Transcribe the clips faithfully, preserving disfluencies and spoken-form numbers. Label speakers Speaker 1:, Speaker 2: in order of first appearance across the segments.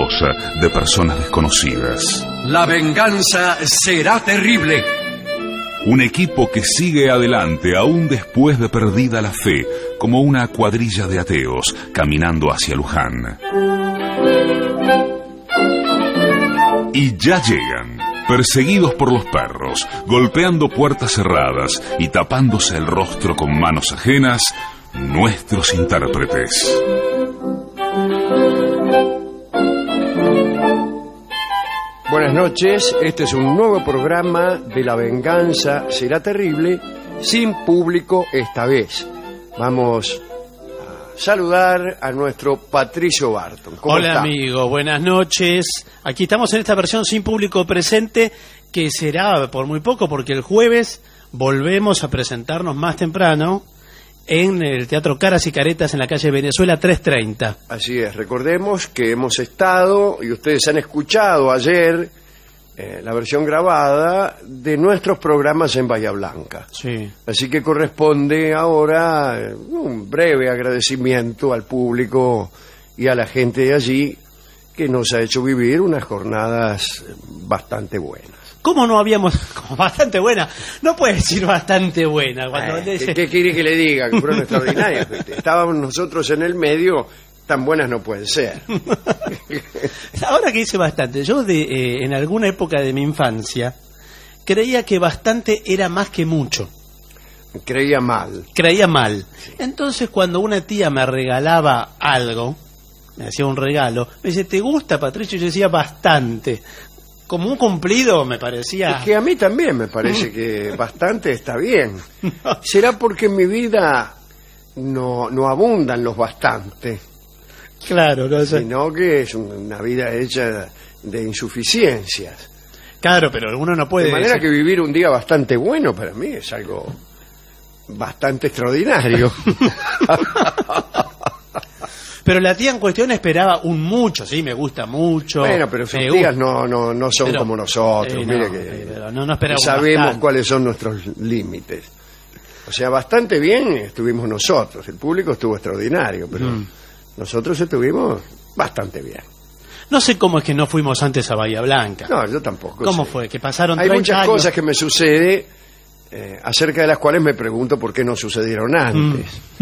Speaker 1: peligrosa de personas desconocidas.
Speaker 2: La venganza será terrible.
Speaker 1: Un equipo que sigue adelante aún después de perdida la fe, como una cuadrilla de ateos caminando hacia Luján. Y ya llegan, perseguidos por los perros, golpeando puertas cerradas y tapándose el rostro con manos ajenas, nuestros intérpretes.
Speaker 3: Buenas noches, este es un nuevo programa de La Venganza Será Terrible, sin público esta vez. Vamos a saludar a nuestro Patricio Barton. ¿Cómo
Speaker 4: Hola
Speaker 3: está?
Speaker 4: amigo, buenas noches. Aquí estamos en esta versión sin público presente, que será por muy poco, porque el jueves volvemos a presentarnos más temprano en el Teatro Caras y Caretas en la calle Venezuela trescientos treinta.
Speaker 3: Así es, recordemos que hemos estado, y ustedes han escuchado ayer, eh, la versión grabada de nuestros programas en Bahía Blanca.
Speaker 4: Sí.
Speaker 3: Así que corresponde ahora eh, un breve agradecimiento al público y a la gente de allí que nos ha hecho vivir unas jornadas bastante buenas.
Speaker 4: ¿Cómo no habíamos...? Como bastante buena. No puede decir bastante buena. Cuando
Speaker 3: Eh,
Speaker 4: dice...
Speaker 3: ¿Qué, qué quiere que le diga? Que fueron extraordinarias. ¿Viste? Estábamos nosotros en el medio, tan buenas no pueden ser.
Speaker 4: Ahora que dice bastante, yo de, eh, en alguna época de mi infancia creía que bastante era más que mucho.
Speaker 3: Creía mal.
Speaker 4: Creía mal. Entonces cuando una tía me regalaba algo, me hacía un regalo, me dice, ¿te gusta, Patricio? Y yo decía, bastante. Como un cumplido me parecía...
Speaker 3: Es que a mí también me parece que bastante está bien. ¿Será porque en mi vida no, no abundan los bastante?
Speaker 4: Claro, no sé.
Speaker 3: Sino que es una vida hecha de insuficiencias.
Speaker 4: Claro, pero uno no puede...
Speaker 3: De manera
Speaker 4: decir...
Speaker 3: que vivir un día bastante bueno para mí es algo bastante extraordinario.
Speaker 4: Pero la tía en cuestión esperaba un mucho, sí, me gusta mucho.
Speaker 3: Bueno, pero sus
Speaker 4: me
Speaker 3: tías
Speaker 4: gusta.
Speaker 3: no, no, no son
Speaker 4: Pero,
Speaker 3: como nosotros.
Speaker 4: eh,
Speaker 3: Mire
Speaker 4: no,
Speaker 3: que
Speaker 4: eh, pero no, no esperamos
Speaker 3: sabemos
Speaker 4: bastante.
Speaker 3: cuáles son nuestros límites. O sea, bastante bien estuvimos nosotros. El público estuvo extraordinario, pero
Speaker 4: Mm.
Speaker 3: nosotros estuvimos bastante bien.
Speaker 4: No sé cómo es que no fuimos antes a Bahía Blanca.
Speaker 3: No, yo tampoco.
Speaker 4: ¿Cómo
Speaker 3: sé.
Speaker 4: fue? Que pasaron
Speaker 3: Hay
Speaker 4: treinta
Speaker 3: muchas
Speaker 4: años.
Speaker 3: cosas que me sucede eh, acerca de las cuales me pregunto por qué no sucedieron antes.
Speaker 4: Mm.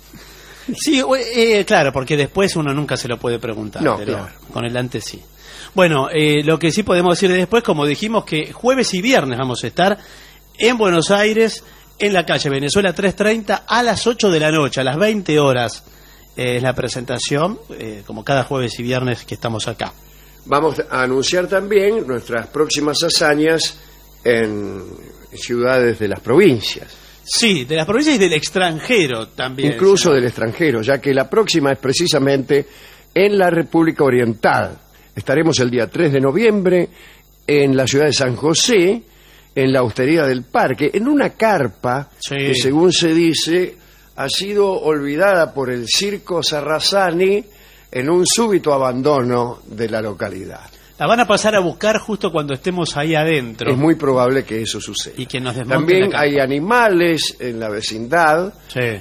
Speaker 4: Sí, eh, claro, porque después uno nunca se lo puede preguntar.
Speaker 3: No,
Speaker 4: pero
Speaker 3: claro.
Speaker 4: con el antes sí. Bueno, eh, lo que sí podemos decir después, como dijimos, que jueves y viernes vamos a estar en Buenos Aires, en la calle Venezuela trescientos treinta, a las ocho de la noche, a las veinte horas. Eh, es la presentación, eh, como cada jueves y viernes que estamos acá.
Speaker 3: Vamos a anunciar también nuestras próximas hazañas en ciudades de las provincias.
Speaker 4: Sí, de las provincias y del extranjero también.
Speaker 3: Incluso
Speaker 4: señor.
Speaker 3: del extranjero, ya que la próxima es precisamente en la República Oriental. Estaremos el día tres de noviembre en la ciudad de San José, en la Hostería del Parque, en una carpa
Speaker 4: Sí.
Speaker 3: que, según se dice, ha sido olvidada por el Circo Sarrasani en un súbito abandono de la localidad.
Speaker 4: La van a pasar a buscar justo cuando estemos ahí adentro.
Speaker 3: Es muy probable que eso suceda.
Speaker 4: Y que nos desmonten
Speaker 3: También
Speaker 4: la carpa.
Speaker 3: hay animales en la vecindad,
Speaker 4: Sí.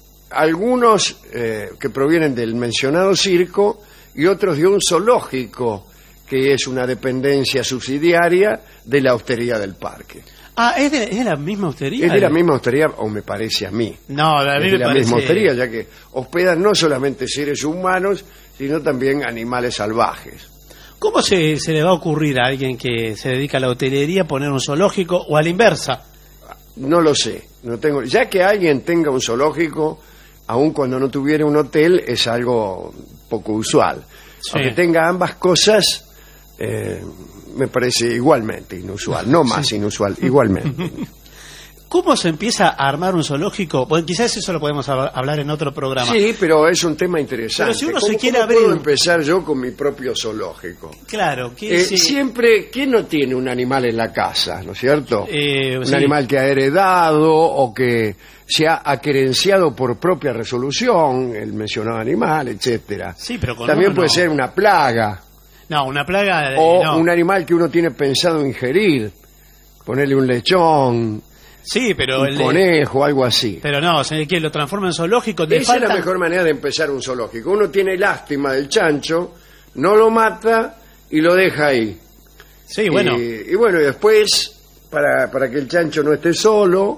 Speaker 3: algunos eh, que provienen del mencionado circo y otros de un zoológico que es una dependencia subsidiaria de la Hostería del Parque.
Speaker 4: Ah, ¿es de, es de la misma hostería?
Speaker 3: Es de la misma hostería, o me parece a mí.
Speaker 4: No, a mí
Speaker 3: Es
Speaker 4: me
Speaker 3: de la
Speaker 4: parece...
Speaker 3: misma hostería, ya que hospedan no solamente seres humanos, sino también animales salvajes.
Speaker 4: ¿Cómo se, se le va a ocurrir a alguien que se dedica a la hotelería poner un zoológico o a la inversa?
Speaker 3: No lo sé, no tengo. Ya que alguien tenga un zoológico, aun cuando no tuviera un hotel, es algo poco usual.
Speaker 4: Sí.
Speaker 3: Aunque tenga ambas cosas, eh, me parece igualmente inusual, no más
Speaker 4: Sí.
Speaker 3: inusual, igualmente.
Speaker 4: ¿Cómo se empieza a armar un zoológico? Bueno, quizás eso lo podemos hab- hablar en otro programa.
Speaker 3: Sí, pero es un tema interesante.
Speaker 4: Pero si uno
Speaker 3: ¿Cómo-
Speaker 4: se quiere
Speaker 3: cómo
Speaker 4: abrir-
Speaker 3: puedo empezar yo con mi propio zoológico?
Speaker 4: Claro, que
Speaker 3: Eh,
Speaker 4: sí.
Speaker 3: Siempre, ¿quién no tiene un animal en la casa, no es cierto?
Speaker 4: Eh,
Speaker 3: un
Speaker 4: sí.
Speaker 3: animal que ha heredado o que se ha aquerenciado por propia resolución, el mencionado animal, etcétera.
Speaker 4: Sí, pero con
Speaker 3: También
Speaker 4: uno
Speaker 3: puede
Speaker 4: no.
Speaker 3: ser una plaga
Speaker 4: No, una plaga... eh,
Speaker 3: o
Speaker 4: no.
Speaker 3: un animal que uno tiene pensado ingerir, ponerle un lechón,
Speaker 4: Sí, pero...
Speaker 3: un
Speaker 4: el-
Speaker 3: conejo, algo así.
Speaker 4: Pero no, se que lo transforma en zoológico. Te
Speaker 3: Esa es
Speaker 4: falta...
Speaker 3: la mejor manera de empezar un zoológico. Uno tiene lástima del chancho, no lo mata y lo deja ahí.
Speaker 4: Sí, bueno.
Speaker 3: Y, y bueno, y después, para, para que el chancho no esté solo,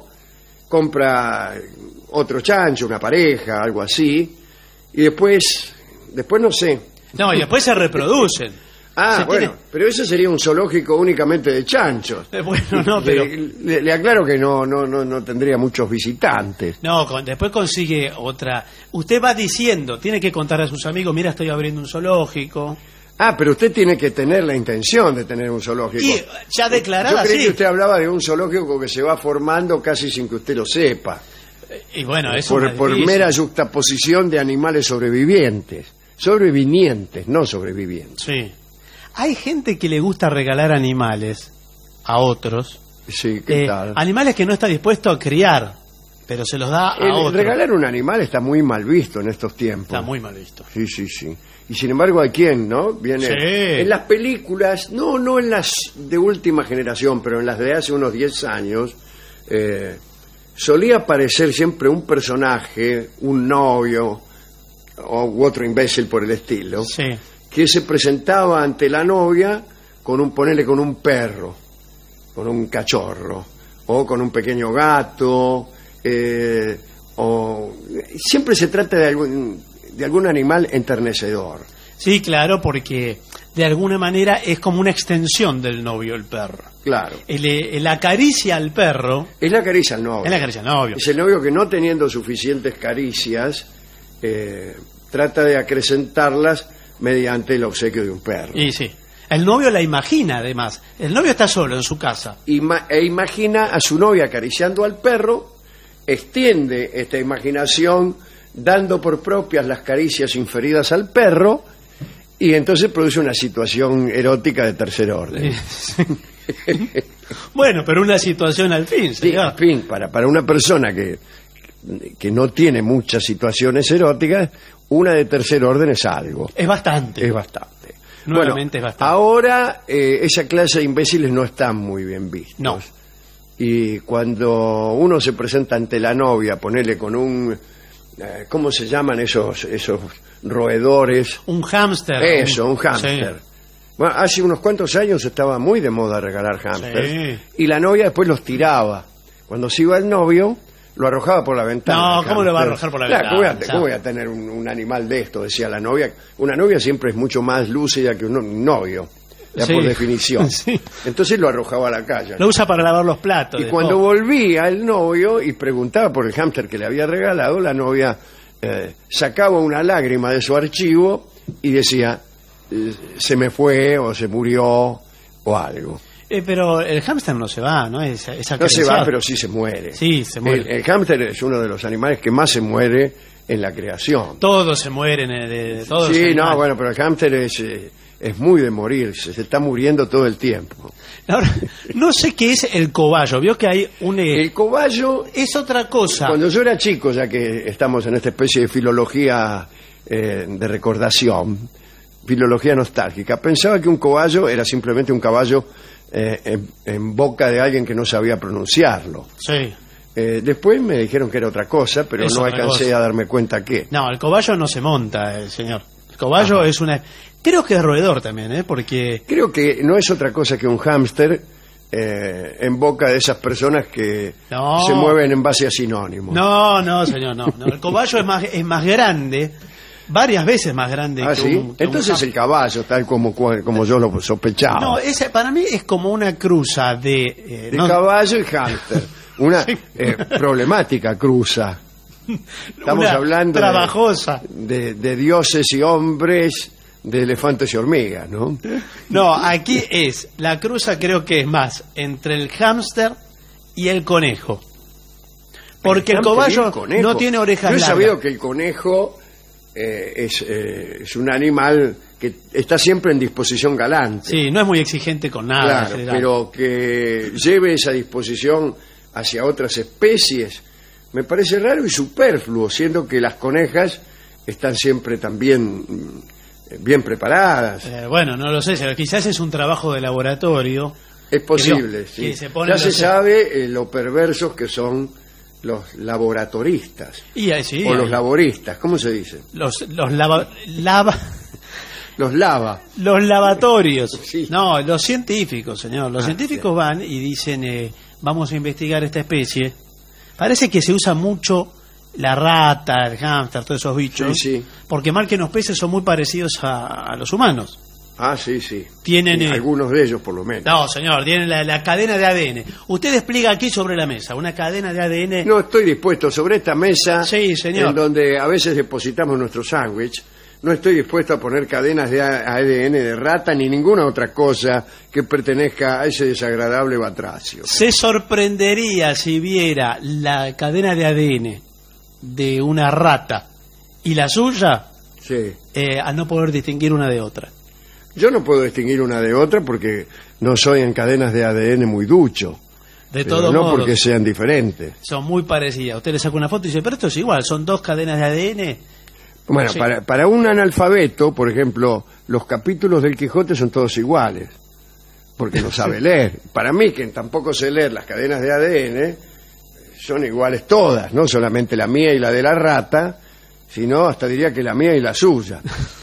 Speaker 3: compra otro chancho, una pareja, algo así, y después, después no sé.
Speaker 4: No, y después se reproducen.
Speaker 3: Ah,
Speaker 4: Se
Speaker 3: bueno,
Speaker 4: tiene-
Speaker 3: pero eso sería un zoológico únicamente de chanchos.
Speaker 4: Eh, Bueno, no, pero...
Speaker 3: Le, le- le aclaro que no, no, no, no tendría muchos visitantes.
Speaker 4: No, con- después consigue otra. Usted va diciendo, tiene que contar a sus amigos, mira, estoy abriendo un zoológico.
Speaker 3: Ah, pero usted tiene que tener la intención de tener un zoológico.
Speaker 4: Y ya declarada,
Speaker 3: Yo creí
Speaker 4: sí.
Speaker 3: que usted hablaba de un zoológico que se va formando casi sin que usted lo sepa.
Speaker 4: Y bueno, eso
Speaker 3: por,
Speaker 4: es más
Speaker 3: por
Speaker 4: difícil.
Speaker 3: mera juxtaposición de animales sobrevivientes. Sobrevinientes, no sobrevivientes.
Speaker 4: Sí. Hay gente que le gusta regalar animales a otros.
Speaker 3: Sí, ¿qué
Speaker 4: Eh,
Speaker 3: tal?
Speaker 4: animales que no está dispuesto a criar, pero se los da a
Speaker 3: El-
Speaker 4: otros.
Speaker 3: regalar un animal está muy mal visto en estos tiempos.
Speaker 4: Está muy mal visto.
Speaker 3: Sí, sí, sí. Y sin embargo, ¿hay quien, no? Viene
Speaker 4: Sí.
Speaker 3: en las películas, no, no en las de última generación, pero en las de hace unos diez años, eh, solía aparecer siempre un personaje, un novio o u otro imbécil por el estilo,
Speaker 4: Sí.
Speaker 3: que se presentaba ante la novia con un ponele con un perro, con un cachorro, o con un pequeño gato, eh, o siempre se trata de algún de algún animal enternecedor.
Speaker 4: Sí, claro, porque de alguna manera es como una extensión del novio el perro.
Speaker 3: Claro.
Speaker 4: El, el acaricia al perro,
Speaker 3: Es la caricia al novio.
Speaker 4: es la acaricia al novio.
Speaker 3: Es el novio que no teniendo suficientes caricias eh, trata de acrecentarlas mediante el obsequio de un perro.
Speaker 4: Y sí. El novio la imagina, además. El novio está solo en su casa.
Speaker 3: Ima- e imagina a su novia acariciando al perro, extiende esta imaginación dando por propias las caricias inferidas al perro y entonces produce una situación erótica de tercer orden.
Speaker 4: Bueno, pero una situación al fin,
Speaker 3: Sí,
Speaker 4: señor.
Speaker 3: en fin, para, para una persona que, que no tiene muchas situaciones eróticas, una de tercer orden es algo,
Speaker 4: Es bastante.
Speaker 3: es bastante.
Speaker 4: Nuevamente
Speaker 3: Bueno,
Speaker 4: es bastante.
Speaker 3: ahora eh, esa clase de imbéciles no están muy bien vistos.
Speaker 4: No.
Speaker 3: Y cuando uno se presenta ante la novia, ponerle con un... eh, ¿cómo se llaman esos esos roedores?
Speaker 4: Un hámster.
Speaker 3: Eso, un hámster. Bueno, hace unos cuantos años estaba muy de moda regalar hámsters.
Speaker 4: Sí.
Speaker 3: Y la novia después los tiraba. Cuando se iba el novio, lo arrojaba por la ventana.
Speaker 4: No,
Speaker 3: el
Speaker 4: ¿cómo lo va a
Speaker 3: hámster.
Speaker 4: arrojar por la
Speaker 3: Claro, ¿cómo voy a-
Speaker 4: ventana?
Speaker 3: ¿Cómo voy a tener un, un animal de esto? Decía la novia. Una novia siempre es mucho más lúcida que un, un novio, ya
Speaker 4: Sí.
Speaker 3: por definición.
Speaker 4: Sí.
Speaker 3: Entonces lo arrojaba a la calle.
Speaker 4: Lo usa para lavar los platos.
Speaker 3: Y
Speaker 4: de
Speaker 3: cuando
Speaker 4: todo.
Speaker 3: volvía el novio y preguntaba por el hámster que le había regalado, la novia eh, sacaba una lágrima de su archivo y decía, eh, se me fue o se murió o algo.
Speaker 4: Eh, pero el hámster no se va, ¿no? Es, es
Speaker 3: No se
Speaker 4: acariciado.
Speaker 3: va, pero sí se muere.
Speaker 4: Sí, se muere.
Speaker 3: El, el hámster es uno de los animales que más se muere en la creación.
Speaker 4: Todos se mueren, eh, de, de todos los
Speaker 3: Sí, no,
Speaker 4: animales.
Speaker 3: bueno, pero el hámster es, eh, es muy de morirse, se está muriendo todo el tiempo.
Speaker 4: Ahora, no sé qué es el cobayo. Vio que hay un... eh,
Speaker 3: El cobayo,
Speaker 4: es otra cosa.
Speaker 3: cuando yo era chico, ya que estamos en esta especie de filología eh, de recordación, filología nostálgica, pensaba que un cobayo era simplemente un caballo eh, en, en boca de alguien que no sabía pronunciarlo.
Speaker 4: Sí.
Speaker 3: Eh, después me dijeron que era otra cosa, pero
Speaker 4: Es
Speaker 3: no
Speaker 4: otra
Speaker 3: alcancé
Speaker 4: cosa.
Speaker 3: a darme cuenta qué.
Speaker 4: No, el cobayo no se monta, el señor. El cobayo
Speaker 3: Ajá.
Speaker 4: es una... Creo que es roedor también, ¿eh? Porque...
Speaker 3: Creo que no es otra cosa que un hámster eh, en boca de esas personas que
Speaker 4: No.
Speaker 3: se mueven en base a sinónimos.
Speaker 4: No, no, señor, no. no. El cobayo es más, es más grande, varias veces más grande
Speaker 3: ¿Ah,
Speaker 4: que
Speaker 3: sí?
Speaker 4: un... que un
Speaker 3: Entonces
Speaker 4: hámster.
Speaker 3: el caballo, tal como, como yo lo sospechaba.
Speaker 4: No, ese para mí es como una cruza de... eh,
Speaker 3: de
Speaker 4: no-
Speaker 3: caballo y hámster. Una eh, problemática cruza. Estamos
Speaker 4: una
Speaker 3: hablando de-
Speaker 4: trabajosa.
Speaker 3: De, de dioses y hombres, de elefantes y hormigas, ¿no?
Speaker 4: No, aquí es, la cruza creo que es más entre el hámster y el conejo. Porque el,
Speaker 3: hámster y
Speaker 4: cobayo
Speaker 3: el conejo.
Speaker 4: no tiene orejas
Speaker 3: Yo he
Speaker 4: largas.
Speaker 3: sabido que el conejo eh, es, eh, es un animal que está siempre en disposición galante.
Speaker 4: Sí, no es muy exigente con nada. en
Speaker 3: Claro,
Speaker 4: general.
Speaker 3: pero que lleve esa disposición hacia otras especies me parece raro y superfluo, siendo que las conejas están siempre también mm, bien preparadas.
Speaker 4: Eh, bueno, no lo sé, pero quizás es un trabajo de laboratorio.
Speaker 3: Es posible,
Speaker 4: que
Speaker 3: sí.
Speaker 4: se ponen
Speaker 3: Ya se
Speaker 4: los-
Speaker 3: sabe eh, lo perversos que son los laboratoristas
Speaker 4: Y ahí sí,
Speaker 3: o los
Speaker 4: ahí-
Speaker 3: laboristas, ¿cómo se dice?
Speaker 4: los, los lava, lava-
Speaker 3: los lava.
Speaker 4: Los lavatorios.
Speaker 3: Sí.
Speaker 4: No, los científicos, señor. Los
Speaker 3: Ah,
Speaker 4: científicos van y dicen, eh, vamos a investigar esta especie. Parece que se usa mucho la rata, el hámster, todos esos bichos.
Speaker 3: Sí, sí.
Speaker 4: Porque mal que los peces son muy parecidos a, a los humanos.
Speaker 3: Ah, sí, sí.
Speaker 4: Tienen...
Speaker 3: Sí,
Speaker 4: eh,
Speaker 3: algunos de ellos, por lo menos.
Speaker 4: No, señor, tienen la, la cadena de A D N. Usted explica aquí sobre la mesa, una cadena de A D N...
Speaker 3: No estoy dispuesto sobre esta mesa,
Speaker 4: Sí, señor.
Speaker 3: en donde a veces depositamos nuestro sándwich, no estoy dispuesto a poner cadenas de A D N de rata ni ninguna otra cosa que pertenezca a ese desagradable batracio.
Speaker 4: Se sorprendería si viera la cadena de A D N de una rata y la suya,
Speaker 3: Sí.
Speaker 4: eh, al no poder distinguir una de otra.
Speaker 3: Yo no puedo distinguir una de otra porque no soy en cadenas de A D N muy ducho.
Speaker 4: De
Speaker 3: Pero
Speaker 4: todos
Speaker 3: no
Speaker 4: modos,
Speaker 3: porque sean diferentes.
Speaker 4: son muy parecidas. Usted le saca una foto y dice, pero esto es igual, son dos cadenas de A D N.
Speaker 3: Bueno,
Speaker 4: Sí.
Speaker 3: para, para un analfabeto, por ejemplo, los capítulos del Quijote son todos iguales, porque no sabe leer. Para mí, que tampoco sé leer las cadenas de A D N, son iguales todas, no solamente la mía y la de la rata, sino hasta diría que la mía y la suya.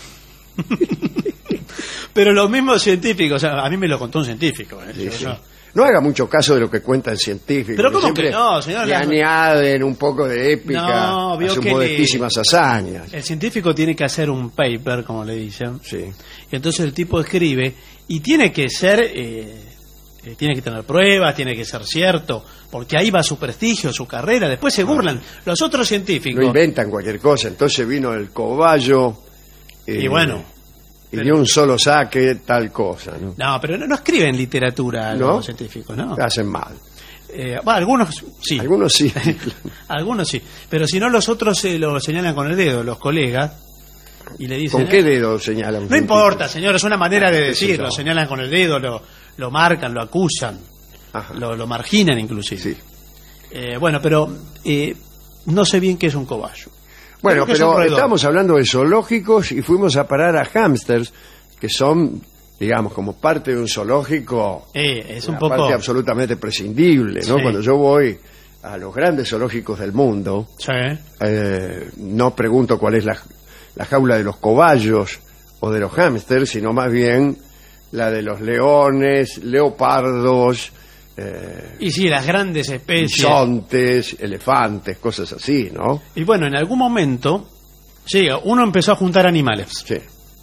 Speaker 4: Pero los mismos científicos, o sea, a mí me lo contó un científico. ¿eh?
Speaker 3: Sí,
Speaker 4: Yo-
Speaker 3: sí.
Speaker 4: yo-
Speaker 3: No haga mucho caso de lo que cuentan científicos.
Speaker 4: Pero ¿cómo
Speaker 3: siempre
Speaker 4: que no, señor?
Speaker 3: Le
Speaker 4: La-
Speaker 3: añaden un poco de épica
Speaker 4: No,
Speaker 3: a
Speaker 4: vio
Speaker 3: sus
Speaker 4: que le-
Speaker 3: modestísimas hazañas.
Speaker 4: El científico tiene que hacer un paper, como le dicen.
Speaker 3: Sí.
Speaker 4: Y entonces el tipo escribe y tiene que ser, eh, eh, tiene que tener pruebas, tiene que ser cierto, porque ahí va su prestigio, su carrera. Después se burlan. Los otros científicos.
Speaker 3: No inventan cualquier cosa. Entonces vino el cobayo eh,
Speaker 4: Y bueno,
Speaker 3: y de un solo saque tal cosa, ¿no?
Speaker 4: No, pero no, no escriben literatura
Speaker 3: ¿No?
Speaker 4: los científicos, ¿no?
Speaker 3: Hacen mal.
Speaker 4: Eh, bueno, algunos sí.
Speaker 3: Algunos sí.
Speaker 4: Algunos sí. Pero si no, los otros se lo señalan con el dedo, los colegas, y le dicen...
Speaker 3: ¿Con qué
Speaker 4: "Eh,
Speaker 3: dedo señalan?
Speaker 4: No importa, señor, es una manera de
Speaker 3: Qué sé
Speaker 4: decir.
Speaker 3: yo.
Speaker 4: Lo señalan con el dedo, lo, lo marcan, lo acusan,
Speaker 3: Ajá.
Speaker 4: lo, lo marginan inclusive.
Speaker 3: Sí.
Speaker 4: Eh, bueno, pero eh, no sé bien qué es un cobayo.
Speaker 3: Bueno,
Speaker 4: Creo que es un
Speaker 3: pero
Speaker 4: roedor.
Speaker 3: estamos hablando de zoológicos y fuimos a parar a hámsters, que son, digamos, como parte de un zoológico,
Speaker 4: Eh, es un
Speaker 3: una
Speaker 4: poco...
Speaker 3: parte absolutamente prescindible, ¿no?
Speaker 4: Sí.
Speaker 3: Cuando yo voy a los grandes zoológicos del mundo,
Speaker 4: Sí.
Speaker 3: eh, no pregunto cuál es la, la jaula de los cobayos o de los hámsters, sino más bien la de los leones, leopardos, eh,
Speaker 4: Y sí, las grandes especies.
Speaker 3: bisontes, elefantes, cosas así, ¿no?
Speaker 4: Y bueno, en algún momento, sí, uno empezó a juntar animales.
Speaker 3: Sí.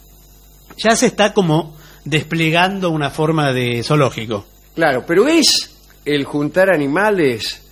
Speaker 4: Ya se está como desplegando una forma de zoológico.
Speaker 3: Claro, pero es el juntar animales,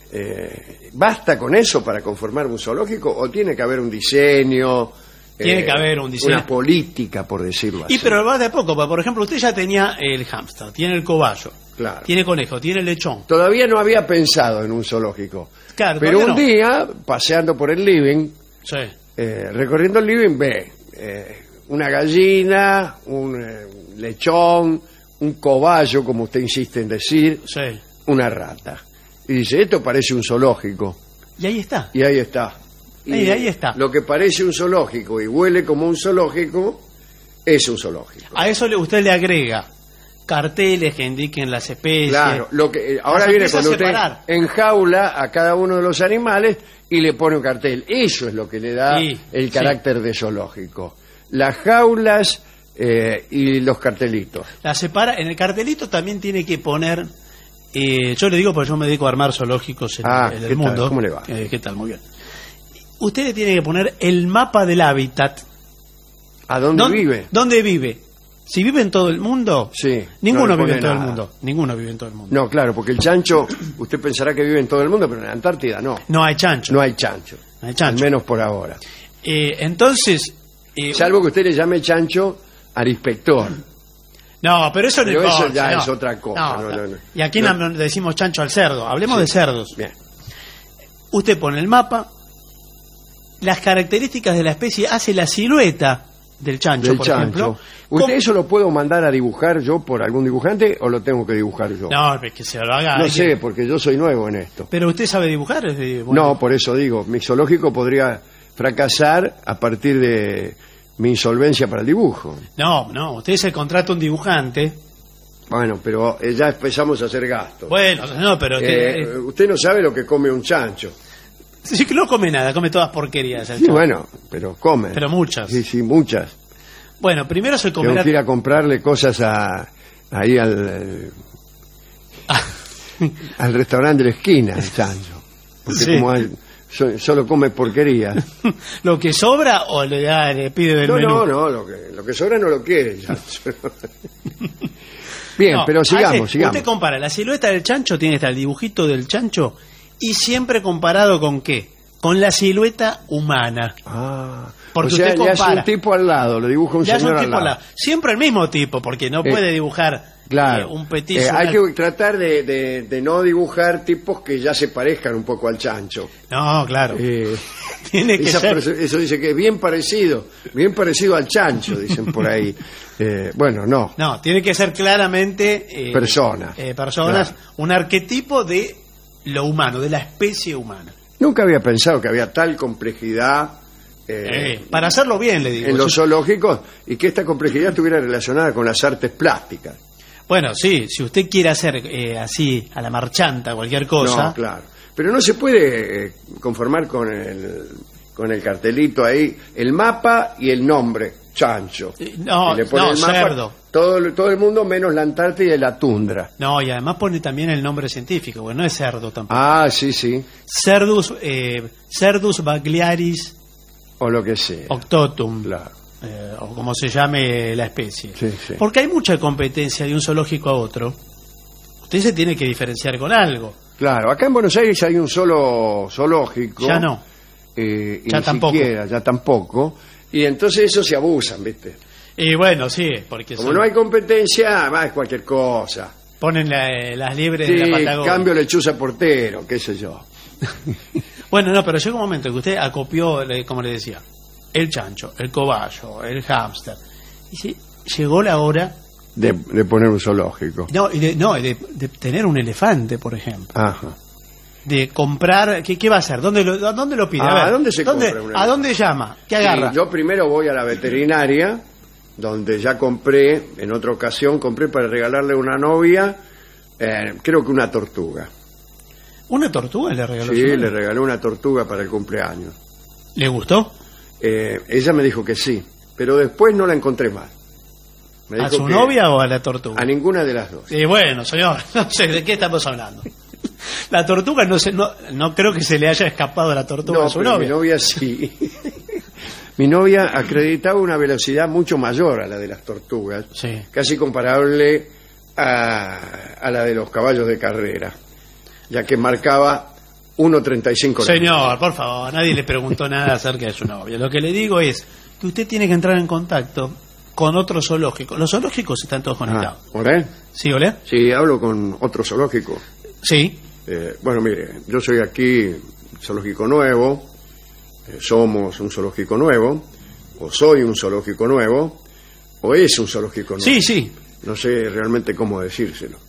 Speaker 3: eh, ¿basta con eso para conformar un zoológico o tiene que haber un diseño?
Speaker 4: Tiene que haber un diseño.
Speaker 3: Una política, por decirlo así.
Speaker 4: Y pero va de a poco, porque, por ejemplo, usted ya tenía el hámster, tiene el cobayo,
Speaker 3: Claro.
Speaker 4: tiene conejo, tiene el lechón.
Speaker 3: Todavía no había pensado en un zoológico.
Speaker 4: Claro,
Speaker 3: Pero un
Speaker 4: todavía no.
Speaker 3: día, paseando por el living,
Speaker 4: Sí.
Speaker 3: eh, recorriendo el living, ve eh, una gallina, un eh, lechón, un cobayo, como usted insiste en decir,
Speaker 4: Sí.
Speaker 3: una rata. Y dice, esto parece un zoológico.
Speaker 4: Y ahí está.
Speaker 3: Y ahí está. Y
Speaker 4: Ahí- ahí está.
Speaker 3: Lo que parece un zoológico y huele como un zoológico, es un zoológico.
Speaker 4: A eso le, usted le agrega carteles que indiquen las especies.
Speaker 3: Claro, lo que eh, ahora
Speaker 4: Las
Speaker 3: viene
Speaker 4: empieza a
Speaker 3: cuando usted
Speaker 4: separar.
Speaker 3: enjaula a cada uno de los animales y le pone un cartel. Eso es lo que le da
Speaker 4: Sí,
Speaker 3: el
Speaker 4: sí.
Speaker 3: carácter de zoológico. Las jaulas eh, y los cartelitos.
Speaker 4: La separa. En el cartelito también tiene que poner. eh, yo le digo porque yo me dedico a armar zoológicos en,
Speaker 3: Ah,
Speaker 4: en
Speaker 3: ¿qué
Speaker 4: el
Speaker 3: tal?
Speaker 4: mundo.
Speaker 3: ¿Cómo le va?
Speaker 4: Eh, ¿Qué tal? Muy bien. Usted le tiene que poner el mapa del hábitat.
Speaker 3: ¿A dónde
Speaker 4: ¿Dónde-
Speaker 3: vive?
Speaker 4: ¿Dónde vive? Si vive en todo el mundo,
Speaker 3: Sí.
Speaker 4: ninguno
Speaker 3: no le
Speaker 4: vive en
Speaker 3: pone
Speaker 4: todo el
Speaker 3: nada.
Speaker 4: mundo. Ninguno vive en todo el mundo.
Speaker 3: No, claro, porque el chancho, usted pensará que vive en todo el mundo, pero en la Antártida no.
Speaker 4: No hay chancho.
Speaker 3: No hay chancho.
Speaker 4: No hay chancho.
Speaker 3: Al menos por ahora.
Speaker 4: Eh, entonces. eh,
Speaker 3: Salvo que usted le llame chancho al inspector.
Speaker 4: No, pero eso no
Speaker 3: Pero eso
Speaker 4: importa,
Speaker 3: ya
Speaker 4: no.
Speaker 3: es otra cosa,
Speaker 4: No,
Speaker 3: no,
Speaker 4: no.
Speaker 3: no, no.
Speaker 4: Y aquí
Speaker 3: No.
Speaker 4: no le decimos chancho al cerdo. Hablemos
Speaker 3: Sí.
Speaker 4: de cerdos.
Speaker 3: Bien.
Speaker 4: Usted pone el mapa, las características de la especie, hace la silueta del chancho,
Speaker 3: Del
Speaker 4: por
Speaker 3: chancho.
Speaker 4: ejemplo.
Speaker 3: ¿Usted
Speaker 4: ¿Cómo-
Speaker 3: eso lo puedo mandar a dibujar yo por algún dibujante o lo tengo que dibujar yo?
Speaker 4: No, es que se lo haga.
Speaker 3: No
Speaker 4: alguien.
Speaker 3: sé, porque yo soy nuevo en esto.
Speaker 4: Pero usted sabe dibujar. Es de- bueno.
Speaker 3: No, por eso digo, mi zoológico podría fracasar a partir de mi insolvencia para el dibujo.
Speaker 4: No, no, usted se contrata un dibujante.
Speaker 3: Bueno, pero eh, ya empezamos a hacer gastos.
Speaker 4: Bueno, no, pero que,
Speaker 3: Eh,
Speaker 4: eh,
Speaker 3: usted no sabe lo que come un chancho.
Speaker 4: sí que no come nada, come todas porquerías. el
Speaker 3: Sí,
Speaker 4: chancho.
Speaker 3: bueno, pero come.
Speaker 4: Pero muchas.
Speaker 3: Sí, sí, muchas.
Speaker 4: Bueno, primero se
Speaker 3: Tengo
Speaker 4: comerá...
Speaker 3: que ir a comprarle cosas a, ahí al, al restaurante de la esquina, el chancho. Porque
Speaker 4: Sí.
Speaker 3: como hay- so- solo come porquería.
Speaker 4: ¿Lo que sobra o le, da, le pide del
Speaker 3: No,
Speaker 4: menú?
Speaker 3: no, no, lo que, lo que sobra no lo quiere el chancho. Bien,
Speaker 4: No,
Speaker 3: pero sigamos,
Speaker 4: hace-
Speaker 3: sigamos.
Speaker 4: Usted compara la silueta del chancho, tiene hasta el dibujito del chancho, y siempre comparado con qué? Con la silueta humana.
Speaker 3: Ah,
Speaker 4: Porque
Speaker 3: o sea,
Speaker 4: usted
Speaker 3: le hace
Speaker 4: compara.
Speaker 3: un tipo al lado, le dibuja un
Speaker 4: Ya es
Speaker 3: señor
Speaker 4: un
Speaker 3: al
Speaker 4: tipo
Speaker 3: lado.
Speaker 4: la- siempre el mismo tipo, porque no
Speaker 3: Eh,
Speaker 4: puede dibujar
Speaker 3: Claro.
Speaker 4: eh, un petiso.
Speaker 3: Eh, hay
Speaker 4: una-
Speaker 3: que tratar de, de- de no dibujar tipos que ya se parezcan un poco al chancho.
Speaker 4: No, claro.
Speaker 3: Eh,
Speaker 4: Tiene que
Speaker 3: esa
Speaker 4: ser...
Speaker 3: perso- eso dice que es bien parecido, bien parecido al chancho, dicen por ahí. Eh, bueno, no.
Speaker 4: No, tiene que ser claramente... eh,
Speaker 3: Personas.
Speaker 4: eh, personas,
Speaker 3: Claro.
Speaker 4: un arquetipo de lo humano, de la especie humana.
Speaker 3: Nunca había pensado que había tal complejidad eh,
Speaker 4: Eh, para hacerlo bien, le digo.
Speaker 3: en los
Speaker 4: Yo-
Speaker 3: zoológicos y que esta complejidad estuviera relacionada con las artes plásticas.
Speaker 4: Bueno, sí, si usted quiere hacer eh, así, a la marchanta, cualquier cosa...
Speaker 3: No, claro. Pero no se puede eh, conformar con el, con el cartelito ahí, el mapa y el nombre, chancho.
Speaker 4: Eh, no,
Speaker 3: Y le pone
Speaker 4: no,
Speaker 3: el mapa,
Speaker 4: cerdo.
Speaker 3: Todo, todo el mundo menos la Antártida y la tundra.
Speaker 4: No, y además pone también el nombre científico, porque no es cerdo tampoco.
Speaker 3: Ah, sí, sí.
Speaker 4: Cerdus, eh, Cerdus bagliaris
Speaker 3: O lo que sea.
Speaker 4: octotum,
Speaker 3: Claro.
Speaker 4: eh, o como se llame la especie.
Speaker 3: Sí, sí.
Speaker 4: Porque hay mucha competencia de un zoológico a otro. Usted se tiene que diferenciar con algo.
Speaker 3: Claro, acá en Buenos Aires hay un solo zoológico.
Speaker 4: Ya no.
Speaker 3: eh, y
Speaker 4: Ya
Speaker 3: ni
Speaker 4: tampoco.
Speaker 3: siquiera, ya tampoco. Y entonces eso se abusan, ¿viste?
Speaker 4: Y bueno, sí, porque
Speaker 3: Como
Speaker 4: son-
Speaker 3: no hay competencia, va, es cualquier cosa.
Speaker 4: ponen la- las liebres
Speaker 3: Sí,
Speaker 4: de la Patagonia.
Speaker 3: cambio lechuza portero, qué sé yo.
Speaker 4: Bueno, no, pero llega un momento que usted acopió, le- como le decía, el chancho, el cobayo, el hámster. Y sí, llegó la hora,
Speaker 3: De, de poner un zoológico.
Speaker 4: no, y de, no, de, de tener un elefante, por ejemplo.
Speaker 3: Ajá.
Speaker 4: De comprar, ¿qué, qué va a hacer? ¿Dónde lo, a ¿dónde lo pide?
Speaker 3: Ah,
Speaker 4: A ver,
Speaker 3: ¿a dónde se
Speaker 4: ¿dónde-
Speaker 3: compra un
Speaker 4: ¿A
Speaker 3: elefante?
Speaker 4: dónde llama? ¿Qué agarra?
Speaker 3: Sí, yo primero voy a la veterinaria, donde ya compré, en otra ocasión, compré para regalarle a una novia, eh, creo que una tortuga.
Speaker 4: ¿Una tortuga le regaló?
Speaker 3: Sí,
Speaker 4: su
Speaker 3: le
Speaker 4: novia?
Speaker 3: regalé una tortuga para el cumpleaños.
Speaker 4: ¿Le gustó?
Speaker 3: Eh, ella me dijo que sí, pero después no la encontré más. Me
Speaker 4: ¿A
Speaker 3: dijo
Speaker 4: su
Speaker 3: que
Speaker 4: novia o a la tortuga?
Speaker 3: A ninguna de las dos.
Speaker 4: Y bueno, señor, no sé de qué estamos hablando. La tortuga no se, no, no creo que se le haya escapado a la tortuga
Speaker 3: No,
Speaker 4: a su
Speaker 3: pero
Speaker 4: novia.
Speaker 3: mi novia sí. Mi novia acreditaba una velocidad mucho mayor a la de las tortugas,
Speaker 4: Sí.
Speaker 3: casi comparable a, a la de los caballos de carrera, ya que marcaba uno treinta y cinco.
Speaker 4: Señor, por favor, nadie le preguntó nada acerca de su novia. Lo que le digo es que usted tiene que entrar en contacto con otro zoológico. Los zoológicos están todos
Speaker 3: Ah,
Speaker 4: conectados.
Speaker 3: ¿Hola?
Speaker 4: ¿Sí, Ole?
Speaker 3: Sí, hablo con otro zoológico.
Speaker 4: Sí.
Speaker 3: Eh, bueno, mire, yo soy aquí zoológico nuevo, eh, somos un zoológico nuevo, o soy un zoológico nuevo, o es un zoológico nuevo.
Speaker 4: Sí, sí.
Speaker 3: No sé realmente cómo decírselo.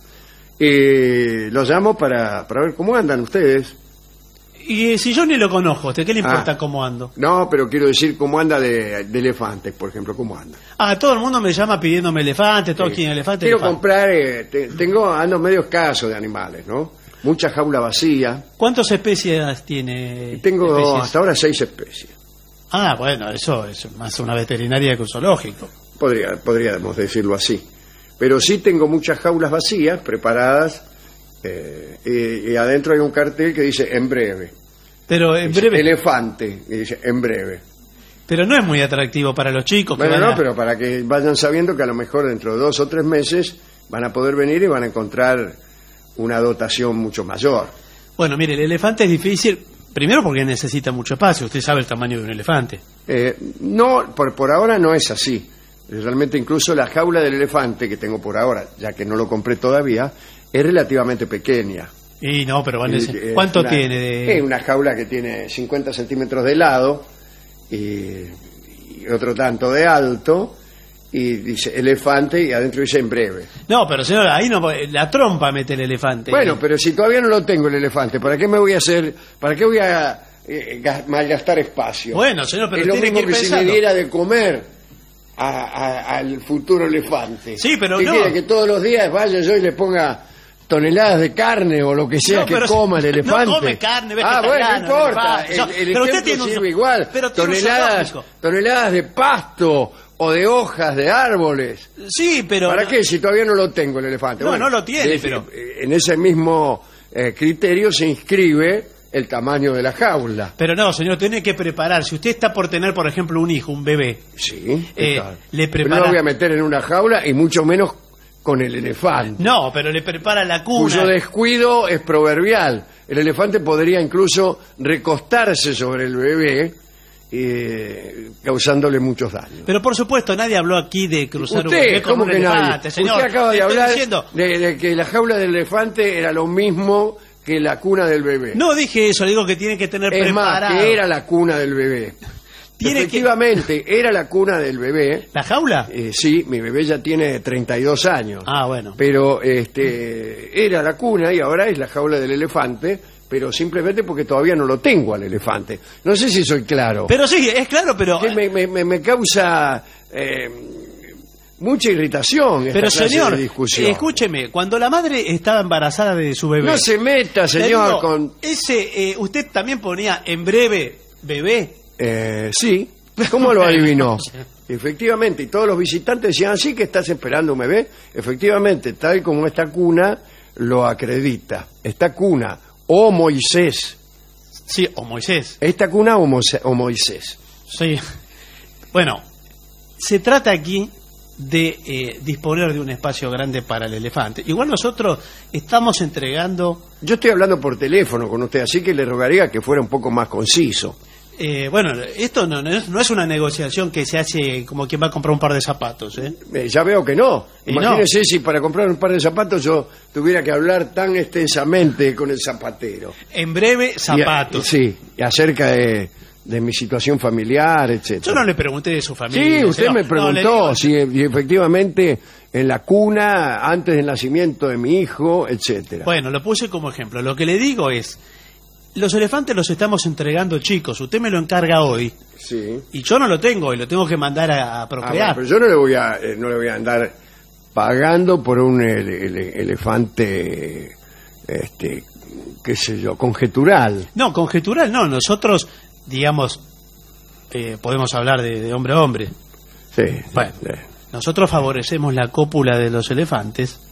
Speaker 3: Y los llamo para, para ver cómo andan ustedes.
Speaker 4: Y eh, si yo ni lo conozco, ¿a usted qué le importa
Speaker 3: Ah.
Speaker 4: cómo ando?
Speaker 3: No, pero quiero decir cómo anda de, de elefantes, por ejemplo, cómo anda.
Speaker 4: Ah, todo el mundo me llama pidiéndome elefante, todos quieren elefante.
Speaker 3: Quiero
Speaker 4: elefante.
Speaker 3: comprar, eh, te- tengo, ando medio escaso de animales, ¿no? Mucha jaula vacía.
Speaker 4: ¿Cuántas especies tiene?
Speaker 3: Tengo
Speaker 4: especies?
Speaker 3: hasta ahora seis especies.
Speaker 4: Ah, bueno, eso es más una veterinaria que un zoológico.
Speaker 3: Podría, podríamos decirlo así. Pero sí tengo muchas jaulas vacías, preparadas, eh, y, y adentro hay un cartel que dice en breve.
Speaker 4: Pero en
Speaker 3: Dice,
Speaker 4: breve.
Speaker 3: elefante, y dice en breve.
Speaker 4: Pero no es muy atractivo para los chicos. que
Speaker 3: Bueno,
Speaker 4: van
Speaker 3: no,
Speaker 4: a-
Speaker 3: pero para que vayan sabiendo que a lo mejor dentro de dos o tres meses van a poder venir y van a encontrar una dotación mucho mayor.
Speaker 4: Bueno, mire, el elefante es difícil. Primero porque necesita mucho espacio. Usted sabe el tamaño de un elefante.
Speaker 3: Eh, no, por, por ahora no es así. Realmente incluso la jaula del elefante que tengo por ahora, ya que no lo compré todavía, es relativamente pequeña.
Speaker 4: Y no, pero van a
Speaker 3: Y,
Speaker 4: decir,
Speaker 3: eh,
Speaker 4: ¿cuánto
Speaker 3: una-
Speaker 4: tiene de...?
Speaker 3: Es una jaula que tiene cincuenta centímetros de lado y, y otro tanto de alto, y dice elefante y adentro dice en breve.
Speaker 4: No, pero señora, ahí no, la trompa mete el elefante.
Speaker 3: Bueno, pero si todavía no lo tengo el elefante, ¿para qué me voy a hacer, para qué voy a eh, gas- malgastar espacio?
Speaker 4: Bueno, señor, pero
Speaker 3: es lo
Speaker 4: tiene
Speaker 3: mismo
Speaker 4: que ir
Speaker 3: que si
Speaker 4: pensando.
Speaker 3: me diera de comer a- a- al futuro elefante.
Speaker 4: Sí, pero
Speaker 3: ¿Qué
Speaker 4: no.
Speaker 3: quiere, que todos los días vaya yo y le ponga toneladas de carne o lo que sea
Speaker 4: No,
Speaker 3: que
Speaker 4: pero si-
Speaker 3: coma el
Speaker 4: no
Speaker 3: elefante?
Speaker 4: come carne,
Speaker 3: Ah, bueno,
Speaker 4: vegetariano,
Speaker 3: no importa.
Speaker 4: elefante.
Speaker 3: El, el
Speaker 4: Pero usted
Speaker 3: ejemplo
Speaker 4: tiene un
Speaker 3: sirve
Speaker 4: zo-
Speaker 3: igual.
Speaker 4: pero tiene un
Speaker 3: Toneladas,
Speaker 4: zoológico.
Speaker 3: toneladas de pasto o de hojas de árboles.
Speaker 4: Sí, pero...
Speaker 3: ¿Para qué? Si todavía no lo tengo el elefante.
Speaker 4: No, no lo tiene,
Speaker 3: de-
Speaker 4: pero-
Speaker 3: En ese mismo eh, criterio se inscribe el tamaño de la jaula.
Speaker 4: Pero no, señor, tiene que preparar. Si usted está por tener, por ejemplo, un hijo, un bebé,
Speaker 3: Sí.
Speaker 4: Eh,
Speaker 3: claro.
Speaker 4: le
Speaker 3: Pero
Speaker 4: prepara-
Speaker 3: no lo voy a meter en una jaula y mucho menos con el elefante.
Speaker 4: no, pero le prepara la cuna.
Speaker 3: Cuyo descuido es proverbial. El elefante podría incluso recostarse sobre el bebé, eh, causándole muchos daños.
Speaker 4: Pero por supuesto, nadie habló aquí de cruzar un
Speaker 3: Usted,
Speaker 4: bebé con
Speaker 3: ¿cómo
Speaker 4: un
Speaker 3: que nadie?
Speaker 4: elefante, señor.
Speaker 3: Usted acaba de
Speaker 4: Le estoy
Speaker 3: hablar
Speaker 4: diciendo-
Speaker 3: de, de que la jaula del elefante era lo mismo que la cuna del bebé.
Speaker 4: No dije eso, digo que tiene que tener
Speaker 3: es más,
Speaker 4: preparado.
Speaker 3: que era la cuna del bebé.
Speaker 4: Tiene que-
Speaker 3: Efectivamente, era la cuna del bebé.
Speaker 4: ¿La jaula?
Speaker 3: Eh, sí, mi bebé ya tiene treinta y dos años.
Speaker 4: Ah, bueno.
Speaker 3: Pero este era la cuna y ahora es la jaula del elefante, pero simplemente porque todavía no lo tengo al elefante. No sé si soy claro.
Speaker 4: Pero sí, es claro, pero...
Speaker 3: Que me, me- me- me causa eh, mucha irritación esta
Speaker 4: Pero
Speaker 3: clase
Speaker 4: señor,
Speaker 3: de discusión.
Speaker 4: escúcheme, cuando la madre estaba embarazada de su bebé...
Speaker 3: No se meta,
Speaker 4: le
Speaker 3: señor,
Speaker 4: digo,
Speaker 3: con...
Speaker 4: Ese, eh, usted también ponía en breve bebé.
Speaker 3: Eh, sí, ¿cómo lo adivinó? Efectivamente, y todos los visitantes decían, sí que estás esperando un bebé. Efectivamente, tal como esta cuna lo acredita. Esta cuna, o Moisés.
Speaker 4: Sí, o Moisés.
Speaker 3: Esta cuna o, Moise- o Moisés.
Speaker 4: Sí. Bueno, se trata aquí de eh, disponer de un espacio grande para el elefante. Igual nosotros estamos entregando...
Speaker 3: Yo estoy hablando por teléfono con usted, así que le rogaría que fuera un poco más conciso.
Speaker 4: Eh, bueno, esto no, no, es, no es una negociación que se hace como quien va a comprar un par de zapatos, ¿eh?
Speaker 3: Eh, ya veo que no.
Speaker 4: Y
Speaker 3: Imagínese si para comprar un par de zapatos yo tuviera que hablar tan extensamente con el zapatero.
Speaker 4: En breve,
Speaker 3: Y-
Speaker 4: zapatos.
Speaker 3: sí, y acerca de, de mi situación familiar, etcétera.
Speaker 4: Yo no le pregunté de su familia.
Speaker 3: Sí, usted
Speaker 4: señor.
Speaker 3: me
Speaker 4: No,
Speaker 3: preguntó
Speaker 4: le digo-
Speaker 3: si y efectivamente en la cuna, antes del nacimiento de mi hijo, etcétera.
Speaker 4: Bueno, lo puse como ejemplo. Lo que le digo es, los elefantes los estamos entregando chicos. Usted me lo encarga hoy
Speaker 3: Sí.
Speaker 4: y yo no lo tengo y lo tengo que mandar a, a
Speaker 3: Ah,
Speaker 4: procrear.
Speaker 3: bueno, pero yo no le voy a eh, no le voy a andar pagando por un ele- ele- elefante, este, qué sé yo, conjetural.
Speaker 4: No, conjetural no. Nosotros, digamos, eh, podemos hablar de, de hombre a hombre.
Speaker 3: Sí.
Speaker 4: Bueno.
Speaker 3: sí.
Speaker 4: Nosotros favorecemos la cópula de los elefantes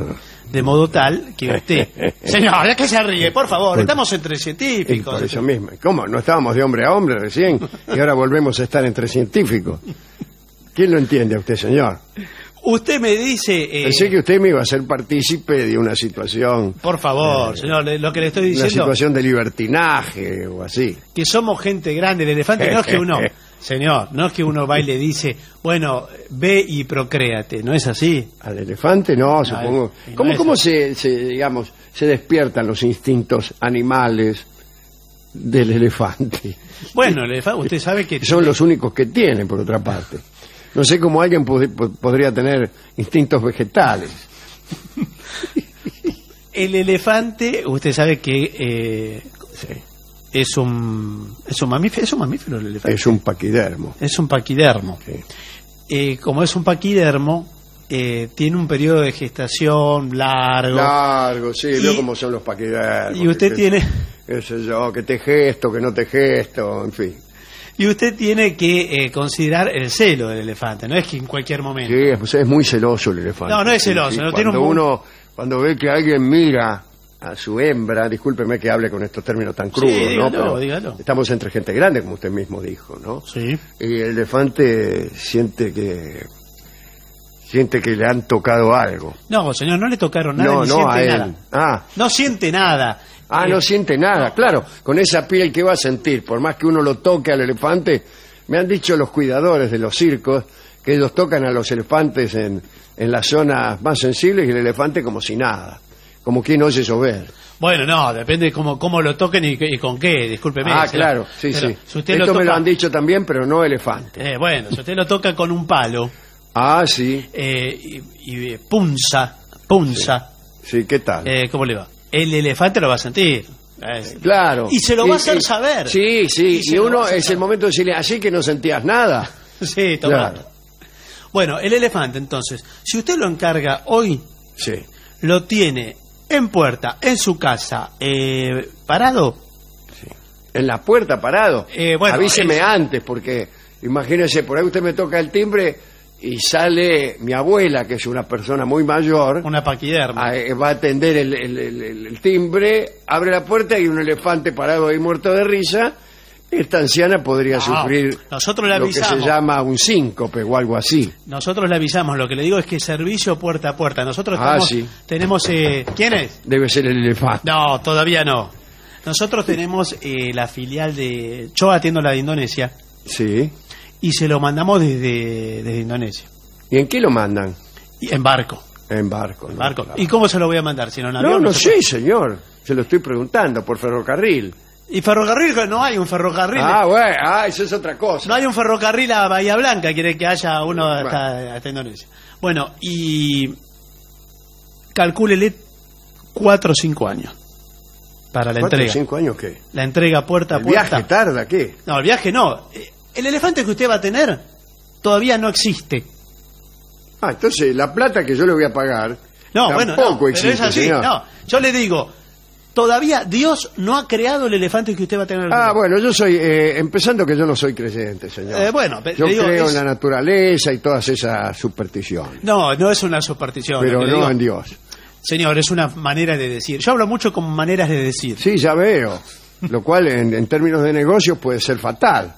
Speaker 4: de modo tal que usted... Señor, ¿de qué se ríe? Por favor, estamos entre
Speaker 3: Y
Speaker 4: científicos.
Speaker 3: por eso mismo. ¿Cómo? ¿No estábamos de hombre a hombre recién? Y ahora volvemos a estar entre científicos. ¿Quién lo entiende a usted, señor?
Speaker 4: Usted me dice... eh,
Speaker 3: Pensé que usted me iba a ser partícipe de una situación,
Speaker 4: Por favor, señor, le- lo que le estoy
Speaker 3: una
Speaker 4: diciendo
Speaker 3: situación de libertinaje o así.
Speaker 4: que somos gente grande. El elefante no es que uno... Señor, no es que uno va y le dice, bueno, ve y procréate. ¿No es así?
Speaker 3: Al elefante no, supongo.
Speaker 4: y no
Speaker 3: ¿Cómo,
Speaker 4: es
Speaker 3: cómo
Speaker 4: eso.
Speaker 3: se, se, digamos, se despiertan los instintos animales del elefante?
Speaker 4: Bueno, el elefante, usted sabe que...
Speaker 3: Son los únicos que tienen, por otra parte. No sé cómo alguien pod- pod- podría tener instintos vegetales.
Speaker 4: El elefante, usted sabe que eh,
Speaker 3: Sí.
Speaker 4: es un es un mamífero, es un mamífero el elefante.
Speaker 3: Es un paquidermo.
Speaker 4: Es un paquidermo.
Speaker 3: Sí.
Speaker 4: Eh, como es un paquidermo, eh, tiene un periodo de gestación largo.
Speaker 3: Largo, sí,
Speaker 4: Y-
Speaker 3: veo cómo son los paquidermos.
Speaker 4: y usted
Speaker 3: que-
Speaker 4: tiene
Speaker 3: qué sé yo, que te gesto, que no te gesto, en fin.
Speaker 4: y usted tiene que eh, considerar el celo del elefante. No es que en cualquier momento.
Speaker 3: Sí, es, pues es muy celoso el elefante.
Speaker 4: No, no es
Speaker 3: Sí,
Speaker 4: celoso,
Speaker 3: sí.
Speaker 4: no
Speaker 3: Cuando
Speaker 4: tiene un-
Speaker 3: uno, cuando ve que alguien mira a su hembra, discúlpeme que hable con estos términos tan crudos,
Speaker 4: Sí,
Speaker 3: ¿no?
Speaker 4: dígalo,
Speaker 3: Pero
Speaker 4: dígalo.
Speaker 3: estamos entre gente grande, como usted mismo dijo, ¿no?
Speaker 4: Sí.
Speaker 3: Y el elefante siente que siente que le han tocado algo.
Speaker 4: No, señor, no le tocaron nada
Speaker 3: no,
Speaker 4: ni
Speaker 3: no
Speaker 4: siente
Speaker 3: a él.
Speaker 4: nada.
Speaker 3: Ah,
Speaker 4: No siente nada.
Speaker 3: ah,
Speaker 4: Eh,
Speaker 3: no siente nada, claro. Con esa piel que va a sentir, por más que uno lo toque al elefante, me han dicho los cuidadores de los circos que ellos tocan a los elefantes en, en las zonas más sensibles y el elefante como si nada, como quien oye llover.
Speaker 4: Bueno, no, depende cómo, cómo lo toquen y, qué- y con qué, discúlpeme.
Speaker 3: Ah,
Speaker 4: si
Speaker 3: claro,
Speaker 4: lo-
Speaker 3: sí,
Speaker 4: pero
Speaker 3: sí.
Speaker 4: Si usted
Speaker 3: Esto
Speaker 4: lo
Speaker 3: me
Speaker 4: toca,
Speaker 3: lo han dicho también, pero no elefante.
Speaker 4: eh, bueno, si usted lo toca con un palo
Speaker 3: Ah, sí,
Speaker 4: eh, y, y, eh, punza, punza,
Speaker 3: sí, ¿qué tal?
Speaker 4: eh, ¿cómo le va? El elefante lo va a sentir. Es-
Speaker 3: Claro.
Speaker 4: Y se lo va a hacer saber.
Speaker 3: Sí, sí,
Speaker 4: Y se
Speaker 3: y,
Speaker 4: lo
Speaker 3: uno
Speaker 4: va a hacer
Speaker 3: es el
Speaker 4: saber.
Speaker 3: momento de decirle, así que no sentías nada.
Speaker 4: Sí, tomando.
Speaker 3: Claro.
Speaker 4: Bueno, el elefante, entonces, si usted lo encarga hoy,
Speaker 3: Sí.
Speaker 4: lo tiene en puerta, en su casa, eh, parado.
Speaker 3: En la puerta parado.
Speaker 4: Eh, bueno,
Speaker 3: Avíseme
Speaker 4: es-
Speaker 3: antes, porque Imagínese, por ahí usted me toca el timbre y sale mi abuela, que es una persona muy mayor,
Speaker 4: Una paquiderma.
Speaker 3: a- eh, va a atender el, el- el- el timbre, abre la puerta y un elefante parado ahí muerto de risa. Esta anciana podría
Speaker 4: No,
Speaker 3: sufrir
Speaker 4: nosotros le
Speaker 3: lo que se
Speaker 4: avisamos.
Speaker 3: llama un síncope o algo así.
Speaker 4: Nosotros le avisamos, lo que le digo es que servicio puerta a puerta. Nosotros
Speaker 3: Ah,
Speaker 4: estamos-
Speaker 3: sí.
Speaker 4: tenemos... Eh, ¿Quién es?
Speaker 3: Debe ser el elefante.
Speaker 4: No, todavía no. Nosotros tenemos eh, la filial de... Yo atiendo la de Indonesia
Speaker 3: Sí.
Speaker 4: y se lo mandamos desde, desde Indonesia.
Speaker 3: ¿Y en qué lo mandan?
Speaker 4: Y en barco.
Speaker 3: En barco.
Speaker 4: En
Speaker 3: ¿no?
Speaker 4: barco.
Speaker 3: Claro.
Speaker 4: ¿Y cómo se lo voy a mandar? Si no, en
Speaker 3: No,
Speaker 4: avión,
Speaker 3: no
Speaker 4: se
Speaker 3: sé,
Speaker 4: puede.
Speaker 3: señor. Se lo estoy preguntando, por ferrocarril.
Speaker 4: Y ferrocarril, no hay un ferrocarril.
Speaker 3: Ah, bueno, ah, eso es otra cosa.
Speaker 4: No hay un ferrocarril a Bahía Blanca, quiere que haya uno
Speaker 3: Bueno.
Speaker 4: hasta, hasta Indonesia. Bueno, y calcúlele cuatro o cinco años para la
Speaker 3: ¿Cuatro o
Speaker 4: entrega.
Speaker 3: cinco años qué?
Speaker 4: La entrega puerta a
Speaker 3: ¿El
Speaker 4: puerta.
Speaker 3: viaje tarda qué?
Speaker 4: No, el viaje no. Eh, El elefante que usted va a tener todavía no existe.
Speaker 3: Ah, entonces la plata que yo le voy a pagar
Speaker 4: No,
Speaker 3: tampoco
Speaker 4: bueno, no, pero
Speaker 3: existe,
Speaker 4: es así.
Speaker 3: señor.
Speaker 4: No, yo le digo, todavía Dios no ha creado el elefante que usted va a tener.
Speaker 3: Ah, bueno, yo soy, eh, empezando que yo no soy creyente, señor.
Speaker 4: Eh, bueno, pe-
Speaker 3: yo
Speaker 4: le digo,
Speaker 3: creo
Speaker 4: es-
Speaker 3: en la naturaleza y todas esas supersticiones,
Speaker 4: No, no es una superstición.
Speaker 3: pero
Speaker 4: lo que
Speaker 3: no
Speaker 4: digo-
Speaker 3: en Dios.
Speaker 4: Señor, es una manera de decir. Yo hablo mucho con maneras de decir.
Speaker 3: Sí, ya veo, lo cual en, en términos de negocios puede ser fatal.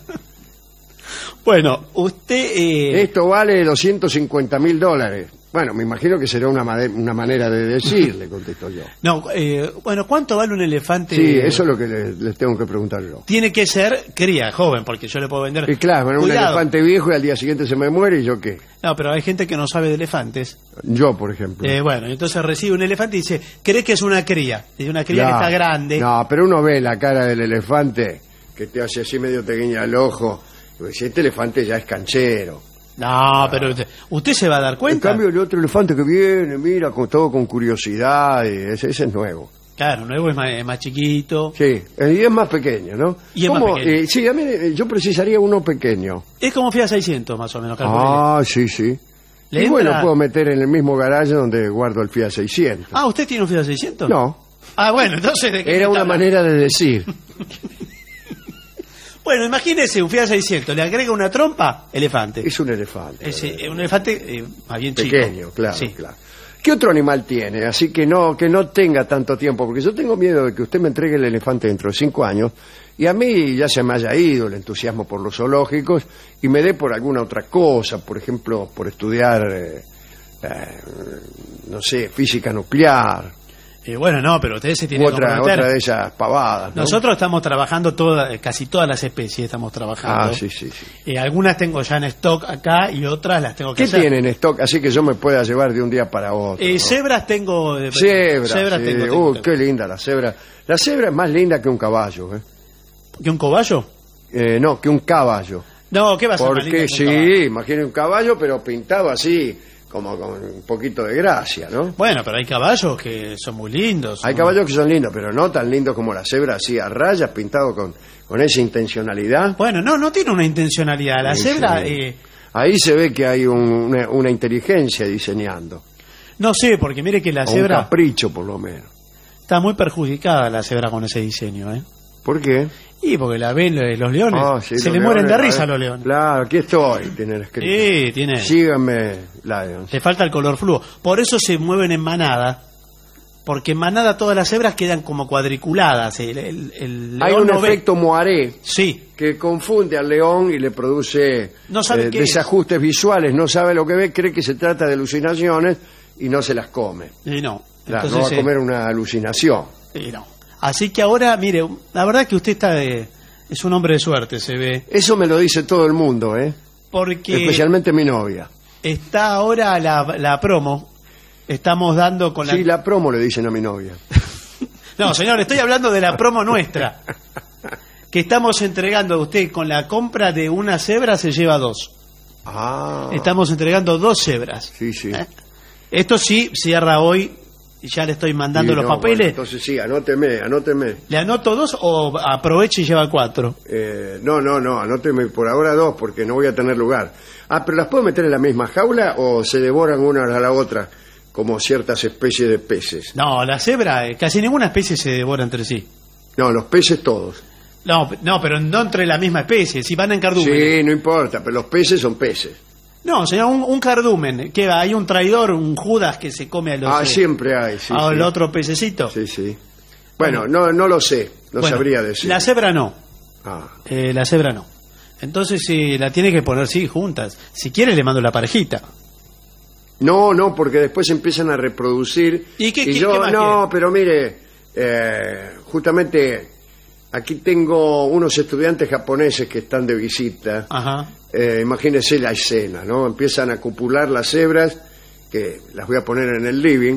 Speaker 4: Bueno, usted... eh,
Speaker 3: Esto vale doscientos cincuenta mil dólares. Bueno, me imagino que será una, made- una manera de decir, le contesto yo.
Speaker 4: No, eh, bueno, ¿cuánto vale un elefante?
Speaker 3: Sí, eso es lo que le- les tengo que preguntar yo.
Speaker 4: Tiene que ser cría, joven, porque yo le puedo vender...
Speaker 3: Y claro, bueno, un
Speaker 4: Cuidado.
Speaker 3: elefante viejo y al día siguiente se me muere y yo qué.
Speaker 4: No, pero hay gente que no sabe de elefantes.
Speaker 3: Yo, por ejemplo.
Speaker 4: Eh, bueno, entonces recibe un elefante y dice, ¿cree que es una cría? Es una cría que
Speaker 3: No,
Speaker 4: está grande.
Speaker 3: No, pero uno ve la cara del elefante que te hace así medio te guiña el ojo. Y dice, este elefante ya es canchero.
Speaker 4: No, pero usted, usted se va a dar
Speaker 3: En
Speaker 4: cuenta.
Speaker 3: cambio, el otro elefante que viene, mira, con todo con curiosidad, y ese, ese es nuevo.
Speaker 4: Claro, nuevo es más, es más chiquito.
Speaker 3: Sí, eh, y es más pequeño, ¿no?
Speaker 4: Y es más
Speaker 3: ¿Cómo?
Speaker 4: pequeño.
Speaker 3: Eh, sí, a mí, eh, yo precisaría uno pequeño.
Speaker 4: Es como Fiat seiscientos, más o menos. calculele.
Speaker 3: Ah, sí, sí.
Speaker 4: ¿Le
Speaker 3: Y bueno,
Speaker 4: entra?
Speaker 3: puedo meter en el mismo garaje donde guardo el Fiat seiscientos.
Speaker 4: Ah, ¿usted tiene un Fiat seiscientos?
Speaker 3: No,
Speaker 4: Ah, bueno, entonces... ¿de qué
Speaker 3: era
Speaker 4: me
Speaker 3: una
Speaker 4: está
Speaker 3: manera de decir.
Speaker 4: Bueno, imagínese un Fiat seiscientos, le agrega una trompa, elefante.
Speaker 3: Es un elefante.
Speaker 4: Es eh, un elefante eh, más bien chico.
Speaker 3: Pequeño, claro,
Speaker 4: Sí.
Speaker 3: claro. ¿Qué otro animal tiene? Así que no que no tenga tanto tiempo, porque yo tengo miedo de que usted me entregue el elefante dentro de cinco años y a mí ya se me haya ido el entusiasmo por los zoológicos y me dé por alguna otra cosa, por ejemplo, por estudiar, eh, eh, no sé, física nuclear,
Speaker 4: Eh, bueno, no, pero usted se tiene
Speaker 3: u
Speaker 4: que
Speaker 3: otra,
Speaker 4: comprometer.
Speaker 3: otra de esas pavadas, ¿no?
Speaker 4: Nosotros estamos trabajando toda, casi todas las especies estamos trabajando.
Speaker 3: Ah, sí, sí, sí.
Speaker 4: Eh, algunas tengo ya en stock acá y otras las tengo que
Speaker 3: ¿Qué
Speaker 4: hacer.
Speaker 3: tiene en stock? Así que yo me pueda llevar de un día para otro.
Speaker 4: Eh,
Speaker 3: ¿no?
Speaker 4: cebras tengo. eh,
Speaker 3: Cebra,
Speaker 4: cebras
Speaker 3: sí.
Speaker 4: tengo, tengo,
Speaker 3: Uy,
Speaker 4: tengo.
Speaker 3: qué linda la cebra. La cebra es más linda que un caballo, ¿eh?
Speaker 4: ¿Que un cobayo?
Speaker 3: Eh, no, que un caballo.
Speaker 4: No, ¿qué va a ser más lindo
Speaker 3: Porque
Speaker 4: que un
Speaker 3: sí,
Speaker 4: caballo?
Speaker 3: imagine un caballo, pero pintado así, como con un poquito de gracia, ¿no?
Speaker 4: Bueno, pero hay caballos que son muy lindos.
Speaker 3: Hay
Speaker 4: son-
Speaker 3: caballos que son lindos, pero no tan lindos como la cebra, así a rayas, pintado con, con esa intencionalidad.
Speaker 4: Bueno, no, no tiene una intencionalidad. La
Speaker 3: Sí,
Speaker 4: cebra,
Speaker 3: sí.
Speaker 4: eh,
Speaker 3: Ahí se ve que hay un- una, una inteligencia diseñando.
Speaker 4: no sé, porque mire que la
Speaker 3: O un
Speaker 4: cebra
Speaker 3: capricho, por lo menos.
Speaker 4: está muy perjudicada, la cebra con ese diseño, ¿eh?
Speaker 3: ¿Por qué?
Speaker 4: Y porque la ven eh, los leones,
Speaker 3: Ah, sí,
Speaker 4: se
Speaker 3: los
Speaker 4: le mueren de
Speaker 3: leones,
Speaker 4: risa
Speaker 3: a
Speaker 4: a
Speaker 3: ver.
Speaker 4: los leones.
Speaker 3: Claro, aquí estoy, tienen escrito.
Speaker 4: Sí, tiene.
Speaker 3: Síganme, Lions.
Speaker 4: Le falta el color fluo. Por eso se mueven en manada. Porque en manada todas las cebras quedan como cuadriculadas. El, el- el
Speaker 3: Hay
Speaker 4: león
Speaker 3: un
Speaker 4: no ve.
Speaker 3: efecto moaré
Speaker 4: Sí.
Speaker 3: que confunde al león y le produce
Speaker 4: No sabe
Speaker 3: eh,
Speaker 4: qué es.
Speaker 3: desajustes visuales, no sabe lo que ve, cree que se trata de alucinaciones y no se las come.
Speaker 4: Y no.
Speaker 3: Claro,
Speaker 4: Entonces,
Speaker 3: no va a
Speaker 4: eh,
Speaker 3: comer una alucinación.
Speaker 4: y no. Así que ahora, mire, la verdad que usted está de- es un hombre de suerte, se ve.
Speaker 3: Eso me lo dice todo el mundo, ¿eh?
Speaker 4: Porque
Speaker 3: Especialmente mi novia.
Speaker 4: está ahora la, la promo. Estamos dando con la...
Speaker 3: Sí, la promo le dicen a mi novia.
Speaker 4: No, señor, estoy hablando de la promo nuestra. Que estamos entregando a usted con la compra de una cebra se lleva dos.
Speaker 3: Ah,
Speaker 4: Estamos entregando dos cebras.
Speaker 3: sí, sí.
Speaker 4: ¿Eh? Esto sí cierra hoy y ya le estoy mandando
Speaker 3: Sí,
Speaker 4: los
Speaker 3: no,
Speaker 4: papeles.
Speaker 3: bueno, entonces sí, anóteme, anóteme.
Speaker 4: ¿Le anoto dos o aproveche y lleva cuatro?
Speaker 3: Eh, no, no, no, anóteme por ahora dos porque no voy a tener lugar. Ah, pero ¿las puedo meter en la misma jaula o se devoran una a la otra como ciertas especies de peces?
Speaker 4: No, la cebra, eh, casi ninguna especie se devora entre sí.
Speaker 3: No, los peces todos.
Speaker 4: No, no, pero no entre la misma especie, si van en cardúmenes.
Speaker 3: Sí, no importa, pero los peces son peces.
Speaker 4: No, señor, un, un cardumen, que hay un traidor, un Judas que se come a los...
Speaker 3: Ah,
Speaker 4: eh,
Speaker 3: siempre hay, sí.
Speaker 4: al
Speaker 3: sí.
Speaker 4: otro pececito.
Speaker 3: Sí, sí. Bueno, no, no lo sé, no
Speaker 4: Bueno,
Speaker 3: sabría decir.
Speaker 4: La cebra no,
Speaker 3: Ah,
Speaker 4: eh, la cebra no. Entonces sí, la tiene que poner, sí, juntas. Si quiere le mando la parejita.
Speaker 3: no, no, porque después empiezan a reproducir.
Speaker 4: ¿Y qué- qué-
Speaker 3: yo,
Speaker 4: qué más
Speaker 3: no,
Speaker 4: quiere?
Speaker 3: pero mire, eh, justamente aquí tengo unos estudiantes japoneses que están de visita.
Speaker 4: Ajá.
Speaker 3: Eh, imagínense la escena, ¿no? Empiezan a copular las cebras, que las voy a poner en el living,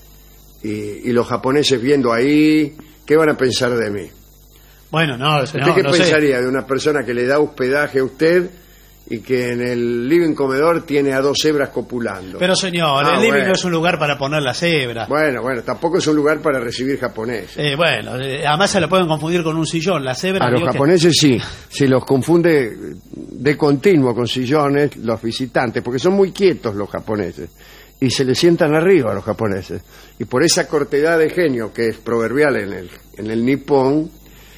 Speaker 3: y, y los japoneses viendo ahí, ¿qué van a pensar de mí?
Speaker 4: Bueno, no,
Speaker 3: ¿Usted
Speaker 4: no,
Speaker 3: qué
Speaker 4: no sé.
Speaker 3: pensaría de una persona que le da hospedaje a usted y que en el living comedor tiene a dos cebras copulando?
Speaker 4: Pero señor,
Speaker 3: Ah,
Speaker 4: el living
Speaker 3: bueno.
Speaker 4: no es un lugar para poner la cebra.
Speaker 3: Bueno, bueno, tampoco es un lugar para recibir japoneses.
Speaker 4: Eh, bueno, eh, además se la pueden confundir con un sillón. La cebra...
Speaker 3: A los
Speaker 4: vio que-
Speaker 3: japoneses sí, se los confunde de continuo con sillones los visitantes, porque son muy quietos los japoneses, y se les sientan arriba a los japoneses. Y por esa cortedad de genio que es proverbial en el, en el nipón,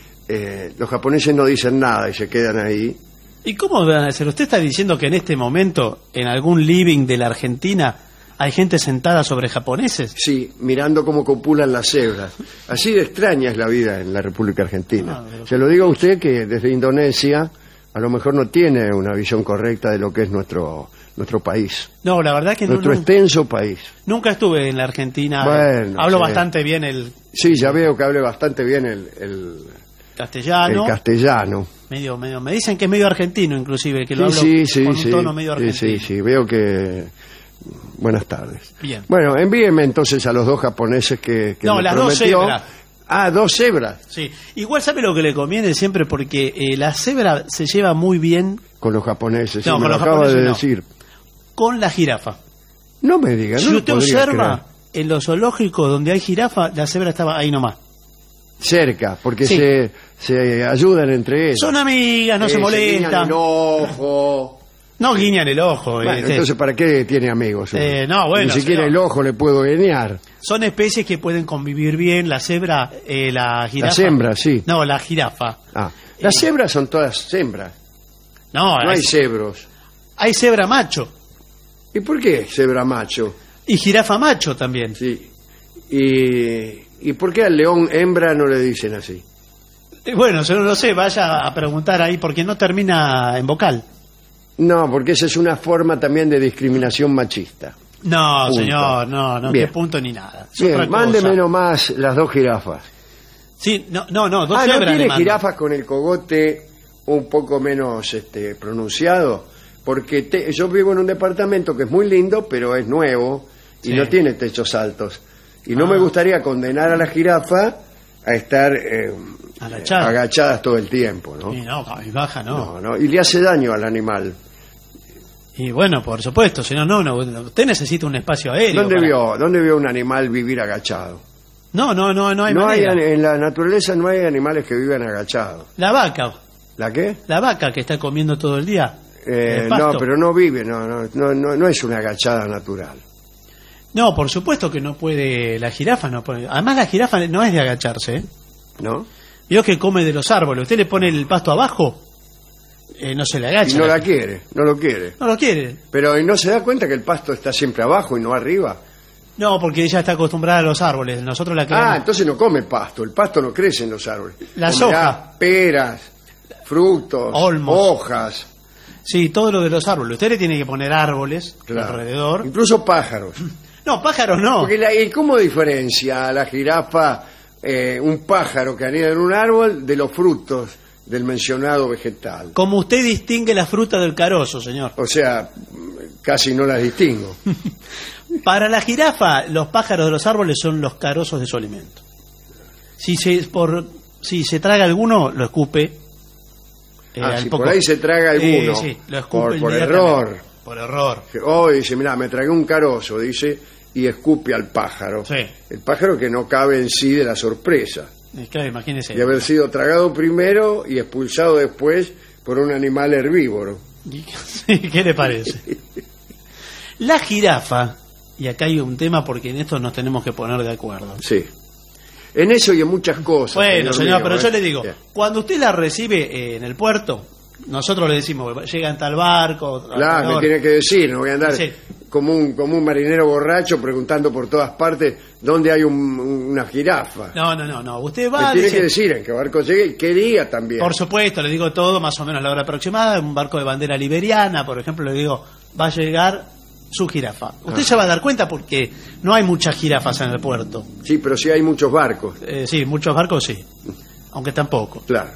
Speaker 3: eh, los japoneses no dicen nada y se quedan ahí.
Speaker 4: ¿Y cómo van a hacer? ¿Usted está diciendo que en este momento, en algún living de la Argentina, hay gente sentada sobre japoneses?
Speaker 3: Sí, mirando cómo copulan las cebras. Así de extraña es la vida en la República Argentina.
Speaker 4: Ah, pero-
Speaker 3: Se lo digo a usted que desde Indonesia a lo mejor no tiene una visión correcta de lo que es nuestro nuestro país,
Speaker 4: No, la verdad que no,
Speaker 3: nuestro
Speaker 4: no-
Speaker 3: extenso país.
Speaker 4: nunca estuve en la Argentina.
Speaker 3: Bueno,
Speaker 4: Hablo
Speaker 3: sí.
Speaker 4: bastante bien el
Speaker 3: Sí, ya veo que hable bastante bien el, el,
Speaker 4: castellano.
Speaker 3: el castellano.
Speaker 4: medio, medio, me dicen que es medio argentino, inclusive, que lo
Speaker 3: Sí,
Speaker 4: hablo
Speaker 3: sí, sí,
Speaker 4: con
Speaker 3: sí,
Speaker 4: un tono medio
Speaker 3: sí,
Speaker 4: argentino.
Speaker 3: sí, sí, veo que... Buenas tardes.
Speaker 4: Bien.
Speaker 3: Bueno, envíeme entonces a los dos japoneses que, que
Speaker 4: No,
Speaker 3: me
Speaker 4: las dos
Speaker 3: prometió.
Speaker 4: cebras.
Speaker 3: Ah, dos cebras.
Speaker 4: Sí. Igual sabe lo que le conviene siempre, porque eh, la cebra se lleva muy bien
Speaker 3: Con los japoneses, sí,
Speaker 4: No,
Speaker 3: me
Speaker 4: con
Speaker 3: lo
Speaker 4: los
Speaker 3: acaba de
Speaker 4: japoneses no.
Speaker 3: decir.
Speaker 4: con la jirafa.
Speaker 3: No me diga, no
Speaker 4: Si
Speaker 3: lo
Speaker 4: usted
Speaker 3: podría
Speaker 4: observa, en los zoológicos donde hay jirafa, la cebra estaba ahí nomás.
Speaker 3: creer. Cerca, porque
Speaker 4: Sí.
Speaker 3: se, se ayudan entre ellos.
Speaker 4: Son amigas, no
Speaker 3: Eh,
Speaker 4: se
Speaker 3: guiñan
Speaker 4: molestan.
Speaker 3: el ojo.
Speaker 4: No guiñan el ojo.
Speaker 3: Bueno,
Speaker 4: este.
Speaker 3: entonces, ¿para qué tiene amigos?
Speaker 4: Eh, no, bueno,
Speaker 3: Ni siquiera
Speaker 4: señor.
Speaker 3: el ojo le puedo guiñar.
Speaker 4: Son especies que pueden convivir bien. La cebra, eh, la jirafa.
Speaker 3: Las hembras, sí.
Speaker 4: No, la jirafa.
Speaker 3: Ah, las
Speaker 4: Eh,
Speaker 3: cebras son todas hembras.
Speaker 4: No,
Speaker 3: No hay
Speaker 4: hay,
Speaker 3: cebros.
Speaker 4: hay cebra macho.
Speaker 3: ¿Y por qué cebra macho?
Speaker 4: Y jirafa macho también.
Speaker 3: Sí. ¿Y, ¿Y por qué al león hembra no le dicen así?
Speaker 4: Eh, Bueno, yo no lo sé, vaya a preguntar ahí porque no termina en vocal.
Speaker 3: No, porque esa es una forma también de discriminación machista.
Speaker 4: No,
Speaker 3: Punto.
Speaker 4: señor, no, no,
Speaker 3: Bien.
Speaker 4: qué punto ni nada. Es otra
Speaker 3: Bien,
Speaker 4: cosa.
Speaker 3: mándeme nomás las dos jirafas.
Speaker 4: Sí, no, no, no, dos
Speaker 3: Ah, ¿no
Speaker 4: cebras le
Speaker 3: tiene
Speaker 4: mando.
Speaker 3: jirafas con el cogote un poco menos este, pronunciado? Porque te- yo vivo en un departamento que es muy lindo, pero es nuevo y
Speaker 4: Sí.
Speaker 3: no tiene techos altos. Y no
Speaker 4: Ah.
Speaker 3: me gustaría condenar a la jirafa a estar eh,
Speaker 4: Agachada.
Speaker 3: agachadas todo el tiempo, ¿no?
Speaker 4: Y no, y baja, no.
Speaker 3: No, no, y le hace daño al animal.
Speaker 4: Y bueno, por supuesto, señor, no, no, usted necesita un espacio aéreo.
Speaker 3: ¿Dónde
Speaker 4: para-
Speaker 3: vio, ¿Dónde vio un animal vivir agachado?
Speaker 4: No, no, no, no hay
Speaker 3: No hay,
Speaker 4: manera.
Speaker 3: en la naturaleza no hay animales que vivan agachados.
Speaker 4: La vaca,
Speaker 3: ¿La qué?
Speaker 4: la vaca que está comiendo todo el día.
Speaker 3: Eh,
Speaker 4: el
Speaker 3: no,
Speaker 4: pasto.
Speaker 3: pero no vive, no, no, no, no, no es una agachada natural.
Speaker 4: No, por supuesto que no puede, la jirafa no puede. Además la jirafa no es de agacharse, ¿eh?
Speaker 3: ¿No?
Speaker 4: Vio que come de los árboles. Usted le pone el pasto abajo, eh, no se le agacha.
Speaker 3: Y no la quiere, no lo quiere.
Speaker 4: No lo quiere.
Speaker 3: Pero ¿y no se da cuenta que el pasto está siempre abajo y no arriba?
Speaker 4: No, porque ella está acostumbrada a los árboles. Nosotros la
Speaker 3: Ah,
Speaker 4: queremos.
Speaker 3: entonces no come pasto, el pasto no crece en los árboles.
Speaker 4: Las
Speaker 3: Comerá
Speaker 4: hojas.
Speaker 3: peras, frutos,
Speaker 4: Olmos.
Speaker 3: hojas,
Speaker 4: Sí, todo lo de los árboles. Usted le tiene que poner árboles
Speaker 3: claro.
Speaker 4: alrededor.
Speaker 3: Incluso pájaros.
Speaker 4: No, pájaros no.
Speaker 3: Porque la- ¿y cómo diferencia a la jirafa eh, un pájaro que anida en un árbol de los frutos del mencionado vegetal?
Speaker 4: Como usted distingue la fruta del carozo, señor.
Speaker 3: O sea, casi no las distingo.
Speaker 4: Para la jirafa, los pájaros de los árboles son los carozos de su alimento. Si se, por, si se traga alguno, lo escupe. eh,
Speaker 3: Ah,
Speaker 4: al
Speaker 3: si
Speaker 4: poco-
Speaker 3: por ahí se traga alguno,
Speaker 4: Sí, sí, lo escupe
Speaker 3: por, por
Speaker 4: inmediatamente.
Speaker 3: error.
Speaker 4: Por error.
Speaker 3: Hoy dice, mira, me tragué un carozo, dice, y escupe al pájaro.
Speaker 4: Sí.
Speaker 3: El pájaro que no cabe en sí de la sorpresa,
Speaker 4: Es que, imagínese.
Speaker 3: de haber sido tragado primero y expulsado después por un animal herbívoro.
Speaker 4: Sí, ¿qué le parece? La jirafa, y acá hay un tema porque en esto nos tenemos que poner de acuerdo.
Speaker 3: Sí. En eso y en muchas cosas.
Speaker 4: Bueno, señor,
Speaker 3: mío,
Speaker 4: pero
Speaker 3: ¿eh?
Speaker 4: yo le digo,
Speaker 3: Bien.
Speaker 4: cuando usted la recibe eh, en el puerto, nosotros le decimos, llega en tal barco.
Speaker 3: Claro, me
Speaker 4: tal-
Speaker 3: tiene que decir, no voy a andar
Speaker 4: Sí.
Speaker 3: como, un, como un marinero borracho preguntando por todas partes dónde hay un- una jirafa.
Speaker 4: No, no, no, no. Usted
Speaker 3: Me
Speaker 4: va,
Speaker 3: tiene
Speaker 4: dice,
Speaker 3: que decir en qué barco llegue y qué día también.
Speaker 4: por supuesto, le digo todo más o menos a la hora aproximada, un barco de bandera liberiana, por ejemplo, le digo, va a llegar su jirafa. Usted
Speaker 3: Ah.
Speaker 4: se va a dar cuenta porque no hay muchas jirafas en el puerto.
Speaker 3: Sí, pero sí hay muchos barcos.
Speaker 4: Eh, sí, muchos barcos sí, aunque tampoco.
Speaker 3: Claro,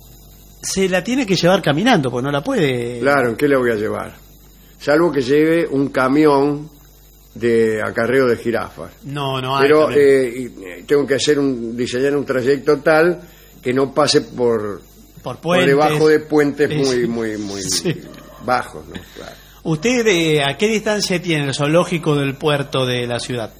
Speaker 4: Se la tiene que llevar caminando, porque no la puede...
Speaker 3: claro, ¿en qué le voy a llevar? Salvo que lleve un camión de acarreo de jirafas.
Speaker 4: No, no hay.
Speaker 3: Pero
Speaker 4: también.
Speaker 3: eh, y, eh, tengo que hacer un diseñar un trayecto tal que no pase por,
Speaker 4: por
Speaker 3: por
Speaker 4: puentes.
Speaker 3: debajo de puentes muy
Speaker 4: Sí.
Speaker 3: muy muy
Speaker 4: Sí.
Speaker 3: bajos, ¿no? Claro.
Speaker 4: ¿Usted eh, a qué distancia tiene el zoológico del puerto de la ciudad?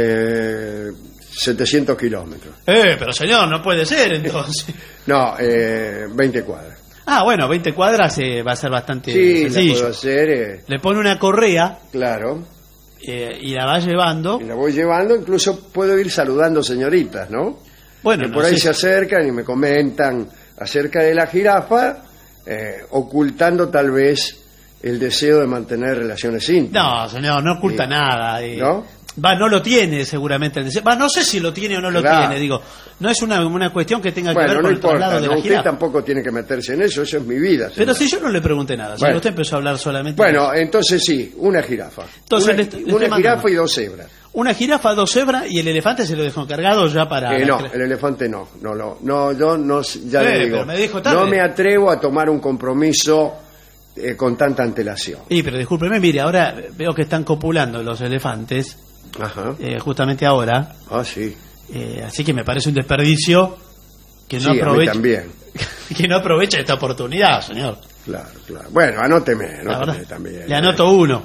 Speaker 3: Eh, setecientos kilómetros.
Speaker 4: Eh, pero señor, no puede ser entonces.
Speaker 3: No, eh, veinte cuadras.
Speaker 4: Ah, bueno, veinte cuadras eh, va a ser bastante
Speaker 3: Sí, la
Speaker 4: sencillo.
Speaker 3: puedo hacer, eh,
Speaker 4: Le pone una correa
Speaker 3: claro.
Speaker 4: eh, y la va llevando.
Speaker 3: Y la voy llevando, incluso puedo ir saludando señoritas, ¿no?
Speaker 4: Bueno,
Speaker 3: que
Speaker 4: no
Speaker 3: por ahí
Speaker 4: sé.
Speaker 3: se acercan y me comentan acerca de la jirafa, eh, ocultando tal vez el deseo de mantener relaciones íntimas.
Speaker 4: No, señor, no oculta
Speaker 3: Sí.
Speaker 4: nada. eh.
Speaker 3: ¿No?
Speaker 4: Va, no lo tiene seguramente. el deseo. Va, no sé si lo tiene o no lo
Speaker 3: Claro.
Speaker 4: tiene, digo. No es una, una cuestión que tenga que
Speaker 3: Bueno,
Speaker 4: ver
Speaker 3: no
Speaker 4: con el
Speaker 3: importa,
Speaker 4: traslado de
Speaker 3: ¿no?
Speaker 4: la
Speaker 3: Usted
Speaker 4: jirafa.
Speaker 3: tampoco tiene que meterse en eso, eso es mi vida.
Speaker 4: Pero
Speaker 3: señor.
Speaker 4: si yo no le pregunté nada, si
Speaker 3: Bueno.
Speaker 4: usted empezó a hablar solamente...
Speaker 3: Bueno, entonces sí, una jirafa.
Speaker 4: Entonces
Speaker 3: una
Speaker 4: le estoy- le
Speaker 3: una
Speaker 4: estoy
Speaker 3: jirafa
Speaker 4: mandando.
Speaker 3: y dos cebras.
Speaker 4: Una jirafa, dos cebras y el elefante se lo dejó encargado ya para...
Speaker 3: Eh, no, el elefante no, no, no, no, yo no, ya
Speaker 4: Eh,
Speaker 3: le digo,
Speaker 4: pero me dijo tarde.
Speaker 3: no me atrevo a tomar un compromiso eh, con tanta antelación.
Speaker 4: Sí, pero discúlpeme, mire, ahora veo que están copulando los elefantes,
Speaker 3: Ajá,
Speaker 4: eh, justamente ahora,
Speaker 3: ah, sí,
Speaker 4: eh, así que me parece un desperdicio que no
Speaker 3: sí, a mí
Speaker 4: aproveche
Speaker 3: también,
Speaker 4: que no aproveche esta oportunidad, señor.
Speaker 3: claro, claro. Bueno, anóteme,
Speaker 4: La
Speaker 3: anóteme
Speaker 4: verdad,
Speaker 3: también.
Speaker 4: le anoto uno.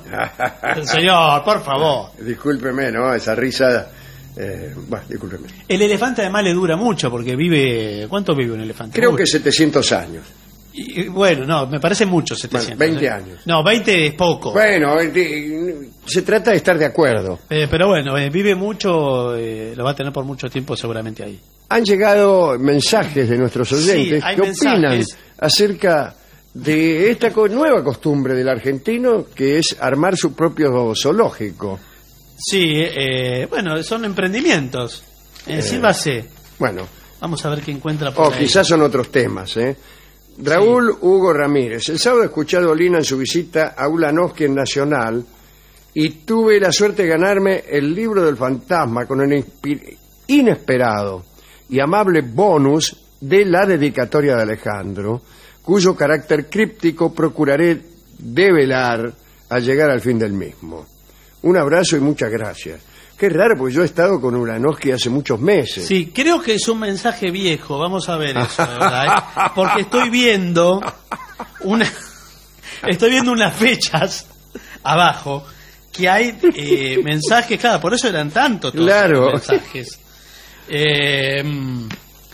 Speaker 4: Señor, por favor.
Speaker 3: Discúlpeme, ¿no? Esa risa, eh, bueno, discúlpeme.
Speaker 4: El elefante además le dura mucho porque vive... ¿Cuánto vive un elefante?
Speaker 3: Creo
Speaker 4: Uy.
Speaker 3: que setecientos años.
Speaker 4: Y- y bueno, no, me parece mucho setecientos.
Speaker 3: Bueno, veinte
Speaker 4: ¿eh?
Speaker 3: años.
Speaker 4: No, veinte es poco.
Speaker 3: Bueno, eh, de- se trata de estar de acuerdo.
Speaker 4: Eh, pero bueno, eh, vive mucho, eh, lo va a tener por mucho tiempo seguramente ahí.
Speaker 3: Han llegado mensajes de nuestros oyentes
Speaker 4: Sí, hay
Speaker 3: que opinan
Speaker 4: mensajes.
Speaker 3: acerca de esta co- nueva costumbre del argentino que es armar su propio zoológico.
Speaker 4: Sí, eh, bueno, son emprendimientos. Eh, sírvase.
Speaker 3: Bueno,
Speaker 4: Vamos a ver qué encuentra por
Speaker 3: o
Speaker 4: ahí.
Speaker 3: quizás son otros temas, ¿eh? Raúl Hugo Ramírez. El sábado escuché a Dolina en su visita a Ulanowski en Nacional y tuve la suerte de ganarme el libro del fantasma con el inspi- inesperado y amable bonus de la dedicatoria de Alejandro, cuyo carácter críptico procuraré develar al llegar al fin del mismo. Un abrazo y muchas gracias. Qué raro, porque yo he estado con Ulanowski hace muchos meses.
Speaker 4: Sí, creo que es un mensaje viejo. Vamos a ver eso, de ¿verdad? ¿eh? Porque estoy viendo una, estoy viendo unas fechas abajo que hay eh, mensajes, claro, por eso eran tantos todos
Speaker 3: Claro.
Speaker 4: los mensajes. Eh, mm,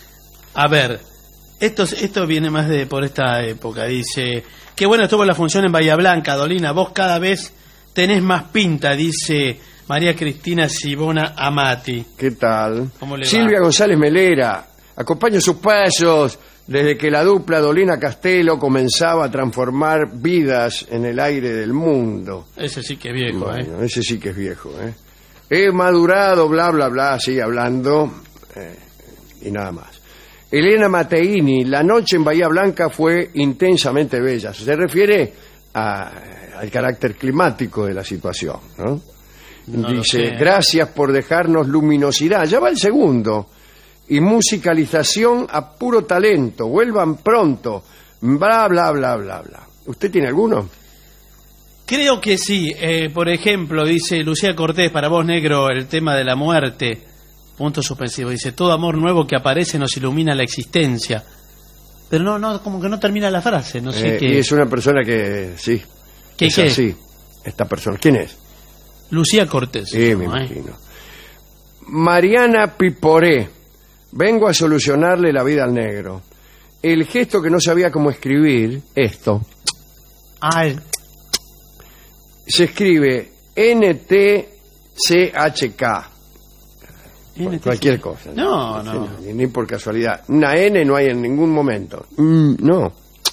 Speaker 4: a ver, esto, esto viene más de por esta época. Dice, qué bueno estuvo la función en Bahía Blanca, Dolina, vos cada vez tenés más pinta, dice María Cristina Sibona Amati.
Speaker 3: ¿Qué tal?
Speaker 4: ¿Cómo le va?
Speaker 3: Silvia González Melera. Acompaño sus pasos desde que la dupla Dolina Castelo comenzaba a transformar vidas en el aire del mundo.
Speaker 4: Ese sí que es viejo, ¿eh?
Speaker 3: Bueno, ese sí que es viejo, ¿eh? He madurado, bla, bla, bla, sigue hablando, eh, y nada más. Elena Mateini, la noche en Bahía Blanca fue intensamente bella. Se refiere a- al carácter climático de la situación, ¿no?
Speaker 4: No lo
Speaker 3: Dice,
Speaker 4: sé.
Speaker 3: gracias por dejarnos luminosidad. Ya va el segundo. Y musicalización a puro talento. Vuelvan pronto. Bla, bla, bla, bla, bla. ¿Usted tiene alguno?
Speaker 4: Creo que sí. Eh, por ejemplo, dice Lucía Cortés, para vos, negro, el tema de la muerte. Punto suspensivo. Dice, todo amor nuevo que aparece nos ilumina la existencia. Pero no, no, como que no termina la frase. No sé
Speaker 3: Eh,
Speaker 4: qué.
Speaker 3: y es una persona que, sí,
Speaker 4: ¿Qué,
Speaker 3: es
Speaker 4: qué?
Speaker 3: así. Esta persona. ¿Quién es?
Speaker 4: Lucía Cortés.
Speaker 3: Sí, me
Speaker 4: ¿no, eh?
Speaker 3: imagino. Mariana Piporé. Vengo a solucionarle la vida al negro. El gesto que no sabía cómo escribir, esto,
Speaker 4: Ah, el-
Speaker 3: se escribe N T C H K.
Speaker 4: N T
Speaker 3: Cualquier cosa.
Speaker 4: No, no.
Speaker 3: no. Ni, ni por casualidad. Una N no hay en ningún momento. Mm, no.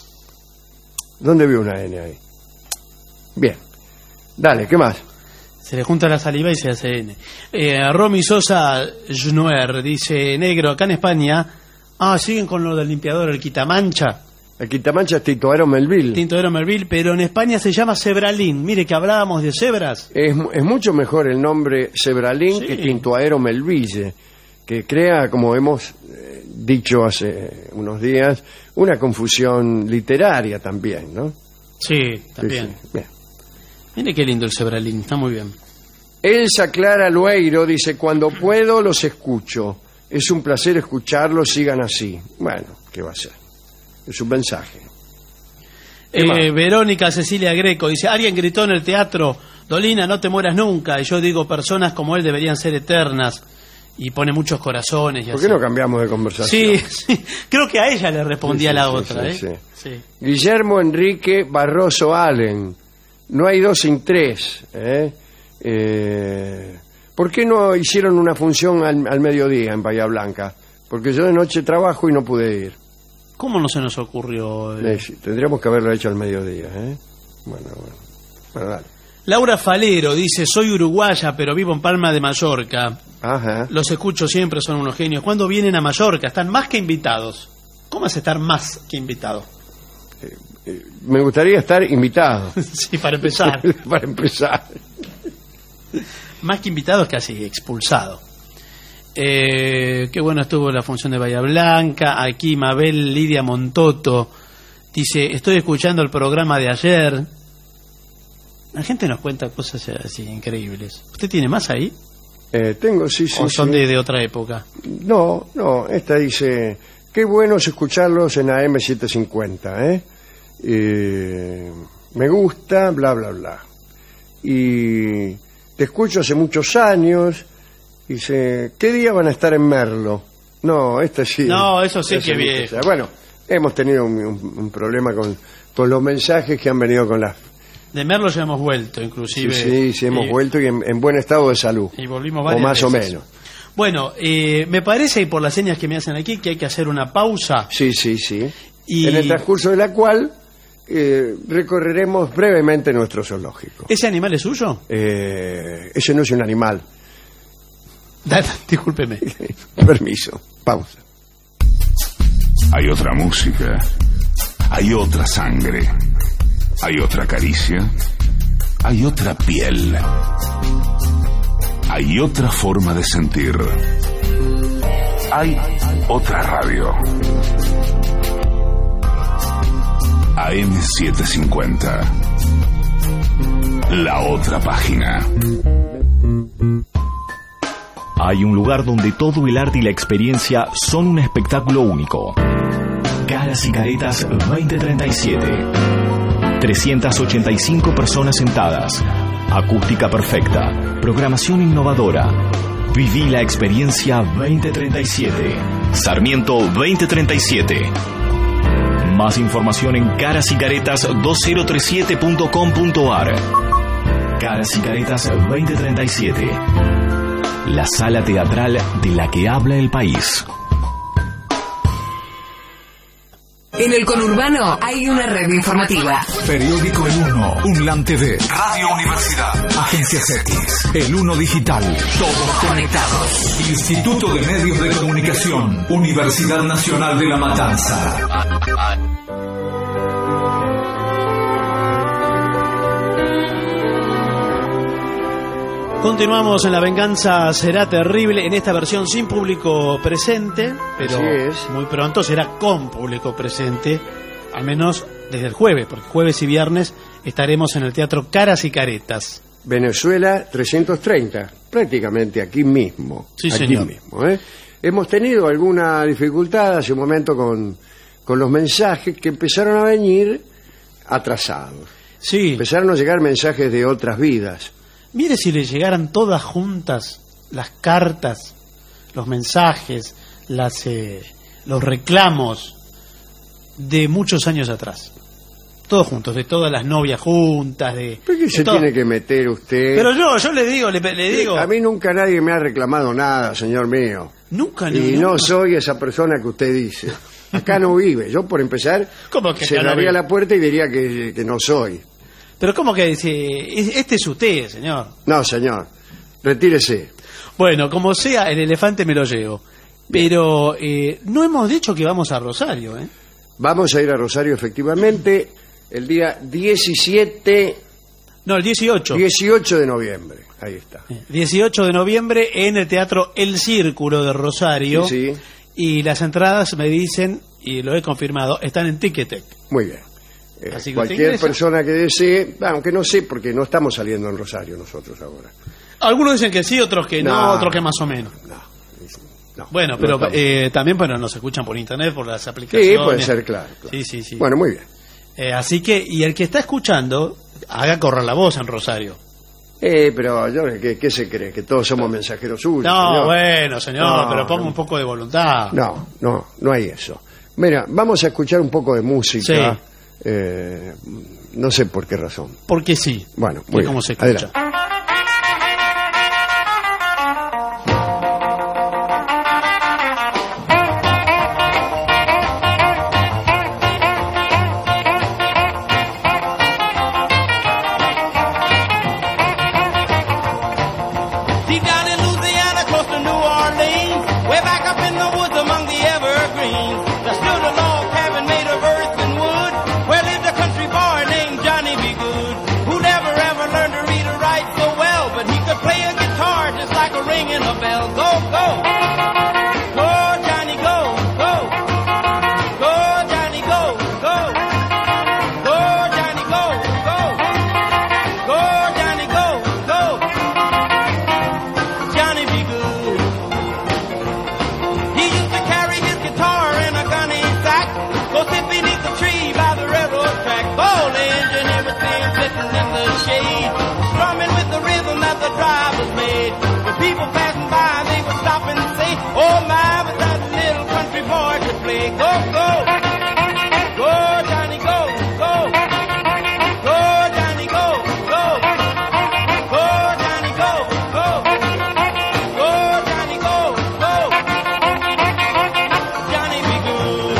Speaker 3: ¿Dónde vio una N ahí? Bien. Dale, ¿qué más?
Speaker 4: Se le junta la saliva y se hace N. Eh, Romy Sosa Jnuer dice, negro, acá en España, ah, siguen con lo del limpiador, el quitamancha.
Speaker 3: El quitamancha es Tintoero Melville.
Speaker 4: Tintoero Melville, pero en España se llama Cebralín. Mire que hablábamos de cebras.
Speaker 3: Es, es mucho mejor el nombre Cebralín
Speaker 4: Sí.
Speaker 3: que Tintoero Melville, que crea, como hemos eh, dicho hace unos días, una confusión literaria también, ¿no?
Speaker 4: Sí, también.
Speaker 3: Sí, sí. Bien.
Speaker 4: Mire qué lindo el Cebralín, está muy bien.
Speaker 3: Elsa Clara Lueiro dice, cuando puedo los escucho. Es un placer escucharlos, sigan así. Bueno, ¿qué va a ser? Es un mensaje.
Speaker 4: Eh, Verónica Cecilia Greco dice, alguien gritó en el teatro, Dolina, no te mueras nunca. Y yo digo, personas como él deberían ser eternas. Y pone muchos corazones. Y
Speaker 3: ¿Por
Speaker 4: así.
Speaker 3: qué no cambiamos de conversación?
Speaker 4: Sí, sí, creo que a ella le respondía
Speaker 3: Sí, sí,
Speaker 4: la
Speaker 3: sí,
Speaker 4: otra.
Speaker 3: sí,
Speaker 4: ¿eh?
Speaker 3: sí.
Speaker 4: Sí.
Speaker 3: Guillermo Enrique Barroso Allen. No hay dos sin tres. ¿eh? Eh, ¿Por qué no hicieron una función al, al mediodía en Bahía Blanca? Porque yo de noche trabajo y no pude ir.
Speaker 4: ¿Cómo no se nos ocurrió? eh?
Speaker 3: Eh, sí, tendríamos que haberlo hecho al mediodía. ¿eh? Bueno, bueno. Bueno, dale.
Speaker 4: Laura Falero dice, soy uruguaya, pero vivo en Palma de Mallorca.
Speaker 3: Ajá.
Speaker 4: Los escucho siempre, son unos genios. ¿Cuándo vienen a Mallorca? Están más que invitados. ¿Cómo es estar más que invitado?
Speaker 3: Eh, Me gustaría estar invitado.
Speaker 4: Sí, para empezar.
Speaker 3: Para empezar.
Speaker 4: Más que invitado es casi expulsado. Eh, qué bueno estuvo la función de Bahía Blanca. Aquí Mabel Lidia Montoto dice, estoy escuchando el programa de ayer. La gente nos cuenta cosas así increíbles. ¿Usted tiene más ahí?
Speaker 3: Eh, tengo, sí, sí.
Speaker 4: ¿O son
Speaker 3: sí.
Speaker 4: de, de otra época?
Speaker 3: No, no, esta dice, qué bueno es escucharlos en A M setecientos cincuenta, ¿eh? Eh, me gusta, bla, bla, bla. Y te escucho hace muchos años. Dice, ¿qué día van a estar en Merlo? No, este sí.
Speaker 4: No, eso sí
Speaker 3: Ese
Speaker 4: que
Speaker 3: sí
Speaker 4: viejo.
Speaker 3: sea. Bueno, hemos tenido un, un- un problema con, con los mensajes que han venido con las...
Speaker 4: De Merlo ya hemos vuelto,
Speaker 3: Sí,
Speaker 4: inclusive.
Speaker 3: sí, sí, hemos
Speaker 4: y,
Speaker 3: vuelto y en, en buen estado de salud.
Speaker 4: Y volvimos
Speaker 3: O
Speaker 4: varias
Speaker 3: más o
Speaker 4: veces.
Speaker 3: menos.
Speaker 4: Bueno, eh, me parece, y por las señas que me hacen aquí, que hay que hacer una pausa.
Speaker 3: Sí, sí, sí.
Speaker 4: Y-
Speaker 3: En el transcurso de la cual eh, recorreremos brevemente nuestro zoológico.
Speaker 4: ¿Ese animal es suyo?
Speaker 3: Eh, ese no es un animal.
Speaker 4: Discúlpeme.
Speaker 3: Permiso. Pausa.
Speaker 1: Hay otra música, hay otra sangre, hay otra caricia, hay otra piel, hay otra forma de sentir, hay otra radio. A M setecientos cincuenta, la otra página.
Speaker 5: Hay un lugar donde todo el arte y la experiencia son un espectáculo único. Caras y Caretas veinte treinta y siete. trescientas ochenta y cinco personas sentadas. Acústica perfecta. Programación innovadora. Viví la experiencia veinte treinta y siete. Sarmiento veinte treinta y siete. Más información en caras y caretas dos mil treinta y siete punto com punto a r. Caras y Caretas veinte treinta y siete. La sala teatral de la que habla el país.
Speaker 6: En el conurbano hay una red informativa.
Speaker 7: Periódico El Uno, Unlan T V, Radio Universidad, Agencia CETIS, El Uno Digital, todos conectados. Instituto de Medios de Comunicación, Universidad Nacional de La Matanza.
Speaker 4: Continuamos en La Venganza Será Terrible, en esta versión sin público presente, pero
Speaker 3: Así es.
Speaker 4: muy pronto será con público presente, al menos desde el jueves, porque jueves y viernes estaremos en el Teatro Caras y Caretas.
Speaker 3: Venezuela trescientos treinta, prácticamente aquí mismo.
Speaker 4: Sí,
Speaker 3: aquí
Speaker 4: señor.
Speaker 3: mismo, ¿eh? Hemos tenido alguna dificultad hace un momento con, con los mensajes que empezaron a venir atrasados.
Speaker 4: Sí,
Speaker 3: Empezaron a llegar mensajes de otras vidas.
Speaker 4: mire si le llegaran todas juntas las cartas, los mensajes, las, eh, los reclamos de muchos años atrás. Todos juntos, de todas las novias juntas, de...
Speaker 3: ¿Por qué se
Speaker 4: todo.
Speaker 3: tiene que meter usted?
Speaker 4: Pero yo, yo le digo, le, le digo...
Speaker 3: A mí nunca nadie me ha reclamado nada, señor mío.
Speaker 4: Nunca,
Speaker 3: Y
Speaker 4: nunca.
Speaker 3: no soy esa persona que usted dice. Acá no vive. Yo, por empezar,
Speaker 4: ¿Cómo que acá no
Speaker 3: cerraría
Speaker 4: vive?
Speaker 3: la puerta y diría que, que no soy.
Speaker 4: Pero ¿cómo que dice? Este es usted, señor.
Speaker 3: No, señor. Retírese.
Speaker 4: Bueno, como sea, el elefante me lo llevo. Pero eh, no hemos dicho que vamos a Rosario, ¿eh?
Speaker 3: Vamos a ir a Rosario, efectivamente, el día diecisiete,
Speaker 4: No, el dieciocho.
Speaker 3: dieciocho de noviembre. Ahí está.
Speaker 4: dieciocho de noviembre en el Teatro El Círculo de Rosario.
Speaker 3: Sí, sí.
Speaker 4: Y las entradas, me dicen, y lo he confirmado, están en Ticketek.
Speaker 3: Muy bien. Eh,
Speaker 4: Así que usted
Speaker 3: cualquier
Speaker 4: ingresa.
Speaker 3: persona que desee, aunque no sé, porque no estamos saliendo en Rosario nosotros ahora.
Speaker 4: Algunos dicen que sí, otros que no,
Speaker 3: No.
Speaker 4: otros que más o menos.
Speaker 3: No. no
Speaker 4: Bueno,
Speaker 3: no
Speaker 4: pero
Speaker 3: estamos.
Speaker 4: eh, también bueno, nos escuchan por internet, por las aplicaciones.
Speaker 3: Sí, puede ser, claro. claro.
Speaker 4: Sí, sí, sí.
Speaker 3: Bueno, muy bien.
Speaker 4: Eh, así que, y el que está escuchando, haga correr la voz en Rosario.
Speaker 3: Eh, pero yo, ¿qué, qué se cree? ¿Que todos somos mensajeros suyos?
Speaker 4: No,
Speaker 3: señor?
Speaker 4: bueno, señor,
Speaker 3: No,
Speaker 4: pero ponga
Speaker 3: no.
Speaker 4: un poco de voluntad.
Speaker 3: No, no, no hay eso. Mira, vamos a escuchar un poco de música.
Speaker 4: Sí.
Speaker 3: Eh, no sé por qué razón.
Speaker 4: Porque sí.
Speaker 3: Bueno,
Speaker 4: Que
Speaker 3: muy bien.
Speaker 4: como se escucha.
Speaker 3: Adelante.
Speaker 8: Deep down in Louisiana, close to New Orleans, way back up in the woods among the evergreens, there stood a log cabin made of earth and wood, where lived a country boy named Johnny B. Good, who never ever learned to read or write so well, but he could play a guitar just like a ringing a bell. Go, go! Go, Johnny, go, go! Go, Johnny, go, go! Go, Johnny, go, go! Go, Johnny, go, go! Johnny be good. He used to carry his guitar in a gunny sack, go sit beneath the tree by the railroad track, ball engine, everything sitting in the shade, strumming with the rhythm that the drivers made. The people passing by, they would stop and say, oh my, but that little country boy could play. Go, go! Go, Johnny, go, go! Go, Johnny, go, go! Go, Johnny, go, go! Go, Johnny, go, go! Johnny be good.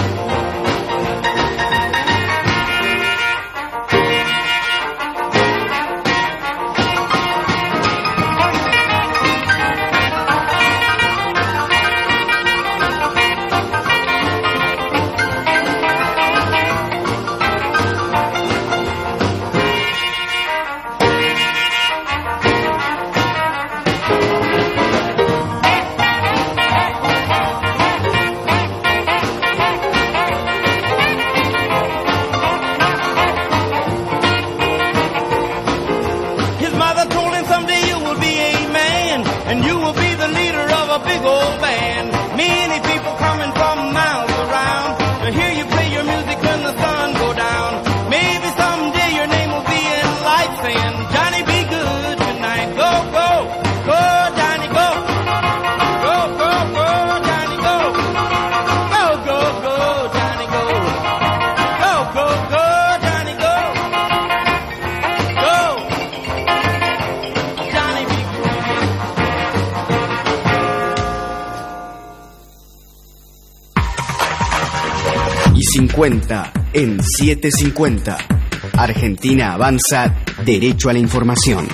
Speaker 8: His mother told him someday you will be a man, and you will be the leader of a big old band. Many people coming from miles around to hear you play your music when the sun go down. Maybe someday your name will be in lights saying, Johnny be good tonight. Go, go, go, Johnny, go. Go, go, go, Johnny, go. Go, go, go, Johnny, go. Go, go, go, Johnny, go. Go. Johnny be good.
Speaker 9: Y cincuenta en setecientos cincuenta. Argentina avanza derecho a la información.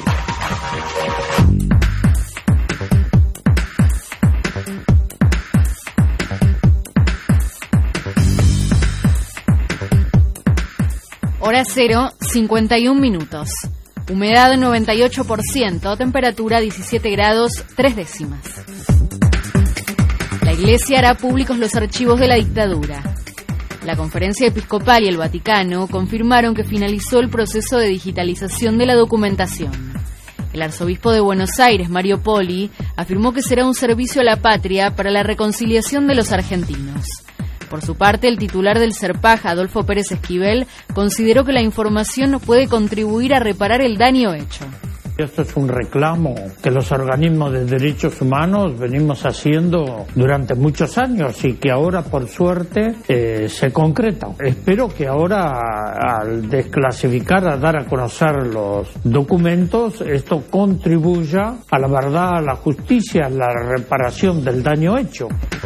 Speaker 10: Hora cero, cincuenta y un minutos. Humedad noventa y ocho por ciento, temperatura diecisiete grados, tres décimas. La Iglesia hará públicos los archivos de la dictadura. La Conferencia Episcopal y el Vaticano confirmaron que finalizó el proceso de digitalización de la documentación. El arzobispo de Buenos Aires, Mario Poli, afirmó que será un servicio a la patria para la reconciliación de los argentinos. Por su parte, el titular del CERPAJ, Adolfo Pérez Esquivel, consideró que la información puede contribuir a reparar el daño hecho.
Speaker 11: Esto es un reclamo que los organismos de derechos humanos venimos haciendo durante muchos años y que ahora, por suerte, eh, se concreta. Espero que ahora, al desclasificar, a dar a conocer los documentos, esto contribuya a la verdad, a la justicia, a la reparación del daño hecho.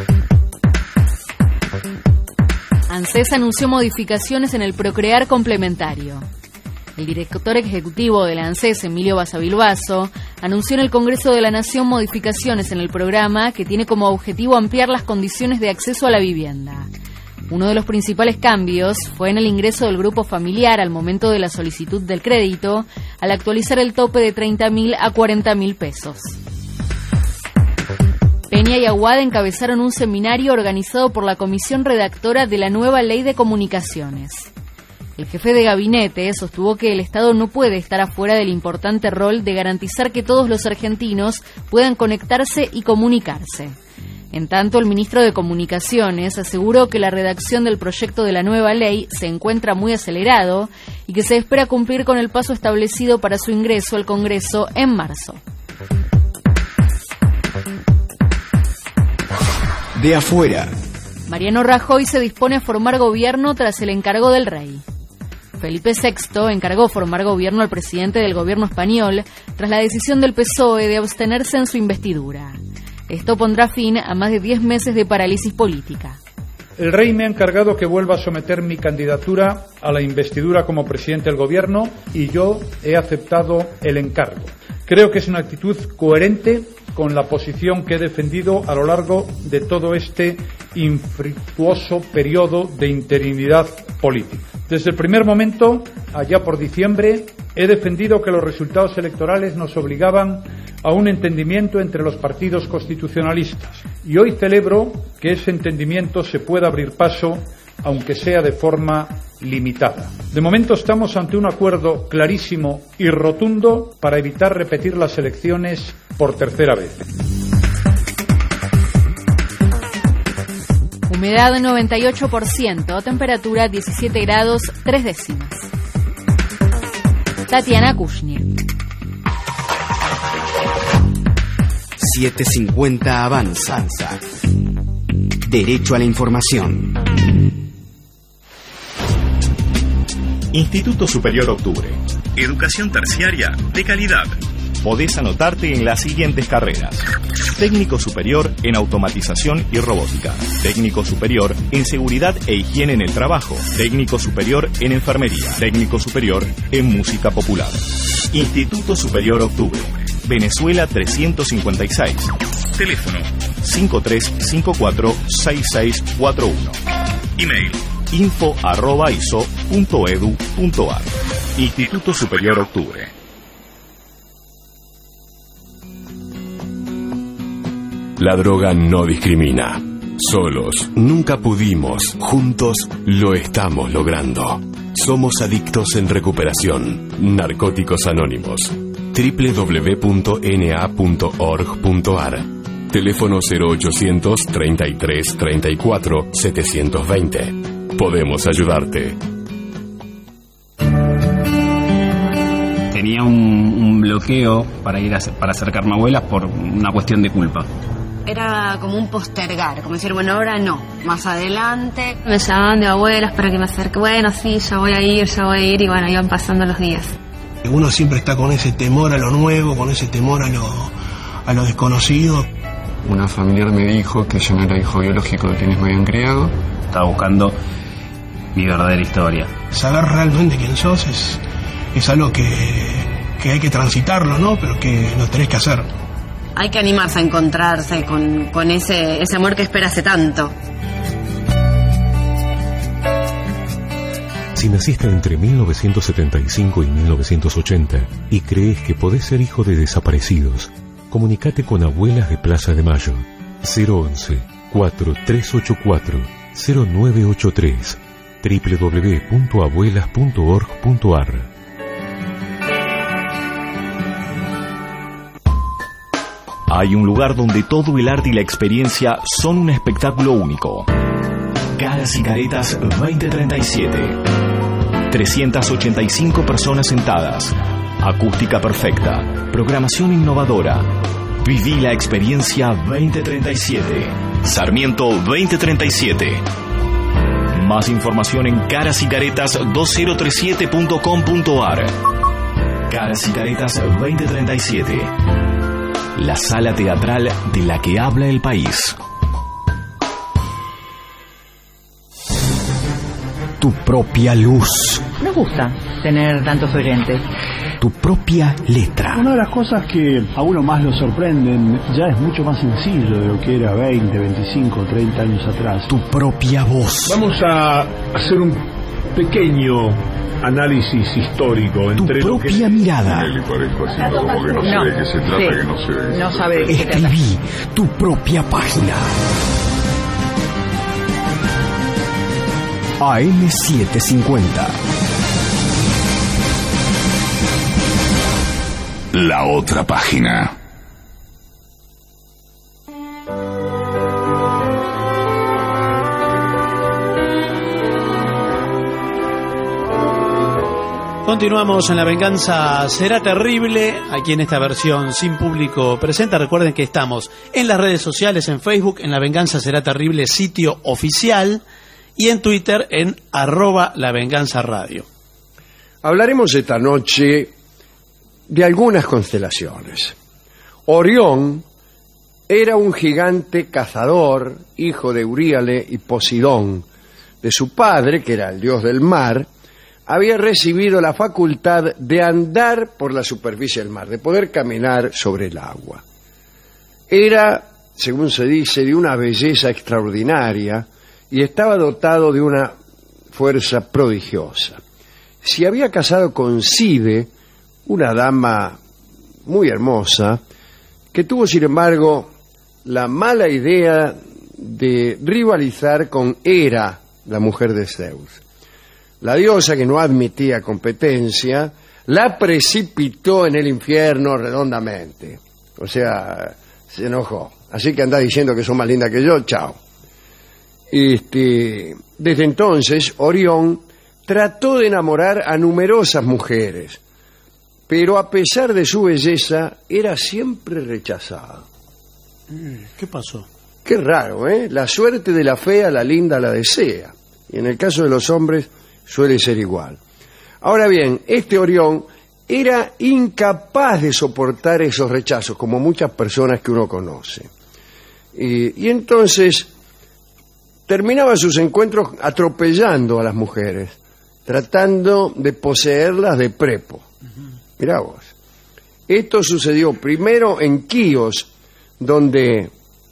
Speaker 10: ANSES anunció modificaciones en el Procrear complementario. El director ejecutivo de la ANSES, Emilio Basavilbaso, anunció en el Congreso de la Nación modificaciones en el programa que tiene como objetivo ampliar las condiciones de acceso a la vivienda. Uno de los principales cambios fue en el ingreso del grupo familiar al momento de la solicitud del crédito, al actualizar el tope de treinta mil a cuarenta mil pesos. Peña y Aguad encabezaron un seminario organizado por la comisión redactora de la nueva Ley de Comunicaciones. El jefe de gabinete sostuvo que el Estado no puede estar afuera del importante rol de garantizar que todos los argentinos puedan conectarse y comunicarse. En tanto, el ministro de Comunicaciones aseguró que la redacción del proyecto de la nueva ley se encuentra muy acelerado y que se espera cumplir con el paso establecido para su ingreso al Congreso en marzo.
Speaker 9: De afuera.
Speaker 10: Mariano Rajoy se dispone a formar gobierno tras el encargo del rey. Felipe sexto encargó formar gobierno al presidente del gobierno español tras la decisión del P S O E de abstenerse en su investidura. Esto pondrá fin a más de diez meses de parálisis política.
Speaker 12: El rey me ha encargado que vuelva a someter mi candidatura a la investidura como presidente del gobierno y yo he aceptado el encargo. Creo que es una actitud coherente con la posición que he defendido a lo largo de todo este infructuoso periodo de interinidad política. Desde el primer momento, allá por diciembre, he defendido que los resultados electorales nos obligaban a un entendimiento entre los partidos constitucionalistas y hoy celebro que ese entendimiento se pueda abrir paso, aunque sea de forma limitada. De momento estamos ante un acuerdo clarísimo y rotundo para evitar repetir las elecciones por tercera vez.
Speaker 10: Humedad noventa y ocho por ciento, temperatura diecisiete grados tres décimas. Tatiana Kushner.
Speaker 9: setecientos cincuenta Avanza. Derecho a la información.
Speaker 5: Instituto Superior Octubre. Educación terciaria de calidad. Podés anotarte en las siguientes carreras: técnico superior en automatización y robótica, técnico superior en seguridad e higiene en el trabajo, técnico superior en enfermería, técnico superior en música popular. Instituto Superior Octubre, Venezuela trescientos cincuenta y seis. Teléfono cinco tres cinco cuatro seis seis cuatro uno. Email info arroba iso punto edu punto ar. Instituto Superior Octubre.
Speaker 1: La droga no discrimina. Solos nunca pudimos, juntos lo estamos logrando. Somos adictos en recuperación. Narcóticos Anónimos. doble u doble u doble u punto ene a punto org punto ar. Teléfono cero ochocientos treinta y tres treinta y cuatro setecientos veinte. Podemos ayudarte.
Speaker 13: Tenía un, un bloqueo para ir a, para acercarme a abuelas por una cuestión de culpa.
Speaker 14: Era como un postergar, como decir, bueno, ahora no, más adelante. Me llamaban de abuelas para que me acerque, bueno, sí, ya voy a ir, ya voy a ir, y bueno, iban pasando los días.
Speaker 15: Uno siempre está con ese temor a lo nuevo, con ese temor a lo, a lo desconocido.
Speaker 16: Una familiar me dijo que yo no era hijo biológico de quienes me habían criado.
Speaker 13: Estaba buscando mi verdadera historia.
Speaker 15: Saber realmente quién sos es, es algo que, que hay que transitarlo, ¿no? Pero que lo tenés que hacer.
Speaker 14: Hay que animarse a encontrarse con, con ese, ese amor que espera hace tanto.
Speaker 17: Si naciste entre mil novecientos setenta y cinco y mil novecientos ochenta y crees que podés ser hijo de desaparecidos, comunicate con Abuelas de Plaza de Mayo. cero once cuatro tres ocho cuatro cero nueve ocho tres. doble u doble u doble u punto abuelas punto org punto ar.
Speaker 5: Hay un lugar donde todo el arte y la experiencia son un espectáculo único. Caras y Caretas veinte treinta y siete. trescientas ochenta y cinco personas sentadas, Acústica perfecta, programación innovadora. Viví la experiencia veinte treinta y siete. Sarmiento veinte treinta y siete. Más información en caras y caretas dos mil treinta y siete punto com punto a r. Caras y Caretas veinte treinta y siete. La sala teatral de la que habla el país. Tu propia luz.
Speaker 18: Nos gusta tener tantos oyentes.
Speaker 5: Tu propia letra.
Speaker 19: Una de las cosas que a uno más lo sorprenden ya es mucho más sencillo de lo que era veinte, veinticinco, treinta años atrás.
Speaker 5: Tu propia voz.
Speaker 17: Vamos a hacer un pequeño análisis histórico entre
Speaker 5: tu propia
Speaker 17: lo que...
Speaker 5: mirada.
Speaker 17: Le parezco así, como que no,
Speaker 18: no
Speaker 17: sé de qué se trata,
Speaker 18: sí.
Speaker 17: que no sé de
Speaker 18: No
Speaker 17: qué
Speaker 18: sabe de qué se trata.
Speaker 5: Escribí tu propia página. A M setecientos cincuenta.
Speaker 1: La otra página.
Speaker 4: Continuamos en La Venganza Será Terrible, aquí en esta versión sin público presente. Recuerden que estamos en las redes sociales, en Facebook, en La Venganza Será Terrible, sitio oficial, y en Twitter en arroba La Venganza Radio.
Speaker 3: Hablaremos esta noche de algunas constelaciones. Orión era un gigante cazador, hijo de Euríale y Posidón. De su padre, que era el dios del mar, había recibido la facultad de andar por la superficie del mar, de poder caminar sobre el agua. Era, según se dice, de una belleza extraordinaria y estaba dotado de una fuerza prodigiosa. Se había casado con Cide, una dama muy hermosa, que tuvo, sin embargo, la mala idea de rivalizar con Hera, la mujer de Zeus. La diosa, que no admitía competencia, la precipitó en el infierno redondamente. O sea, se enojó. Así que anda diciendo que son más linda que yo, chao. Este, desde entonces, Orión trató de enamorar a numerosas mujeres, pero a pesar de su belleza, era siempre rechazado.
Speaker 4: ¿Qué pasó?
Speaker 3: Qué raro, ¿eh? La suerte de la fea, la linda la desea. Y en el caso de los hombres, suele ser igual. Ahora bien, este Orión era incapaz de soportar esos rechazos, como muchas personas que uno conoce. Y, y entonces terminaba sus encuentros atropellando a las mujeres, tratando de poseerlas de prepo. Mirá vos. Esto sucedió primero en Quíos, donde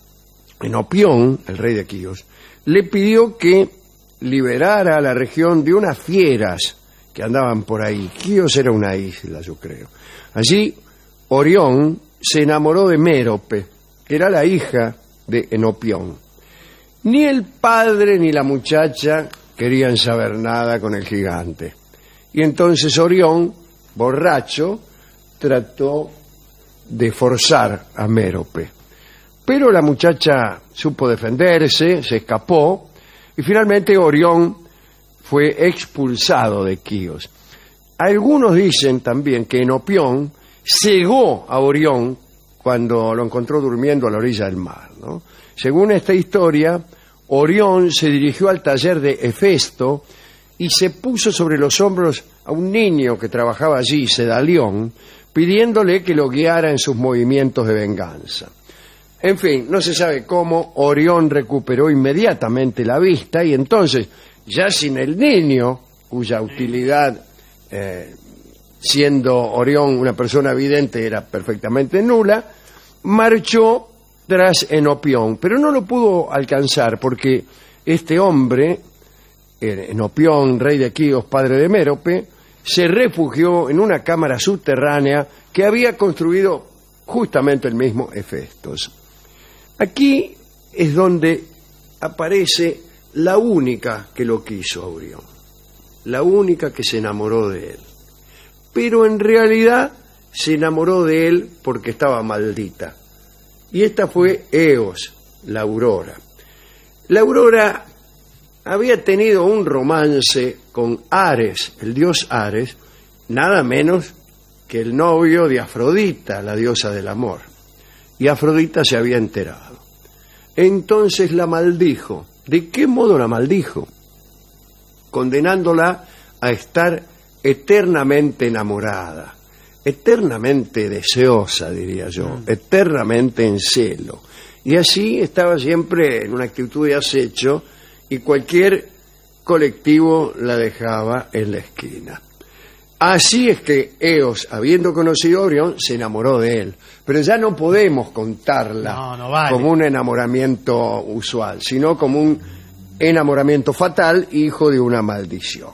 Speaker 3: Enopión, el rey de Quíos, le pidió que liberara a la región de unas fieras que andaban por ahí. Quíos era una isla, yo creo. Allí, Orión se enamoró de Mérope, que era la hija de Enopión. Ni el padre ni la muchacha querían saber nada con el gigante. Y entonces Orión, borracho, trató de forzar a Mérope. Pero la muchacha supo defenderse, se escapó, y finalmente Orión fue expulsado de Quíos. Algunos dicen también que Enopión cegó a Orión cuando lo encontró durmiendo a la orilla del mar, ¿no? Según esta historia, Orión se dirigió al taller de Hefesto y se puso sobre los hombros a un niño que trabajaba allí, Sedalión, pidiéndole que lo guiara en sus movimientos de venganza. En fin, no se sabe cómo, Orión recuperó inmediatamente la vista y entonces, ya sin el niño, cuya utilidad, eh, siendo Orión una persona vidente, era perfectamente nula, marchó tras Enopión, pero no lo pudo alcanzar porque este hombre, Enopión, rey de Quíos, padre de Mérope, se refugió en una cámara subterránea que había construido justamente el mismo Hefestos. Aquí es donde aparece la única que lo quiso a Orión, la única que se enamoró de él. Pero en realidad se enamoró de él porque estaba maldita. Y esta fue Eos, la Aurora. La Aurora había tenido un romance con Ares, el dios Ares, nada menos que el novio de Afrodita, la diosa del amor. Y Afrodita se había enterado. Entonces la maldijo. ¿De qué modo la maldijo? Condenándola a estar eternamente enamorada, eternamente deseosa, diría yo, eternamente en celo. Y así estaba siempre en una actitud de acecho y cualquier colectivo la dejaba en la esquina. Así es que Eos, habiendo conocido a Orión, se enamoró de él. Pero ya no podemos contarla
Speaker 4: no, no vale.
Speaker 3: como un enamoramiento usual, sino como un enamoramiento fatal, hijo de una maldición.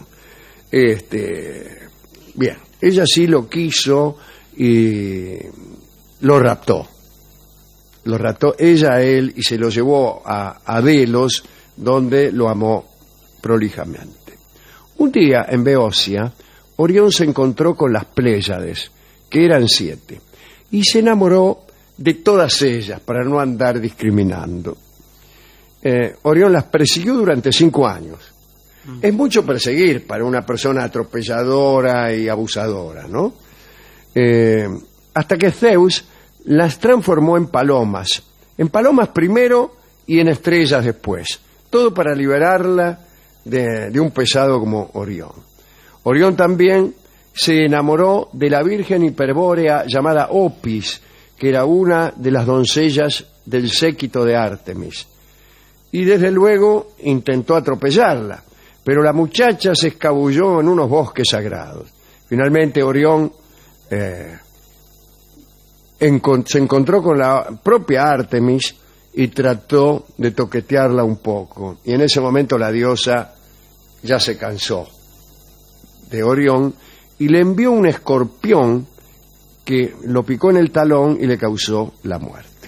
Speaker 3: Este, bien, ella sí lo quiso y lo raptó. Lo raptó ella a él y se lo llevó a, a Delos, donde lo amó prolijamente. Un día en Beocia, Orión se encontró con las Pléyades, que eran siete, y se enamoró de todas ellas para no andar discriminando. Eh, Orión las persiguió durante cinco años. Mm. Es mucho perseguir para una persona atropelladora y abusadora, ¿no? Eh, hasta que Zeus las transformó en palomas, en palomas primero y en estrellas después, todo para liberarla de, de un pesado como Orión. Orión también se enamoró de la virgen hiperbórea llamada Opis, que era una de las doncellas del séquito de Ártemis. Y desde luego intentó atropellarla, pero la muchacha se escabulló en unos bosques sagrados. Finalmente Orión eh, encont- se encontró con la propia Ártemis y trató de toquetearla un poco. Y en ese momento la diosa ya se cansó de Orión y le envió un escorpión que lo picó en el talón y le causó la muerte.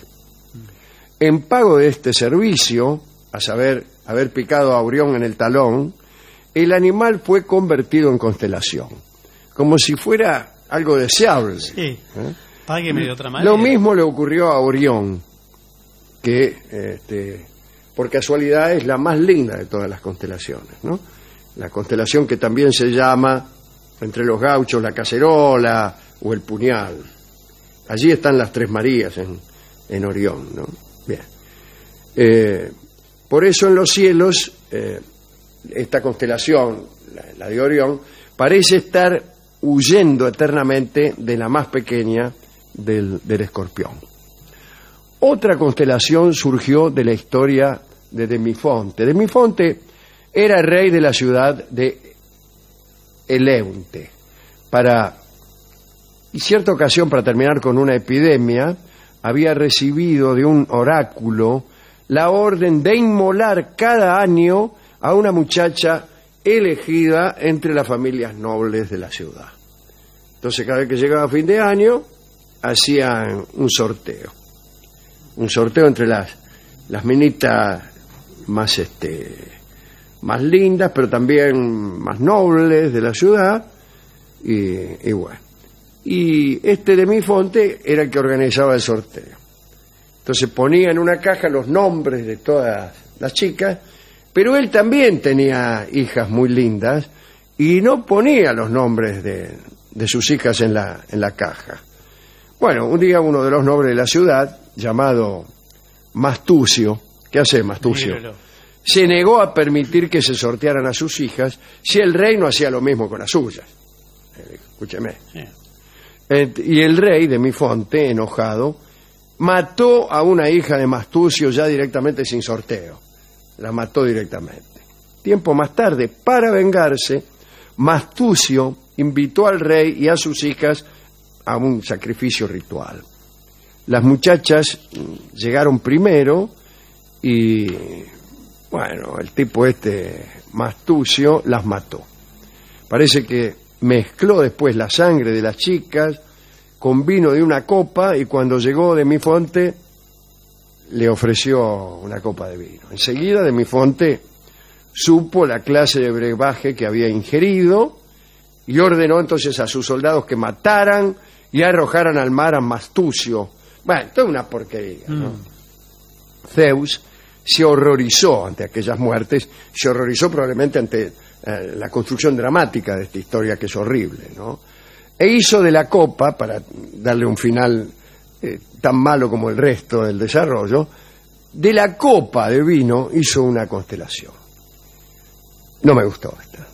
Speaker 3: En pago de este servicio, a saber, haber picado a Orión en el talón, el animal fue convertido en constelación, como si fuera algo deseable.
Speaker 4: Sí,
Speaker 3: ¿eh?
Speaker 4: págueme de otra manera.
Speaker 3: Lo mismo le ocurrió a Orión, que este, por casualidad es la más linda de todas las constelaciones, ¿no? La constelación que también se llama, entre los gauchos, la cacerola o el puñal. Allí están las Tres Marías en, en Orión, ¿no? Bien. Eh, por eso en los cielos, eh, esta constelación, la, la de Orión, parece estar huyendo eternamente de la más pequeña del, del escorpión. Otra constelación surgió de la historia de Demifonte. Demifonte era el rey de la ciudad de Eleunte. Para, y cierta ocasión, para terminar con una epidemia, había recibido de un oráculo la orden de inmolar cada año a una muchacha elegida entre las familias nobles de la ciudad. Entonces, cada vez que llegaba fin de año, hacían un sorteo. Un sorteo entre las, las minitas más, este, más lindas, pero también más nobles de la ciudad, y, y bueno. Y este Demifonte era el que organizaba el sorteo. Entonces ponía en una caja los nombres de todas las chicas, pero él también tenía hijas muy lindas y no ponía los nombres de, de sus hijas en la, en la caja. Bueno, un día uno de los nobles de la ciudad, llamado Mastucio, ¿qué hace Mastucio? Míralo. Se negó a permitir que se sortearan a sus hijas si el rey no hacía lo mismo con las suyas. Eh, escúcheme. Sí. Eh, y el rey, Demifonte, enojado, mató a una hija de Mastucio ya directamente sin sorteo. La mató directamente. Tiempo más tarde, para vengarse, Mastucio invitó al rey y a sus hijas a un sacrificio ritual. Las muchachas llegaron primero y, bueno, el tipo este, Mastucio, las mató. Parece que mezcló después la sangre de las chicas con vino de una copa y cuando llegó Demifonte le ofreció una copa de vino. Enseguida Demifonte supo la clase de brebaje que había ingerido y ordenó entonces a sus soldados que mataran y arrojaran al mar a Mastucio. Bueno, toda una porquería, ¿no? Mm. Zeus se horrorizó ante aquellas muertes, se horrorizó probablemente ante eh, la construcción dramática de esta historia que es horrible, ¿no? e hizo de la copa, para darle un final eh, tan malo como el resto del desarrollo, de la copa de vino hizo una constelación. No me gustó esta.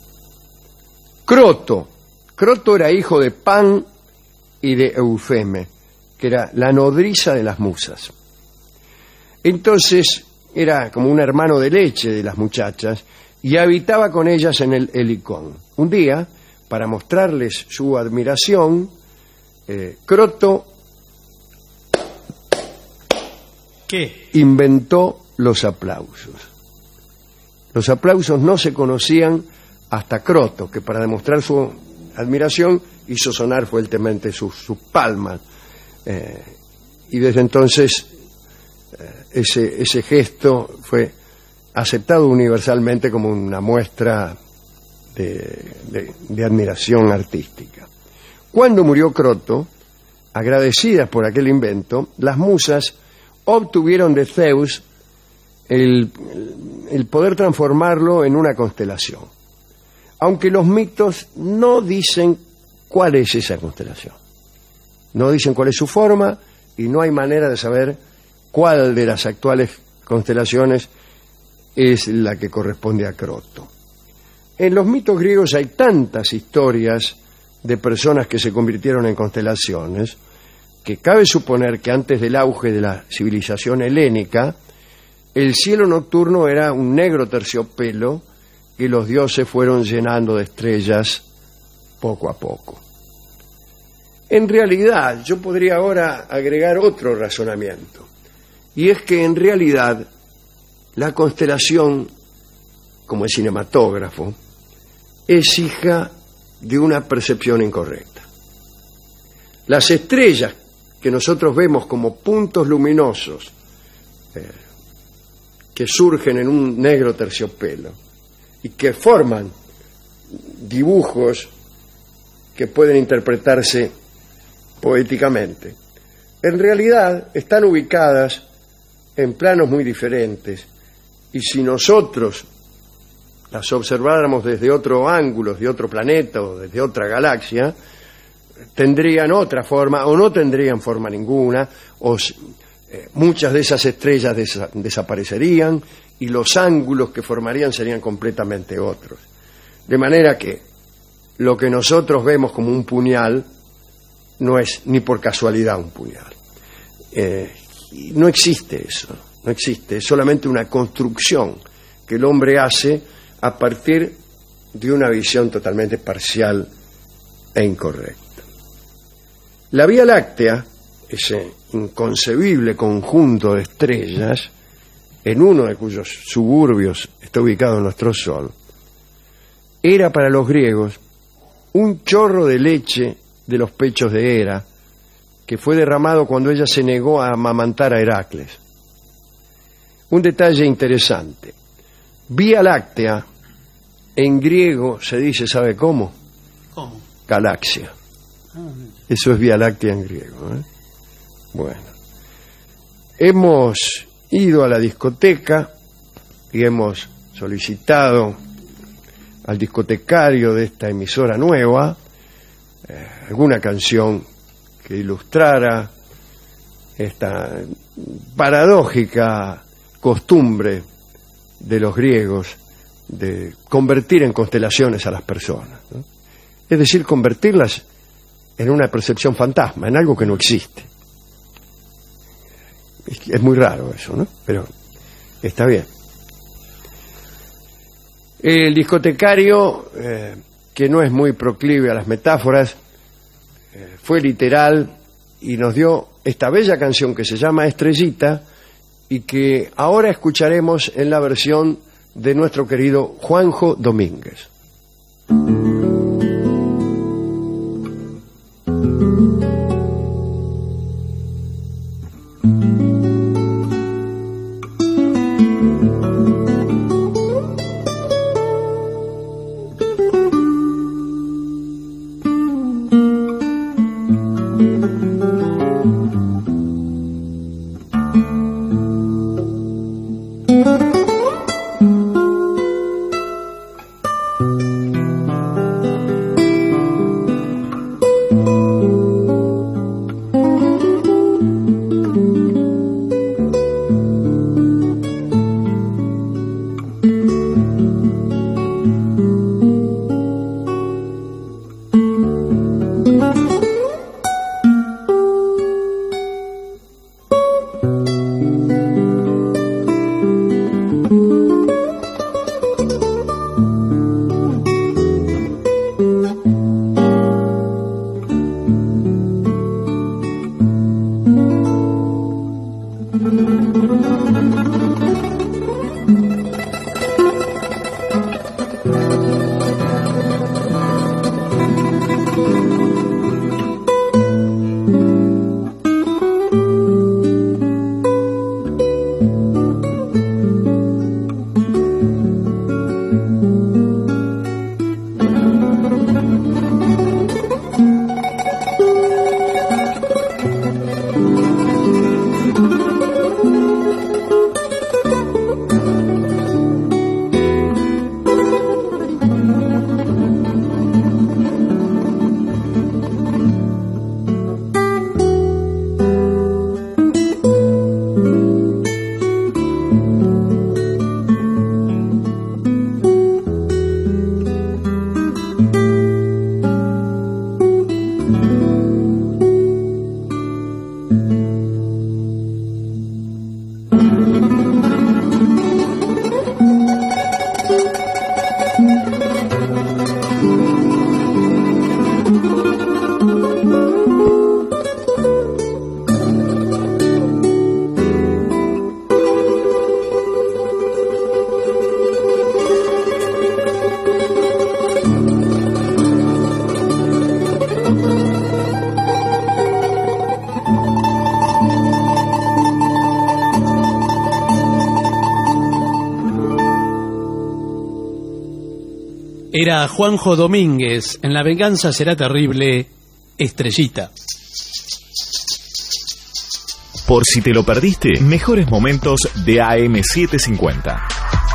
Speaker 3: Croto. Croto era hijo de Pan y de Eufeme, que era la nodriza de las musas. Entonces era como un hermano de leche de las muchachas y habitaba con ellas en el Helicón. Un día, para mostrarles su admiración, eh, Croto
Speaker 4: ¿Qué?
Speaker 3: inventó los aplausos. Los aplausos no se conocían hasta Croto, que para demostrar su admiración hizo sonar fuertemente sus, sus palmas. Eh, y desde entonces eh, ese, ese gesto fue aceptado universalmente como una muestra de, de, de admiración artística. Cuando murió Croto, agradecidas por aquel invento, las musas obtuvieron de Zeus el, el poder transformarlo en una constelación, aunque los mitos no dicen cuál es esa constelación, no dicen cuál es su forma y no hay manera de saber cuál de las actuales constelaciones es la que corresponde a Croto. En los mitos griegos hay tantas historias de personas que se convirtieron en constelaciones que cabe suponer que antes del auge de la civilización helénica, el cielo nocturno era un negro terciopelo que los dioses fueron llenando de estrellas poco a poco. En realidad, yo podría ahora agregar otro razonamiento, y es que en realidad la constelación, como el cinematógrafo, es hija de una percepción incorrecta. Las estrellas que nosotros vemos como puntos luminosos eh, que surgen en un negro terciopelo y que forman dibujos que pueden interpretarse poéticamente, en realidad están ubicadas en planos muy diferentes, y si nosotros las observáramos desde otro ángulo, desde otro planeta o desde otra galaxia, tendrían otra forma o no tendrían forma ninguna, o eh, muchas de esas estrellas des- desaparecerían y los ángulos que formarían serían completamente otros. De manera que lo que nosotros vemos como un puñal no es ni por casualidad un puñal. Eh, no existe eso, no existe, es solamente una construcción que el hombre hace a partir de una visión totalmente parcial e incorrecta. La Vía Láctea, ese inconcebible conjunto de estrellas, en uno de cuyos suburbios está ubicado nuestro Sol, era para los griegos un chorro de leche de los pechos de Hera, que fue derramado cuando ella se negó a amamantar a Heracles. Un detalle interesante: Vía Láctea en griego se dice, ¿sabe cómo?
Speaker 4: ¿Cómo?
Speaker 3: Galaxia. Eso es Vía Láctea en griego, ¿eh? Bueno, hemos ido a la discoteca y hemos solicitado al discotecario de esta emisora nueva eh, alguna canción que ilustrara esta paradójica costumbre de los griegos de convertir en constelaciones a las personas, ¿no? Es decir, convertirlas en una percepción fantasma, en algo que no existe. Es muy raro eso, ¿no? Pero está bien. El discotecario, eh, que no es muy proclive a las metáforas, eh, fue literal y nos dio esta bella canción que se llama Estrellita y que ahora escucharemos en la versión de nuestro querido Juanjo Domínguez.
Speaker 4: Era Juanjo Domínguez, en La venganza será terrible, Estrellita.
Speaker 5: Por si te lo perdiste, mejores momentos de A M setecientos cincuenta.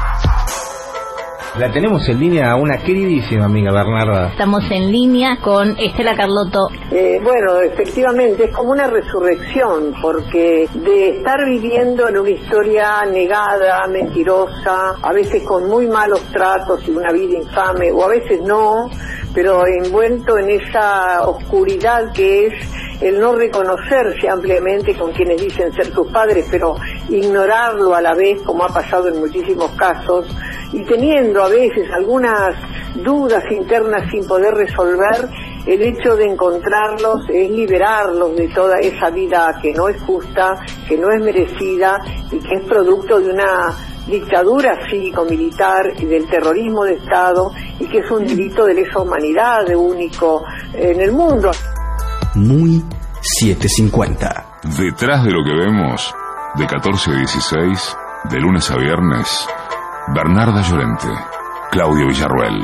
Speaker 20: La tenemos en línea a una queridísima amiga, Bernarda.
Speaker 21: Estamos en línea con Estela Carlotto.
Speaker 22: Eh, bueno, efectivamente, es como una resurrección, porque de estar viviendo en una historia negada, mentirosa, a veces con muy malos tratos y una vida infame, o a veces no, pero envuelto en esa oscuridad que es el no reconocerse ampliamente con quienes dicen ser sus padres, pero ignorarlo a la vez, como ha pasado en muchísimos casos, y teniendo a veces algunas dudas internas sin poder resolver, el hecho de encontrarlos es liberarlos de toda esa vida que no es justa, que no es merecida y que es producto de una dictadura cívico-militar y del terrorismo de Estado, y que es un delito de lesa humanidad de único en el mundo.
Speaker 9: Muy setecientos cincuenta.
Speaker 1: Detrás de lo que vemos, de catorce a dieciséis, de lunes a viernes, Bernarda Llorente, Claudio Villarruel.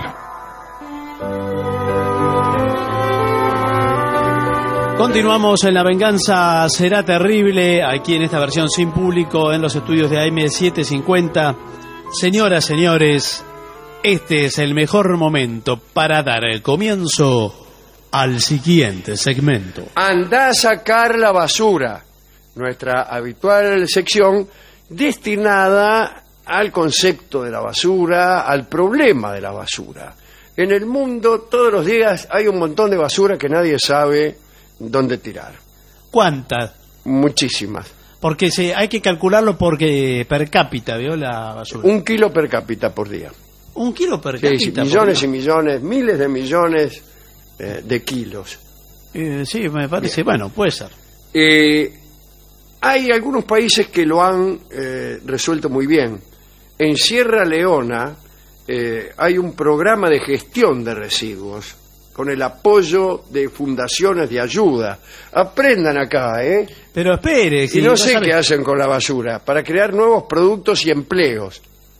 Speaker 4: Continuamos en La venganza será terrible, aquí en esta versión sin público, en los estudios de A M setecientos cincuenta. Señoras, señores, este es el mejor momento para dar el comienzo al siguiente segmento.
Speaker 3: Anda a sacar la basura, nuestra habitual sección destinada al concepto de la basura, al problema de la basura. En el mundo todos los días hay un montón de basura que nadie sabe dónde tirar.
Speaker 4: ¿Cuántas?
Speaker 3: Muchísimas.
Speaker 4: Porque se, hay que calcularlo porque per cápita, ¿vio? La basura.
Speaker 3: Un kilo per cápita por día.
Speaker 4: Un kilo per
Speaker 3: sí,
Speaker 4: cápita.
Speaker 3: Sí, millones y millones, miles de millones eh, de kilos.
Speaker 4: Eh, sí, me parece, bien. Bueno, puede ser.
Speaker 3: Eh, hay algunos países que lo han eh, resuelto muy bien. En Sierra Leona eh, hay un programa de gestión de residuos con el apoyo de fundaciones de ayuda. Aprendan acá, ¿eh?
Speaker 4: Pero espere.
Speaker 3: Si y no, no sé sabe... qué hacen con la basura, para crear nuevos productos y empleos.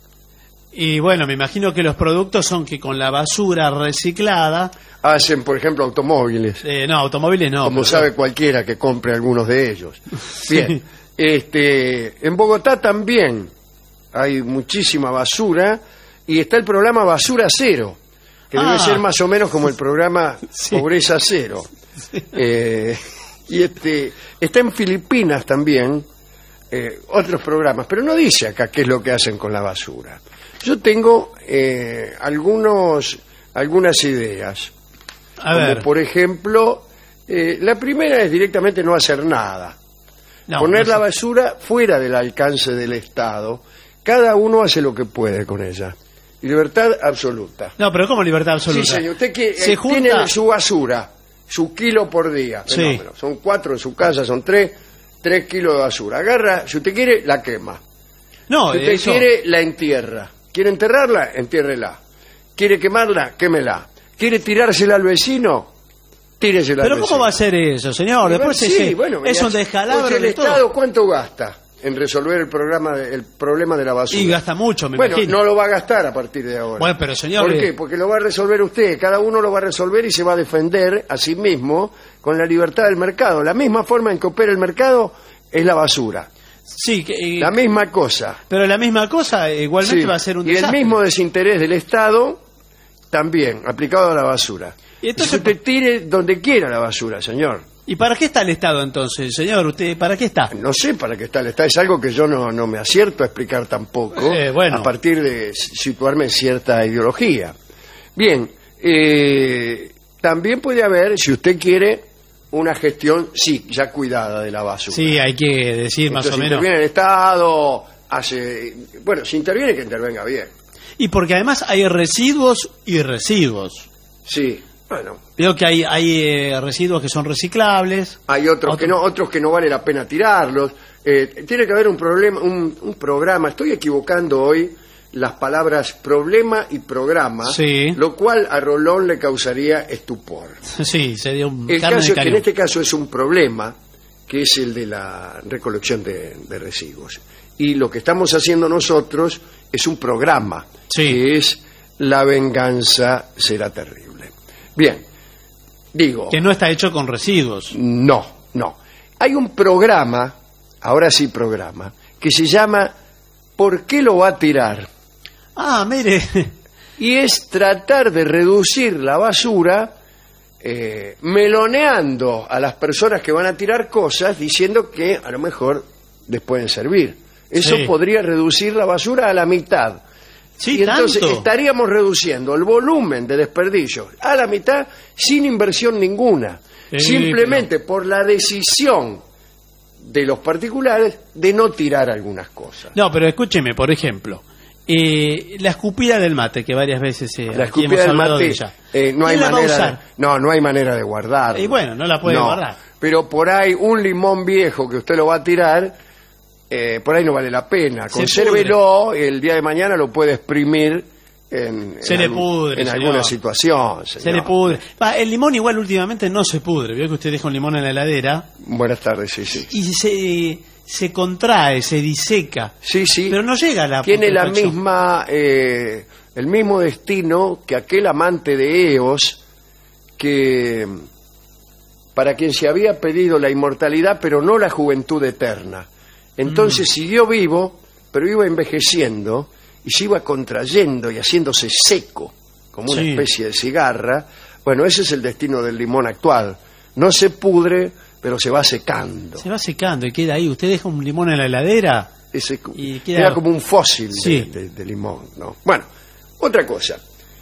Speaker 4: Y bueno, me imagino que los productos son que con la basura reciclada...
Speaker 3: Hacen, por ejemplo, automóviles.
Speaker 4: Eh, no, automóviles no.
Speaker 3: Como pero... sabe cualquiera que compre algunos de ellos. Bien, sí. este, en Bogotá también hay muchísima basura y está el programa Basura Cero, que ah. debe ser más o menos como el programa sí. Pobreza Cero. Sí. Eh, y este está en Filipinas también, eh, otros programas, pero no dice acá qué es lo que hacen con la basura. Yo tengo eh, algunos algunas ideas,
Speaker 4: A
Speaker 3: como
Speaker 4: ver.
Speaker 3: por ejemplo, eh, la primera es directamente no hacer nada, no, poner no la basura fuera del alcance del Estado. Cada uno hace lo que puede con ella. Libertad absoluta.
Speaker 4: No, pero ¿cómo libertad absoluta?
Speaker 3: Sí, señor. Usted que
Speaker 4: Se
Speaker 3: eh,
Speaker 4: junta...
Speaker 3: tiene su basura, su kilo por día.
Speaker 4: Sí.
Speaker 3: Fenómeno. Son cuatro en su casa, son tres. tres kilos de basura. Agarra, si usted quiere, la quema.
Speaker 4: No,
Speaker 3: si usted
Speaker 4: eso...
Speaker 3: quiere, la entierra. ¿Quiere enterrarla? Entiérrela. ¿Quiere quemarla? Quémela. ¿Quiere tirársela al vecino? Tíresela al
Speaker 4: ¿Pero
Speaker 3: vecino.
Speaker 4: cómo va a ser eso, señor? Después
Speaker 3: sí,
Speaker 4: ese-
Speaker 3: bueno,
Speaker 4: es
Speaker 3: mira,
Speaker 4: un descalabro
Speaker 3: porque el
Speaker 4: de todo.
Speaker 3: Estado, ¿cuánto gasta en resolver el, programa de- el problema de la basura?
Speaker 4: Y gasta mucho, me
Speaker 3: Bueno,
Speaker 4: imagino.
Speaker 3: no lo va a gastar a partir de ahora.
Speaker 4: Bueno, pero señor...
Speaker 3: ¿Por
Speaker 4: eh,
Speaker 3: qué? Porque lo va a resolver usted. Cada uno lo va a resolver y se va a defender a sí mismo con la libertad del mercado. La misma forma en que opera el mercado es la basura.
Speaker 4: Sí, que, eh,
Speaker 3: La misma cosa.
Speaker 4: pero la misma cosa eh, igualmente
Speaker 3: Sí.
Speaker 4: va a ser un
Speaker 3: Y el
Speaker 4: desastre.
Speaker 3: mismo desinterés del Estado también, aplicado a la basura.
Speaker 4: Y entonces-
Speaker 3: Si usted tire donde quiera la basura, señor.
Speaker 4: ¿Y para qué está el Estado entonces, señor? ¿Usted para qué está?
Speaker 3: No sé para qué está el Estado. Es algo que yo no, no me acierto a explicar tampoco,
Speaker 4: Eh, bueno.
Speaker 3: a partir de situarme en cierta ideología. Bien, eh, también puede haber, si usted quiere, una gestión, sí, ya cuidada de la basura.
Speaker 4: Sí, hay que decir más
Speaker 3: Entonces
Speaker 4: o menos.
Speaker 3: interviene el Estado, hace... Bueno, si interviene, que intervenga bien.
Speaker 4: Y porque además hay residuos y residuos.
Speaker 3: Sí, bueno.
Speaker 4: Veo que hay, hay eh, residuos que son reciclables.
Speaker 3: Hay otros que no, otros que no vale la pena tirarlos. Eh, tiene que haber un problema, un, un programa. Estoy equivocando hoy las palabras problema y programa,
Speaker 4: Sí.
Speaker 3: lo cual a Rolón le causaría estupor.
Speaker 4: Sí, sería un
Speaker 3: El
Speaker 4: carne
Speaker 3: caso
Speaker 4: de
Speaker 3: es que en
Speaker 4: cañón.
Speaker 3: este caso es un problema, que es el de la recolección de, de residuos. Y lo que estamos haciendo nosotros es un programa, que es La venganza será terrible. Bien, digo...
Speaker 4: Que no está hecho con residuos.
Speaker 3: No, no. Hay un programa, ahora sí programa, que se llama ¿Por qué lo va a tirar?
Speaker 4: Ah, mire.
Speaker 3: Y es tratar de reducir la basura eh, meloneando a las personas que van a tirar cosas, diciendo que a lo mejor les pueden servir. Eso
Speaker 4: Sí.
Speaker 3: podría reducir la basura a la mitad.
Speaker 4: Sí,
Speaker 3: y entonces
Speaker 4: tanto.
Speaker 3: estaríamos reduciendo el volumen de desperdicio a la mitad sin inversión ninguna.
Speaker 4: Sí,
Speaker 3: Simplemente por la decisión de los particulares de no tirar algunas cosas.
Speaker 4: No, pero escúcheme, por ejemplo, eh, la escupida del mate, que varias veces eh,
Speaker 3: La
Speaker 4: aquí
Speaker 3: escupida
Speaker 4: hemos
Speaker 3: del
Speaker 4: hablado
Speaker 3: mate,
Speaker 4: de ella.
Speaker 3: eh, no hay
Speaker 4: ¿Quién la va a
Speaker 3: manera de,
Speaker 4: usar?
Speaker 3: no, no hay manera de guardarla.
Speaker 4: Y bueno, no la puede
Speaker 3: No,
Speaker 4: guardar.
Speaker 3: Pero por ahí un limón viejo que usted lo va a tirar, eh, por ahí no vale la pena.
Speaker 4: Se
Speaker 3: Consérvelo, el día de mañana lo puede exprimir en,
Speaker 4: Se
Speaker 3: en
Speaker 4: le
Speaker 3: algún-
Speaker 4: pudre,
Speaker 3: en
Speaker 4: señor.
Speaker 3: alguna situación.
Speaker 4: Se
Speaker 3: señor.
Speaker 4: le pudre. Va, el limón igual últimamente no se pudre. Veo que usted deja un limón en la heladera
Speaker 3: Buenas tardes, sí, sí.
Speaker 4: y se, se contrae, se diseca.
Speaker 3: Sí, sí.
Speaker 4: Pero no llega a la
Speaker 3: Tiene la
Speaker 4: putrefacción.
Speaker 3: misma, eh, el mismo destino que aquel amante de Eos que para quien se había pedido la inmortalidad, pero no la juventud eterna. Entonces
Speaker 4: Mm.
Speaker 3: siguió vivo, pero iba envejeciendo y se iba contrayendo y haciéndose seco, como una
Speaker 4: Sí.
Speaker 3: especie de cigarra. Bueno, ese es el destino del limón actual. No se pudre, pero se va secando.
Speaker 4: Se va secando y queda ahí. Usted deja un limón en la heladera
Speaker 3: Ese,
Speaker 4: y queda...
Speaker 3: Era como un fósil de-
Speaker 4: Sí.
Speaker 3: de, de limón, ¿no? Bueno, otra cosa.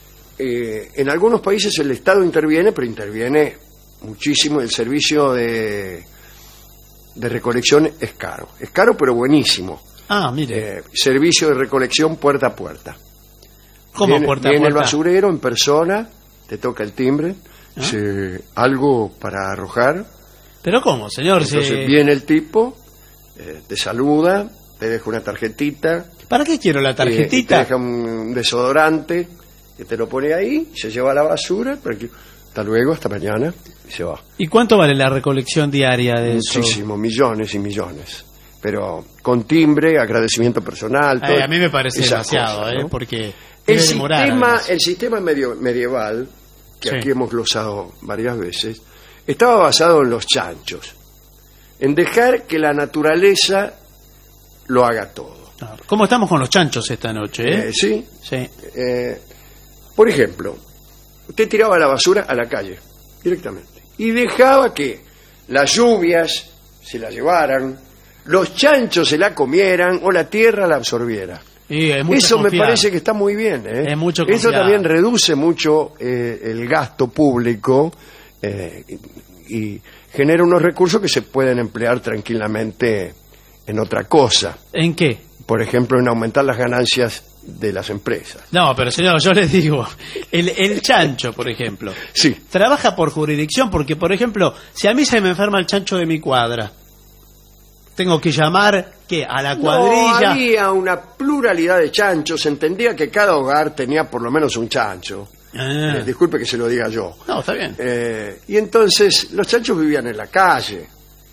Speaker 3: Eh, en algunos países el Estado interviene, pero interviene muchísimo. El servicio de, de recolección es caro. Es caro, pero buenísimo.
Speaker 4: Ah, mire.
Speaker 3: Eh, servicio de recolección puerta a puerta.
Speaker 4: ¿Cómo
Speaker 3: viene,
Speaker 4: puerta a
Speaker 3: viene el
Speaker 4: puerta?
Speaker 3: basurero en persona, te toca el timbre,
Speaker 4: ¿Ah?
Speaker 3: dice, algo para arrojar.
Speaker 4: ¿Pero cómo, señor?
Speaker 3: Entonces
Speaker 4: Se-
Speaker 3: viene el tipo, eh, te saluda, te deja una tarjetita.
Speaker 4: ¿Para qué quiero la
Speaker 3: Eh, y te
Speaker 4: tarjetita?
Speaker 3: deja un desodorante que te lo pone ahí, se lleva la basura, tranquilo. Hasta luego, hasta mañana, y se va.
Speaker 4: ¿Y cuánto vale la recolección diaria de eso?
Speaker 3: Muchísimo, millones y millones. Pero con timbre, agradecimiento personal. todo-
Speaker 4: Eh, a mí me parece
Speaker 3: esas
Speaker 4: demasiado,
Speaker 3: cosas,
Speaker 4: eh,
Speaker 3: ¿no?
Speaker 4: porque
Speaker 3: El
Speaker 4: debe demorar.
Speaker 3: sistema,
Speaker 4: además.
Speaker 3: el sistema medio, medieval, que
Speaker 4: Sí.
Speaker 3: aquí hemos glosado varias veces, estaba basado en los chanchos, en dejar que la naturaleza lo haga todo.
Speaker 4: ¿Cómo estamos con los chanchos esta noche? Eh?
Speaker 3: Eh, sí.
Speaker 4: Sí.
Speaker 3: Eh, por ejemplo, usted tiraba la basura a la calle, directamente, y dejaba que las lluvias se la llevaran, los chanchos se la comieran o la tierra la absorbiera.
Speaker 4: Y es mucho
Speaker 3: Eso me
Speaker 4: confiar.
Speaker 3: parece que está muy bien. ¿eh?
Speaker 4: Es mucho
Speaker 3: Eso
Speaker 4: confiar.
Speaker 3: también reduce mucho eh, el gasto público eh, y, y genera unos recursos que se pueden emplear tranquilamente en otra cosa.
Speaker 4: ¿En qué?
Speaker 3: Por ejemplo, en aumentar las ganancias de las empresas.
Speaker 4: No, pero señor, yo les digo, el, el chancho, por ejemplo,
Speaker 3: sí.
Speaker 4: trabaja por jurisdicción porque, por ejemplo, si a mí se me enferma el chancho de mi cuadra, Tengo que llamar, ¿qué? ¿A la cuadrilla?
Speaker 3: No, había una pluralidad de chanchos. Se entendía que cada hogar tenía por lo menos un chancho.
Speaker 4: Ah.
Speaker 3: Eh, disculpe que se lo diga yo.
Speaker 4: No, está bien.
Speaker 3: Eh, y entonces los chanchos vivían en la calle.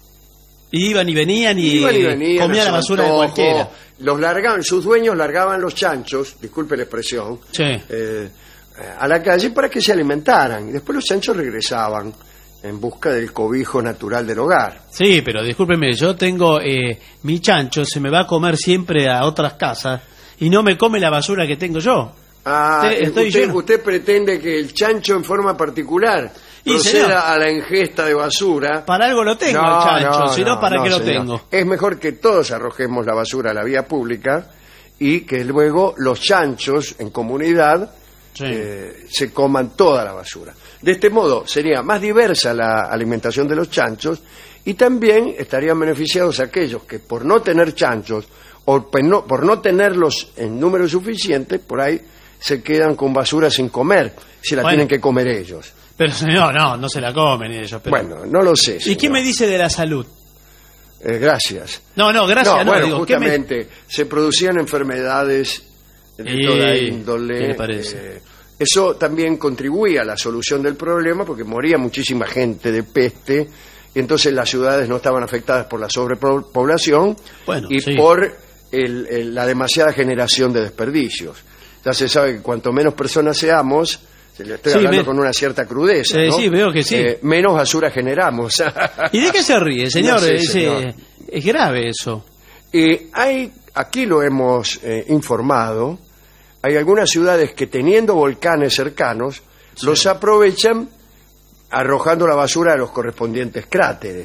Speaker 4: Iban y venían y,
Speaker 3: Iban y venían,
Speaker 4: comían la basura de
Speaker 3: antojo,
Speaker 4: cualquiera.
Speaker 3: Los largaban, sus dueños largaban los chanchos, disculpe la expresión,
Speaker 4: Sí.
Speaker 3: eh, a la calle para que se alimentaran. Y después los chanchos regresaban en busca del cobijo natural del hogar.
Speaker 4: Sí, pero discúlpeme, yo tengo eh, mi chancho, se me va a comer siempre a otras casas y no me come la basura que tengo yo.
Speaker 3: Ah,
Speaker 4: Estoy- estoy
Speaker 3: usted,
Speaker 4: lleno.
Speaker 3: usted pretende que el chancho en forma particular
Speaker 4: Y,
Speaker 3: proceda
Speaker 4: señor,
Speaker 3: a la ingesta de basura.
Speaker 4: Para algo lo tengo el chancho, si no, ¿para qué lo
Speaker 3: señor.
Speaker 4: tengo?
Speaker 3: Es mejor que todos arrojemos la basura a la vía pública y que luego los chanchos en comunidad eh, se coman toda la basura. De este modo sería más diversa la alimentación de los chanchos y también estarían beneficiados aquellos que por no tener chanchos o por no, por no tenerlos en número suficiente, por ahí se quedan con basura sin comer, si la
Speaker 4: Bueno.
Speaker 3: tienen que comer ellos.
Speaker 4: Pero señor, no, no se la comen ellos. Pero...
Speaker 3: Bueno, no lo sé.
Speaker 4: ¿Y qué me dice de la salud?
Speaker 3: Eh, gracias.
Speaker 4: No, no, gracias,
Speaker 3: No,
Speaker 4: no,
Speaker 3: bueno,
Speaker 4: digo, ¿qué me-
Speaker 3: justamente se producían enfermedades de
Speaker 4: Y-
Speaker 3: toda índole.
Speaker 4: ¿qué le parece?
Speaker 3: eh, eso también contribuía a la solución del problema porque moría muchísima gente de peste y entonces las ciudades no estaban afectadas por la sobrepoblación
Speaker 4: Bueno,
Speaker 3: y
Speaker 4: sí.
Speaker 3: por el- el- la demasiada generación de desperdicios. Ya se sabe que cuanto menos personas seamos, se le estoy
Speaker 4: Sí,
Speaker 3: hablando
Speaker 4: me-
Speaker 3: con una cierta crudeza,
Speaker 4: Eh,
Speaker 3: ¿no?
Speaker 4: sí, veo que sí.
Speaker 3: Eh, menos basura generamos.
Speaker 4: ¿Y de qué se ríe, señor?
Speaker 3: No sé,
Speaker 4: es,
Speaker 3: señor.
Speaker 4: eh, es grave eso.
Speaker 3: Eh, hay, aquí lo hemos eh, informado, hay algunas ciudades que teniendo volcanes cercanos, los aprovechan arrojando la basura a los correspondientes cráteres.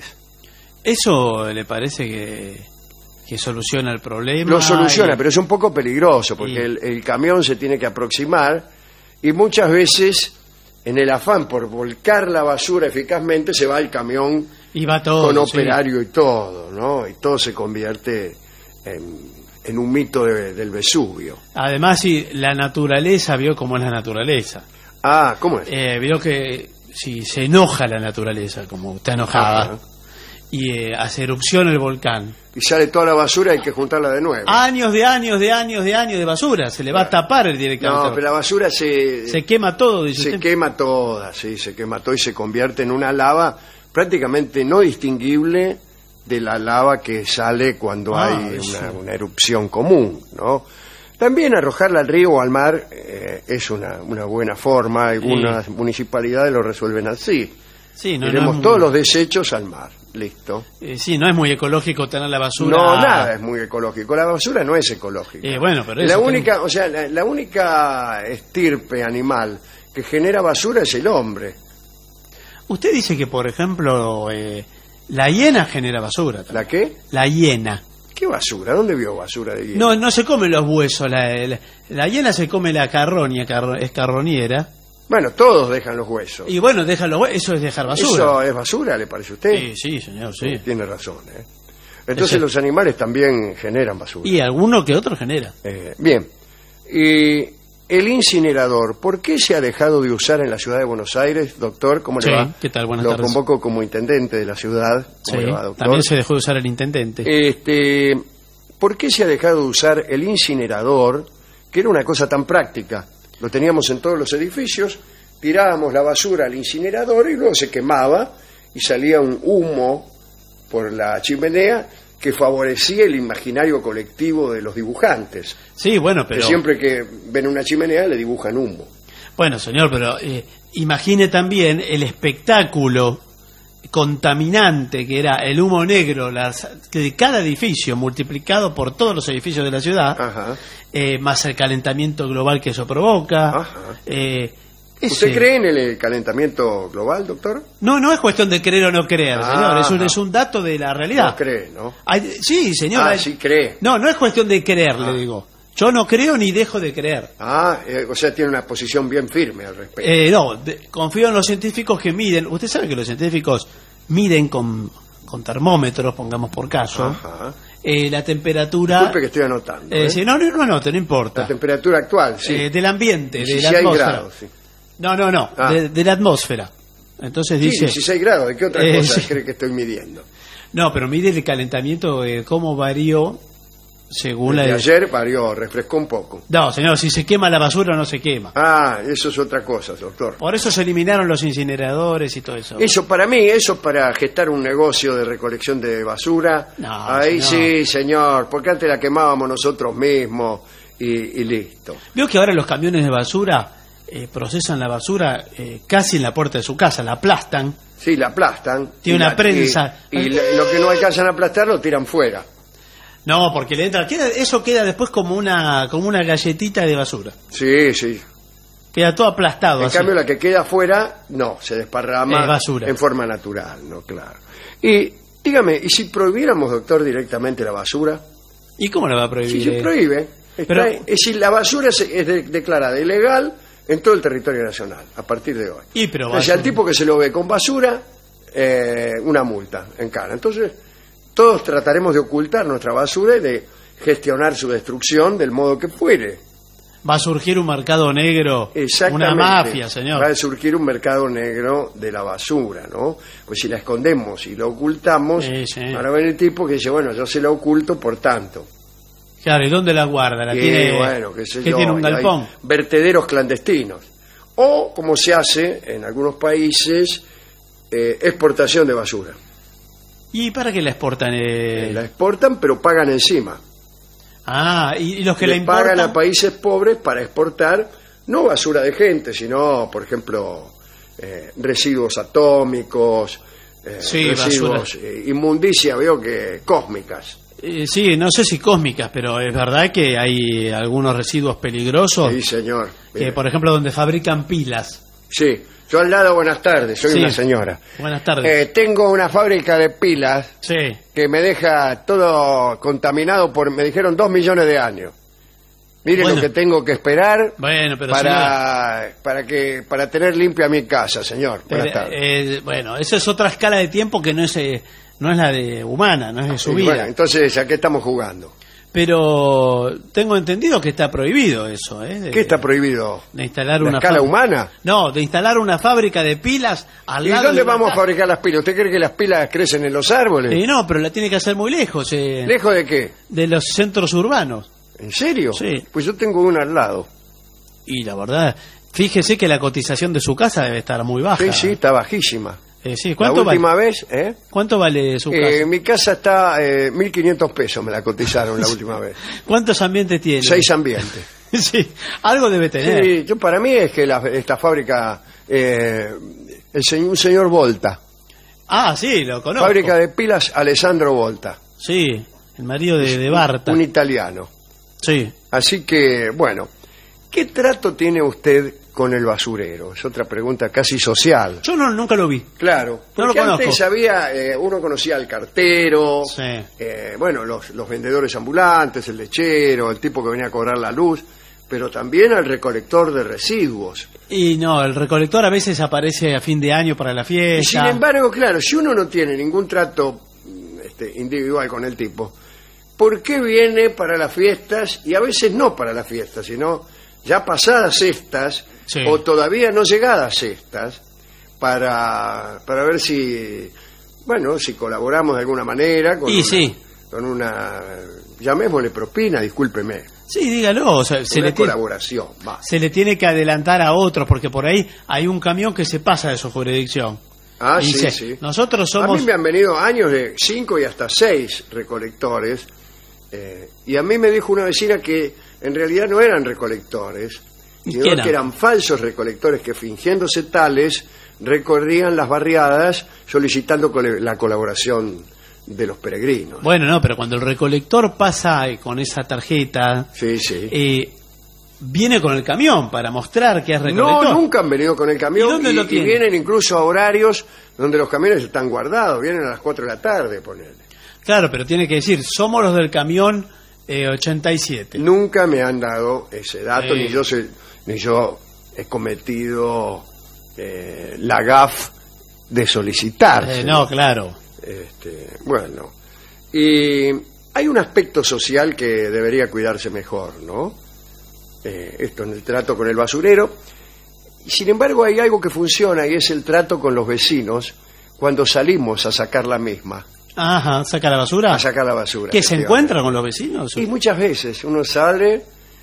Speaker 4: ¿Eso le parece que, que soluciona el problema?
Speaker 3: Lo soluciona,
Speaker 4: Y-
Speaker 3: pero es un poco peligroso porque
Speaker 4: Y-
Speaker 3: el, el camión se tiene que aproximar y muchas veces en el afán por volcar la basura eficazmente se va el camión
Speaker 4: Y va todo,
Speaker 3: con
Speaker 4: sí.
Speaker 3: operario y todo, ¿no? Y todo se convierte en, en un mito de- del Vesubio.
Speaker 4: Además, sí, la naturaleza, vio cómo es la naturaleza.
Speaker 3: Ah, ¿cómo es?
Speaker 4: Eh, vio que si se enoja la naturaleza, como está enojada,
Speaker 3: Ajá.
Speaker 4: y eh, hace erupción el volcán.
Speaker 3: Y sale toda la basura, hay que juntarla de nuevo.
Speaker 4: Años de años de años de años de basura, se le va a tapar el directamente.
Speaker 3: No, pero la basura se...
Speaker 4: Se quema todo, dice
Speaker 3: Se
Speaker 4: usted.
Speaker 3: quema toda, sí, se quema todo y se convierte en una lava prácticamente no distinguible de la lava que sale cuando
Speaker 4: Ah,
Speaker 3: hay
Speaker 4: eso.
Speaker 3: una, una erupción común, ¿no? También arrojarla al río o al mar eh, es una, una buena forma, algunas municipalidades lo resuelven así.
Speaker 4: Sí, no,
Speaker 3: Tiremos
Speaker 4: no es
Speaker 3: todos
Speaker 4: muy-
Speaker 3: los desechos al mar, listo.
Speaker 4: eh, sí, no es muy ecológico tener la basura.
Speaker 3: No, nada es muy ecológico. La basura no es ecológica.
Speaker 4: Eh, bueno, pero
Speaker 3: la
Speaker 4: eso
Speaker 3: única, o sea, la, la única estirpe animal que genera basura es el hombre.
Speaker 4: Usted dice que, por ejemplo, eh, la hiena genera basura. también.
Speaker 3: ¿La qué?
Speaker 4: La hiena.
Speaker 3: ¿Qué basura? ¿Dónde vio basura de hiena?
Speaker 4: No, no se come los huesos. La, la, la hiena se come la carroña, carro- es carroñera.
Speaker 3: Bueno, todos dejan los huesos.
Speaker 4: Y bueno, deja los huesos, eso es dejar basura.
Speaker 3: ¿Eso es basura, le parece a usted?
Speaker 4: Sí, sí, señor, sí.
Speaker 3: Tiene razón, ¿eh? Entonces
Speaker 4: Ese-
Speaker 3: los animales también generan basura.
Speaker 4: Y alguno que otro genera.
Speaker 3: Eh, bien. Y el incinerador, ¿por qué se ha dejado de usar en la ciudad de Buenos Aires, doctor? ¿Cómo
Speaker 4: Sí,
Speaker 3: le va?
Speaker 4: ¿qué tal? Buenas
Speaker 3: Lo
Speaker 4: tardes.
Speaker 3: convoco como intendente de la ciudad. ¿Cómo
Speaker 4: Sí,
Speaker 3: le va, doctor?
Speaker 4: también se dejó de usar el intendente.
Speaker 3: Este, ¿por qué se ha dejado de usar el incinerador, que era una cosa tan práctica? Lo teníamos en todos los edificios, tirábamos la basura al incinerador y luego se quemaba y salía un humo por la chimenea que favorecía el imaginario colectivo de los dibujantes.
Speaker 4: Sí, bueno, pero...
Speaker 3: Que siempre que ven una chimenea le dibujan humo.
Speaker 4: Bueno, señor, pero eh, imagine también el espectáculo contaminante que era el humo negro las- de cada edificio multiplicado por todos los edificios de la ciudad,
Speaker 3: Ajá.
Speaker 4: eh, más el calentamiento global que eso provoca.
Speaker 3: Ajá.
Speaker 4: eh,
Speaker 3: ¿Usted
Speaker 4: ese-
Speaker 3: cree en el calentamiento global, doctor?
Speaker 4: No, no es cuestión de creer o no creer,
Speaker 3: Ah,
Speaker 4: señor, es un,
Speaker 3: ajá.
Speaker 4: es un dato de la realidad.
Speaker 3: No cree, ¿no?
Speaker 4: Hay- sí, señor.
Speaker 3: Ah,
Speaker 4: hay-
Speaker 3: sí cree.
Speaker 4: No, no es cuestión de creer, le digo. Yo no creo ni dejo de creer.
Speaker 3: Ah, eh, o sea, tiene una posición bien firme al respecto.
Speaker 4: Eh, no, de- confío en los científicos que miden. Usted sabe que los científicos miden con, con termómetros, pongamos por caso,
Speaker 3: Ajá.
Speaker 4: eh, la temperatura.
Speaker 3: Disculpe que estoy anotando.
Speaker 4: eh,
Speaker 3: ¿eh?
Speaker 4: sí, no, no, no, no, no importa.
Speaker 3: La temperatura actual, sí.
Speaker 4: Eh, del ambiente, de la
Speaker 3: dieciséis
Speaker 4: atmósfera.
Speaker 3: grados, sí.
Speaker 4: No, no, no,
Speaker 3: Ah.
Speaker 4: de, de la atmósfera. Entonces
Speaker 3: Sí,
Speaker 4: dice.
Speaker 3: dieciséis grados. ¿De qué otra
Speaker 4: Eh,
Speaker 3: cosa
Speaker 4: sí.
Speaker 3: cree que estoy midiendo?
Speaker 4: No, pero mide el calentamiento, eh, cómo varió según
Speaker 3: Desde
Speaker 4: la...
Speaker 3: ayer varió, refrescó un poco.
Speaker 4: No, señor, si se quema la basura no se quema.
Speaker 3: Ah, eso es otra cosa, doctor.
Speaker 4: Por eso se eliminaron los incineradores y todo eso.
Speaker 3: Eso para mí, eso para gestar un negocio de recolección de basura.
Speaker 4: No,
Speaker 3: ahí
Speaker 4: señor.
Speaker 3: sí, señor, porque antes la quemábamos nosotros mismos y, y listo.
Speaker 4: Veo que ahora los camiones de basura eh, procesan la basura eh, casi en la puerta de su casa, la aplastan.
Speaker 3: Sí, la aplastan.
Speaker 4: Tiene
Speaker 3: y
Speaker 4: una
Speaker 3: la-
Speaker 4: prensa.
Speaker 3: Y, y lo, lo que no alcanzan a aplastar lo tiran fuera.
Speaker 4: No, porque le entra, queda, eso queda después como una como una galletita de basura.
Speaker 3: Sí, sí.
Speaker 4: Queda todo aplastado.
Speaker 3: En
Speaker 4: así.
Speaker 3: cambio, la que queda afuera, no, se desparrama
Speaker 4: Es basura.
Speaker 3: en forma natural, ¿no? Claro. Y dígame, ¿y si prohibiéramos, doctor, directamente la basura?
Speaker 4: ¿Y cómo la va a prohibir?
Speaker 3: Sí, se prohíbe. Está-
Speaker 4: Pero-
Speaker 3: es decir, la basura se- es de- declarada ilegal en todo el territorio nacional, a partir de hoy.
Speaker 4: Y pero
Speaker 3: Entonces, al
Speaker 4: basura-
Speaker 3: tipo que se lo ve con basura, eh, una multa en cara. Entonces, todos trataremos de ocultar nuestra basura y de gestionar su destrucción del modo que fuere.
Speaker 4: Va a surgir un mercado negro,
Speaker 3: Exactamente.
Speaker 4: una mafia, señor.
Speaker 3: Va a surgir un mercado negro de la basura, ¿no? Pues si la escondemos y la ocultamos,
Speaker 4: Sí, sí.
Speaker 3: ahora ven el tipo que dice, bueno, yo se la oculto por tanto.
Speaker 4: Claro, ¿y dónde la guarda? ¿La
Speaker 3: Y
Speaker 4: tiene,
Speaker 3: bueno, qué sé
Speaker 4: ¿qué
Speaker 3: yo,
Speaker 4: tiene un
Speaker 3: y hay
Speaker 4: galpón?
Speaker 3: vertederos clandestinos. O, como se hace en algunos países, eh, exportación de basura.
Speaker 4: ¿Y para qué la exportan? eh?
Speaker 3: Eh, la exportan, pero pagan encima.
Speaker 4: Ah, y, y los que
Speaker 3: Le
Speaker 4: la importan...
Speaker 3: pagan a países pobres para exportar no basura de gente, sino, por ejemplo, eh, residuos atómicos, eh,
Speaker 4: Sí,
Speaker 3: residuos,
Speaker 4: basura.
Speaker 3: eh, inmundicia, veo que cósmicas.
Speaker 4: Eh, sí, no sé si cósmicas, pero es verdad que hay algunos residuos peligrosos.
Speaker 3: Sí, señor.
Speaker 4: Que,
Speaker 3: Mire.
Speaker 4: por ejemplo, donde fabrican pilas.
Speaker 3: Sí, yo al lado, buenas tardes, soy
Speaker 4: Sí.
Speaker 3: una señora.
Speaker 4: Buenas tardes.
Speaker 3: Eh, tengo una fábrica de pilas
Speaker 4: Sí.
Speaker 3: que me deja todo contaminado por, me dijeron, dos millones de años. Mire
Speaker 4: Bueno.
Speaker 3: lo que tengo que esperar
Speaker 4: Bueno, pero
Speaker 3: para, para, que, para tener limpia mi casa, señor. Buenas
Speaker 4: Eh,
Speaker 3: tardes.
Speaker 4: eh, bueno, esa es otra escala de tiempo que no es eh, no es la de humana, no es de su
Speaker 3: Sí,
Speaker 4: vida.
Speaker 3: bueno, entonces, ¿a qué estamos jugando?
Speaker 4: Pero tengo entendido que está prohibido eso, ¿eh? De,
Speaker 3: ¿Qué está prohibido?
Speaker 4: de instalar
Speaker 3: ¿La
Speaker 4: una
Speaker 3: escala
Speaker 4: fá-
Speaker 3: humana?
Speaker 4: No, de instalar una fábrica de pilas al
Speaker 3: ¿Y
Speaker 4: lado
Speaker 3: dónde
Speaker 4: de una
Speaker 3: vamos a
Speaker 4: casa.
Speaker 3: fabricar las pilas? ¿Usted cree que las pilas crecen en los árboles?
Speaker 4: Eh, no, pero la tiene que hacer muy lejos. eh,
Speaker 3: ¿Lejos de qué?
Speaker 4: De los centros urbanos.
Speaker 3: ¿En serio?
Speaker 4: Sí.
Speaker 3: Pues yo tengo una al lado.
Speaker 4: Y la verdad, fíjese que la cotización de su casa debe estar muy baja.
Speaker 3: Sí, sí, está bajísima.
Speaker 4: Eh, sí,
Speaker 3: La
Speaker 4: ¿cuánto,
Speaker 3: última
Speaker 4: vale,
Speaker 3: vez, ¿eh?
Speaker 4: ¿Cuánto vale su
Speaker 3: Eh,
Speaker 4: casa?
Speaker 3: mi casa está eh, mil quinientos pesos, me la cotizaron la última vez.
Speaker 4: ¿Cuántos ambientes tiene?
Speaker 3: Seis ambientes.
Speaker 4: Sí, algo debe tener.
Speaker 3: Sí, yo para mí es que la- esta fábrica, eh, el señor, un señor Volta,
Speaker 4: Ah, sí, lo conozco.
Speaker 3: fábrica de pilas Alessandro Volta,
Speaker 4: Sí, el marido de, de Barta.
Speaker 3: un italiano.
Speaker 4: Sí.
Speaker 3: Así que, bueno, ¿qué trato tiene usted con el basurero? Es otra pregunta casi social.
Speaker 4: Yo no, nunca lo vi.
Speaker 3: Claro,
Speaker 4: No lo
Speaker 3: porque antes
Speaker 4: conozco.
Speaker 3: había, eh, uno conocía al cartero,
Speaker 4: Sí.
Speaker 3: eh, bueno, los, los vendedores ambulantes, el lechero, el tipo que venía a cobrar la luz, pero también al recolector de residuos.
Speaker 4: Y no, el recolector a veces aparece a fin de año para la
Speaker 3: Y
Speaker 4: fiesta.
Speaker 3: sin embargo, claro, si uno no tiene ningún trato mm, este, individual con el tipo, ¿por qué viene para las fiestas? Y a veces no para las fiestas, sino ya pasadas estas,
Speaker 4: Sí.
Speaker 3: o todavía no llegadas estas, para, para ver si, bueno, si colaboramos de alguna manera con,
Speaker 4: Y
Speaker 3: una,
Speaker 4: sí.
Speaker 3: con una, llamémosle propina, discúlpeme,
Speaker 4: Sí, dígalo. O sea, se,
Speaker 3: una
Speaker 4: le tiene,
Speaker 3: colaboración, va.
Speaker 4: se le tiene que adelantar a otros, porque por ahí hay un camión que se pasa de su jurisdicción.
Speaker 3: Ah,
Speaker 4: Y
Speaker 3: sí,
Speaker 4: dice,
Speaker 3: sí.
Speaker 4: nosotros
Speaker 3: A
Speaker 4: somos...
Speaker 3: mí me han venido años de cinco y hasta seis recolectores, eh, y a mí me dijo una vecina que en realidad no eran recolectores, sino
Speaker 4: ¿Qué eran?
Speaker 3: que eran falsos recolectores que, fingiéndose tales, recorrían las barriadas solicitando cole- la colaboración de los peregrinos.
Speaker 4: Bueno, no, pero cuando el recolector pasa eh, con esa tarjeta,
Speaker 3: Sí, sí.
Speaker 4: eh, viene con el camión para mostrar que es recolector.
Speaker 3: No, nunca han venido con el
Speaker 4: ¿Y
Speaker 3: camión
Speaker 4: dónde
Speaker 3: y,
Speaker 4: lo
Speaker 3: y
Speaker 4: tienen?
Speaker 3: vienen incluso a horarios donde los camiones están guardados, vienen a las cuatro de la tarde, ponele.
Speaker 4: Claro, pero tiene que decir, somos los del camión eh, ochenta y siete.
Speaker 3: Nunca me han dado ese dato,
Speaker 4: Sí.
Speaker 3: ni yo sé, ni yo he cometido eh, la gaf de solicitar.
Speaker 4: Eh, no, claro.
Speaker 3: Este, bueno, y hay un aspecto social que debería cuidarse mejor, ¿no? Eh, esto en el trato con el basurero. Y sin embargo hay algo que funciona y es el trato con los vecinos cuando salimos a sacar la misma.
Speaker 4: Ajá, ¿saca la basura?
Speaker 3: A sacar la basura.
Speaker 4: ¿Que se encuentra con los vecinos?
Speaker 3: Y muchas veces uno sale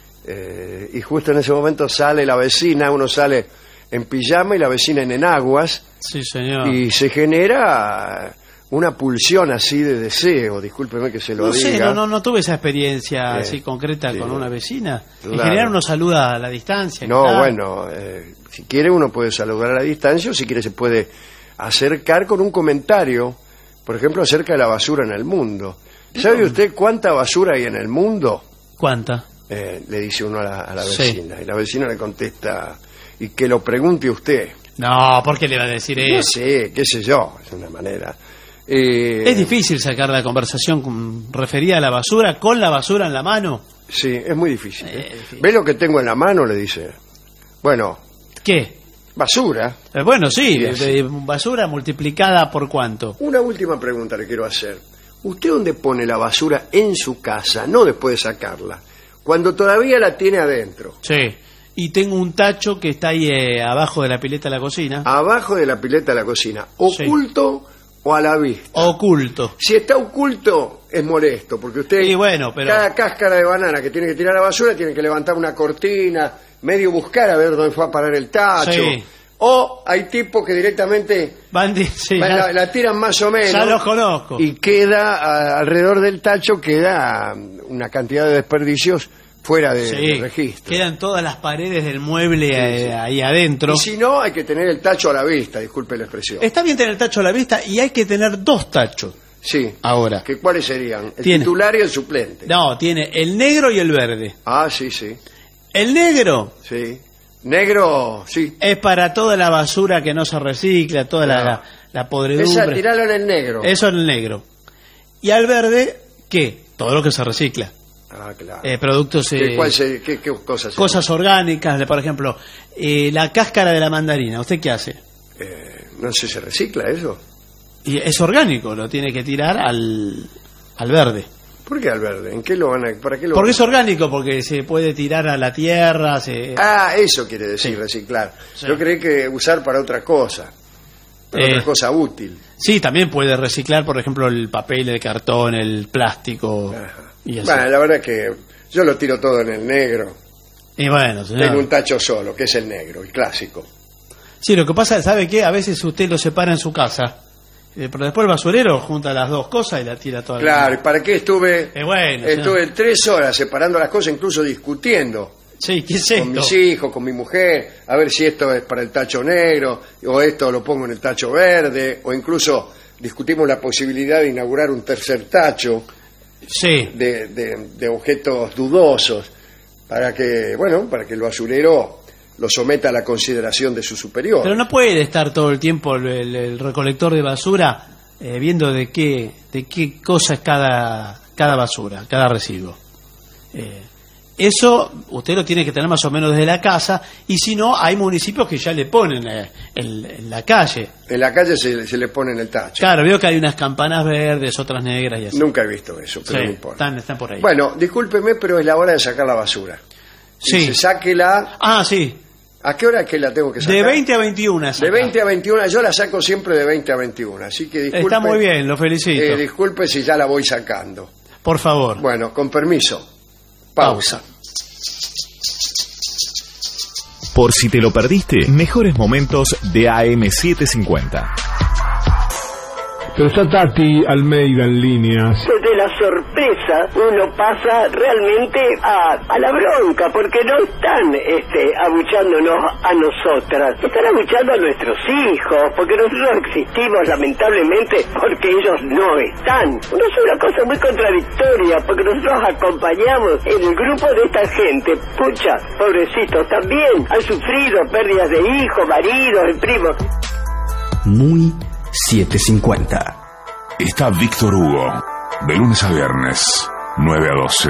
Speaker 3: eh, y justo en ese momento sale la vecina, uno sale en pijama y la vecina en enaguas.
Speaker 4: Sí, señor.
Speaker 3: Y se genera una pulsión así de deseo, discúlpeme que se lo
Speaker 4: no
Speaker 3: diga.
Speaker 4: Sé, no, no, no tuve esa experiencia
Speaker 3: eh,
Speaker 4: así concreta
Speaker 3: sí,
Speaker 4: con una vecina.
Speaker 3: Claro.
Speaker 4: En general uno saluda a la distancia.
Speaker 3: No,
Speaker 4: claro.
Speaker 3: bueno, eh, si quiere uno puede saludar a la distancia o si quiere se puede acercar con un comentario, por ejemplo, acerca de la basura en el mundo. ¿Sabe usted cuánta basura hay en el mundo?
Speaker 4: ¿Cuánta?
Speaker 3: Eh, le dice uno a la, a la
Speaker 4: Sí.
Speaker 3: vecina, y la vecina le contesta, y que lo pregunte usted.
Speaker 4: No, ¿por qué le va a decir
Speaker 3: No
Speaker 4: eso?
Speaker 3: sé, qué sé yo, es una manera. Eh,
Speaker 4: Es difícil sacar la conversación con- referida a la basura con la basura en la mano.
Speaker 3: Sí, es muy difícil. ¿eh? ¿Ve lo que tengo en la mano? Le dice. Bueno.
Speaker 4: ¿Qué?
Speaker 3: Basura.
Speaker 4: Eh, bueno, sí,
Speaker 3: Sí, sí.
Speaker 4: de- basura multiplicada por cuánto.
Speaker 3: Una última pregunta le quiero hacer. ¿Usted dónde pone la basura en su casa? No después de sacarla. Cuando todavía la tiene adentro.
Speaker 4: Sí. Y tengo un tacho que está ahí eh, abajo de la pileta de la cocina.
Speaker 3: Abajo de la pileta de la cocina. ¿Oculto o a la vista?
Speaker 4: Oculto.
Speaker 3: Si está oculto, es molesto, porque usted,
Speaker 4: Y bueno, pero...
Speaker 3: cada cáscara de banana que tiene que tirar a la basura, tiene que levantar una cortina, medio buscar a ver dónde fue a parar el tacho.
Speaker 4: Sí.
Speaker 3: O hay tipos que directamente
Speaker 4: Van di- sí,
Speaker 3: la,
Speaker 4: ya-
Speaker 3: la tiran más o menos.
Speaker 4: Ya los conozco.
Speaker 3: Y queda, a- alrededor del tacho, queda una cantidad de desperdicios fuera de,
Speaker 4: Sí,
Speaker 3: de registro.
Speaker 4: quedan todas las paredes del mueble eh, ahí adentro.
Speaker 3: Y si no, hay que tener el tacho a la vista, disculpe la expresión.
Speaker 4: Está bien tener el tacho a la vista y hay que tener dos tachos.
Speaker 3: Sí.
Speaker 4: Ahora.
Speaker 3: ¿Que ¿Cuáles serían? El
Speaker 4: Tiene-
Speaker 3: titular y el suplente.
Speaker 4: No, tiene el negro y el verde.
Speaker 3: Ah, sí, sí.
Speaker 4: El negro
Speaker 3: Sí. Negro, sí.
Speaker 4: es para toda la basura que no se recicla, toda la,
Speaker 3: No.
Speaker 4: la, la podredumbre.
Speaker 3: Esa, tiralo en el negro.
Speaker 4: Eso en el negro. Y al verde, ¿qué? Todo lo que se recicla.
Speaker 3: Ah, claro.
Speaker 4: Eh, productos...
Speaker 3: ¿Qué,
Speaker 4: eh,
Speaker 3: cuál se- qué- qué cosas?
Speaker 4: cosas orgánicas, de, por ejemplo, eh, la cáscara de la mandarina. ¿Usted qué hace?
Speaker 3: Eh, no sé, ¿se recicla eso?
Speaker 4: Y es orgánico, lo tiene que tirar al, al verde.
Speaker 3: ¿Por qué al verde? ¿En qué lo van a, ¿Para qué lo
Speaker 4: Porque
Speaker 3: van
Speaker 4: es orgánico, porque se puede tirar a la tierra, se...
Speaker 3: a... Ah, eso quiere decir reciclar.
Speaker 4: Sí.
Speaker 3: Yo creí que usar para otra cosa. Para
Speaker 4: Eh,
Speaker 3: otra cosa útil.
Speaker 4: Sí, también puede reciclar, por ejemplo, el papel, el cartón, el plástico. Y, así.
Speaker 3: Bueno, la verdad es que yo lo tiro todo en el negro.
Speaker 4: Y bueno, señor.
Speaker 3: Tengo un tacho solo, que es el negro, el clásico.
Speaker 4: Sí, lo que pasa, ¿sabe qué? A veces usted lo separa en su casa, eh, pero después el basurero junta las dos cosas y la tira toda.
Speaker 3: Claro, ¿y para qué estuve?
Speaker 4: Eh, bueno,
Speaker 3: estuve
Speaker 4: señor.
Speaker 3: tres horas separando las cosas, incluso discutiendo.
Speaker 4: Sí, ¿qué es
Speaker 3: Con
Speaker 4: esto?
Speaker 3: mis hijos, con mi mujer, a ver si esto es para el tacho negro, o esto lo pongo en el tacho verde, o incluso discutimos la posibilidad de inaugurar un tercer tacho
Speaker 4: Sí.
Speaker 3: de, de- de objetos dudosos, para que, bueno, para que el basurero lo someta a la consideración de su superior.
Speaker 4: Pero no puede estar todo el tiempo el, el- el recolector de basura eh, viendo de qué de qué cosa es cada, cada basura, cada residuo. Eh, eso usted lo tiene que tener más o menos desde la casa, y si no, hay municipios que ya le ponen eh, en, en la calle.
Speaker 3: En la calle se, se le pone en el tacho.
Speaker 4: Claro, veo que hay unas campanas verdes, otras negras y así.
Speaker 3: Nunca he visto eso, pero
Speaker 4: Sí,
Speaker 3: no importa.
Speaker 4: están, están por ahí.
Speaker 3: Bueno, discúlpeme, pero es la hora de sacar la basura.
Speaker 4: Sí.
Speaker 3: Dice, sáquela.
Speaker 4: Ah, sí.
Speaker 3: ¿A qué hora es que la tengo que sacar?
Speaker 4: De veinte a veintiuno.
Speaker 3: De veinte a veintiuno, yo la saco siempre de veinte a veintiuno, así que disculpe.
Speaker 4: Está muy bien, lo felicito.
Speaker 3: eh, disculpe si ya la voy sacando.
Speaker 4: Por favor.
Speaker 3: Bueno, con permiso. Pausa.
Speaker 5: Por si te lo perdiste, mejores momentos de A M setecientos cincuenta.
Speaker 19: Pero está Tati Almeida en línea.
Speaker 22: De la sorpresa uno pasa realmente a, a la bronca, porque no están este, abuchándonos a nosotras, están abuchando a nuestros hijos, porque nosotros existimos lamentablemente porque ellos no están. Uno es una cosa muy contradictoria, porque nosotros acompañamos en el grupo de esta gente. Pucha, pobrecitos, también han sufrido pérdidas de hijos, maridos, de primos.
Speaker 9: Muy setecientos cincuenta.
Speaker 1: Está Víctor Hugo, de lunes a viernes, nueve a doce.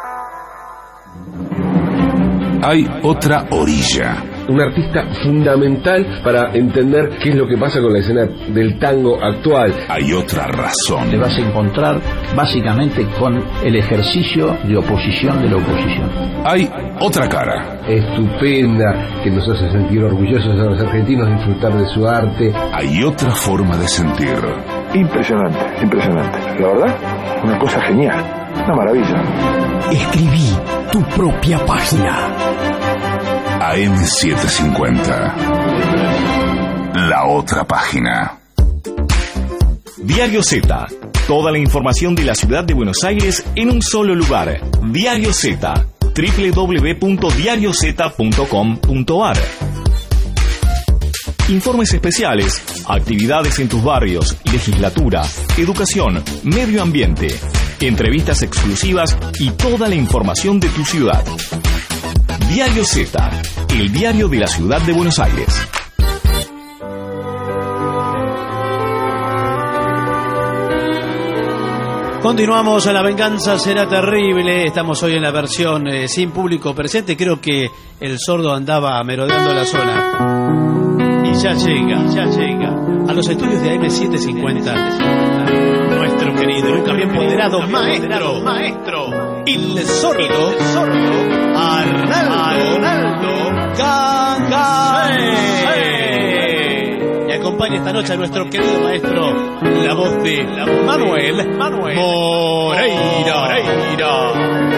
Speaker 1: Hay otra orilla.
Speaker 2: Un artista fundamental para entender qué es lo que pasa con la escena del tango actual.
Speaker 1: Hay otra razón.
Speaker 6: Te vas a encontrar básicamente con el ejercicio de oposición de la oposición.
Speaker 1: Hay otra cara.
Speaker 2: Estupenda, que nos hace sentir orgullosos a los argentinos, disfrutar de su arte.
Speaker 1: Hay otra forma de sentir.
Speaker 7: Impresionante, impresionante. La verdad, una cosa genial, una maravilla.
Speaker 9: Escribí tu propia página.
Speaker 1: A M setecientos cincuenta. La otra página.
Speaker 5: Diario Z. Toda la información de la ciudad de Buenos Aires en un solo lugar. Diario Z. doble u doble u doble u punto diario z punto com punto a r. Informes especiales, actividades en tus barrios, legislatura, educación, medio ambiente, entrevistas exclusivas y toda la información de tu ciudad. Diario Z, el diario de la ciudad de Buenos Aires.
Speaker 4: Continuamos a La Venganza Será Terrible. Estamos hoy en la versión eh, sin público presente. Creo que el sordo andaba merodeando la zona. Y ya llega, ya llega a los estudios de A M setecientos cincuenta. Nuestro querido y nunca bien ponderado maestro, maestro, el sordo, Arnaldo Gansé. Y acompaña esta noche a nuestro querido maestro, la voz de Manuel, Manuel Moreira. Moreira.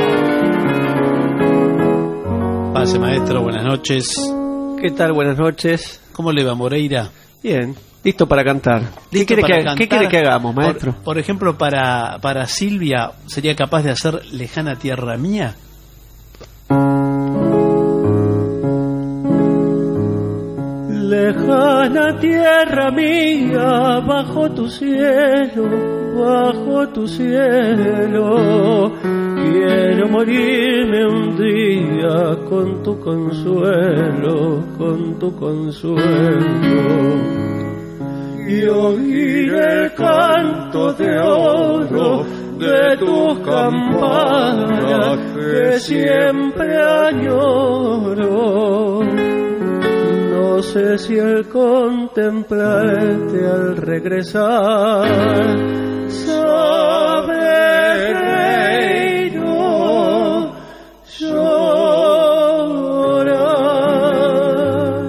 Speaker 4: Pase, maestro, buenas noches.
Speaker 8: ¿Qué tal? Buenas noches.
Speaker 4: ¿Cómo le va, Moreira?
Speaker 8: Bien, listo para cantar. ¿Qué quiere que, ¿qué quiere que hagamos, maestro?
Speaker 4: Por, por ejemplo, para, para Silvia, ¿sería capaz de hacer Lejana Tierra Mía?
Speaker 23: Lejana tierra mía, bajo tu cielo, bajo tu cielo, quiero morirme un día con tu consuelo, con tu consuelo, y oír el canto de oro de tus campanas que siempre añoro. No sé si al contemplarte al regresar sabré reír, llorar.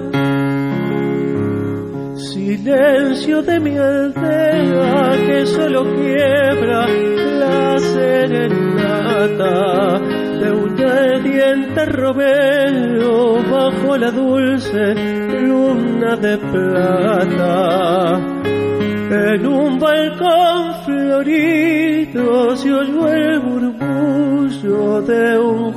Speaker 23: Silencio de mi aldea que solo quiebra la serenata de un diente romero bajo la dulce luna de plata. En un balcón florido se oyó el murmullo de un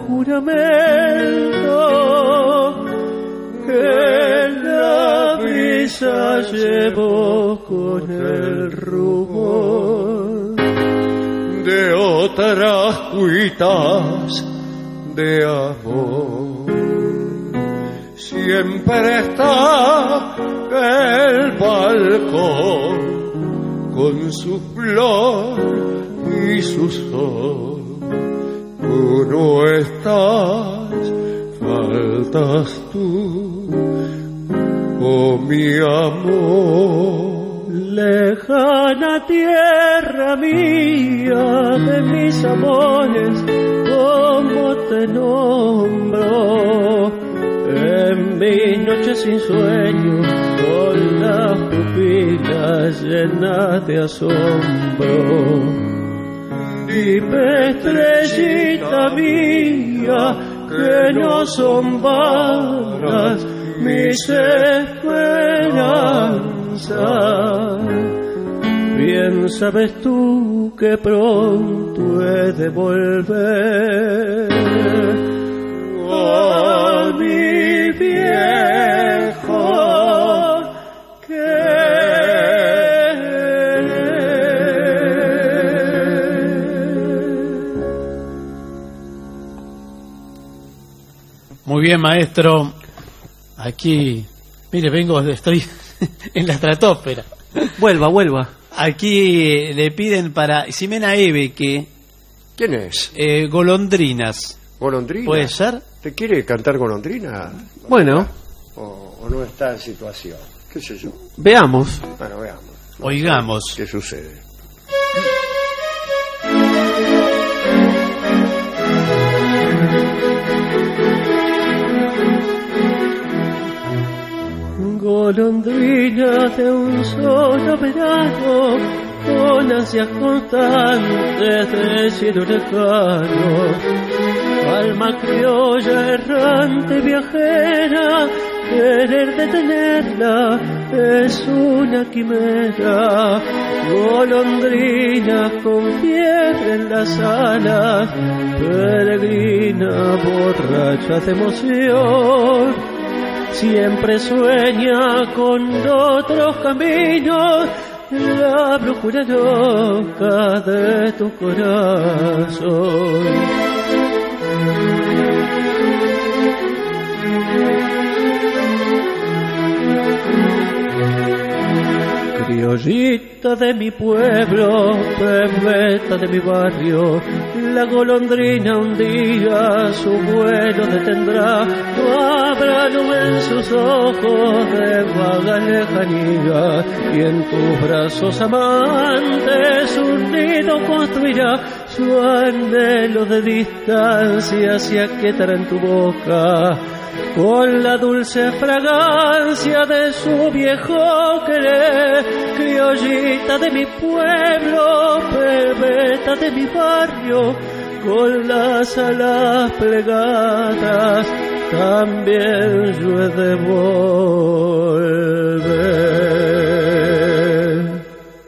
Speaker 23: juramento que la brisa llevó con el rumor de otras cuitas de amor. Siempre está el balcón con su flor y su sol. Tú no estás, faltas tú, oh mi amor. Lejana tierra mía de mis amores, ¿cómo te nombro? En mis noches sin sueño, con las pupilas llenas de asombro. Dime, estrellita mía, que no son vanas mis esperanzas. Bien sabes tú que pronto he de volver a mi viejo
Speaker 4: Muy bien, maestro. Aquí, mire, vengo, estoy en la estratosfera.
Speaker 8: Vuelva, vuelva.
Speaker 4: Aquí le piden para Ximena Eve que...
Speaker 3: ¿Quién es?
Speaker 4: Eh, golondrinas.
Speaker 3: ¿Golondrina?
Speaker 4: ¿Puede ser?
Speaker 3: ¿Te quiere cantar golondrina?
Speaker 8: Bueno.
Speaker 3: O, o no está en situación. ¿Qué sé yo?
Speaker 8: Veamos.
Speaker 3: Bueno, veamos. No
Speaker 4: Oigamos.
Speaker 3: sé ¿Qué sucede?
Speaker 23: Golondrina de un solo verano, con ansias constantes de cielo lejano. Alma criolla, errante, viajera, querer detenerla es una quimera. Golondrina con fiebre en las alas, peregrina borracha de emoción, siempre sueña con otros caminos, la brújula loca de tu corazón. Criollita de mi pueblo, pebeta de mi barrio, la golondrina un día su vuelo detendrá. No habrá luz en sus ojos de vaga lejanía, y en tus brazos amantes un nido construirá. Su anhelo de distancia se aquietará en tu boca con la dulce fragancia de su viejo querer. Criollita de mi pueblo, pebeta de mi barrio, con las alas plegadas también yo he de volver.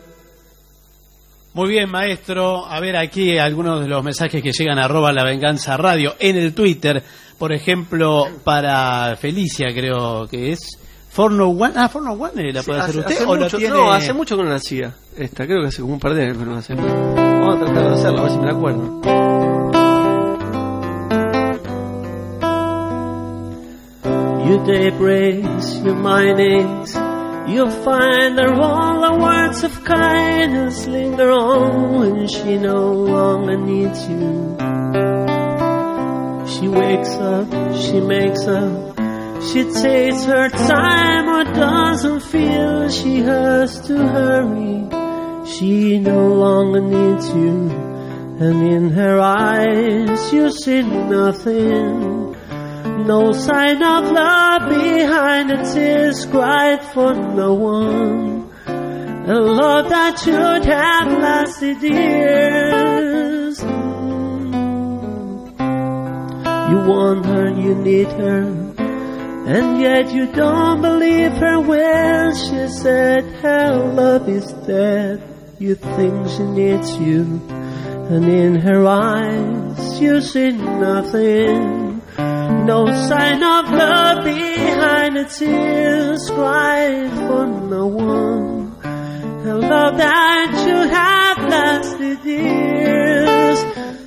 Speaker 4: Muy bien, maestro. A ver, aquí algunos de los mensajes que llegan a arroba La Venganza Radio en el Twitter. Por ejemplo, para Felicia, creo que es Forno One. Ah, Forno One, ¿la puede
Speaker 8: sí,
Speaker 4: hacer
Speaker 8: hace,
Speaker 4: usted?
Speaker 8: Hace
Speaker 4: ¿O
Speaker 8: mucho,
Speaker 4: lo tiene?
Speaker 8: No, hace mucho que no la hacía. Esta, creo que hace como un par de años que no la hacemos. Vamos a tratar de hacerla, a ver si me la acuerdo.
Speaker 23: Your day breaks, your mind aches, you'll find that all the words of kindness linger on when she no longer needs you. She wakes up, she makes up, she takes her time or doesn't feel she has to hurry. She no longer needs you, and in her eyes you see nothing. No sign of love behind the tears cried for no one. A love that should have lasted years. You want her, you need her, and yet you don't believe her when she said her love is dead. You think she needs you, and in her eyes you see nothing. No sign of love behind the tears cried for no one. A love that should have lasted years.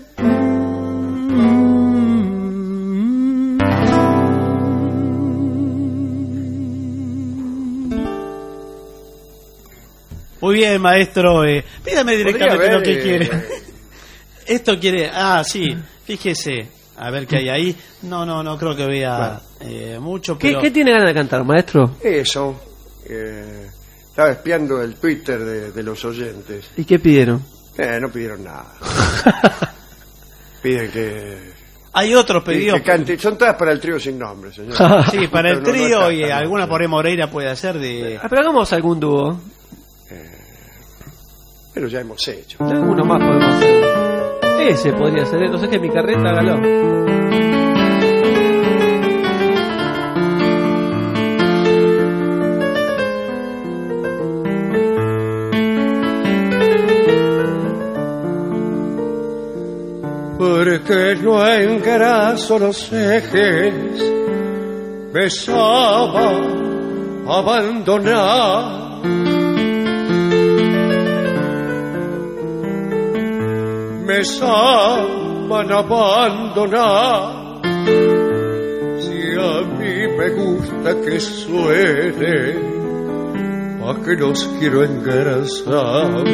Speaker 4: Muy bien, maestro. Eh, pídame directamente
Speaker 3: ver,
Speaker 4: lo que
Speaker 3: eh...
Speaker 4: quiere. Esto quiere... Ah, sí, fíjese. A ver qué hay ahí. No, no, no creo que vea bueno. eh, mucho, pero...
Speaker 8: ¿Qué, ¿Qué tiene ganas de cantar, maestro?
Speaker 3: Eso. Eh, estaba espiando el Twitter de, de los oyentes.
Speaker 8: ¿Y qué pidieron?
Speaker 3: Eh, no pidieron nada. Piden que...
Speaker 4: Hay otros pedidos.
Speaker 3: Que cante, son todas para el trío sin nombre, señor.
Speaker 4: Sí, para el trío no, no y canta, alguna no. por E. Moreira puede hacer de...
Speaker 8: Ah, pero hagamos algún dúo.
Speaker 3: Eh, pero ya hemos hecho.
Speaker 8: Ya uno más podemos hacer. Ese podría ser, entonces que mi carreta hágalo.
Speaker 23: Porque no engraso los ejes, besaba abandonar. Me saben abandonar. Si a mí me gusta que suene, pa' que los quiero engrasar.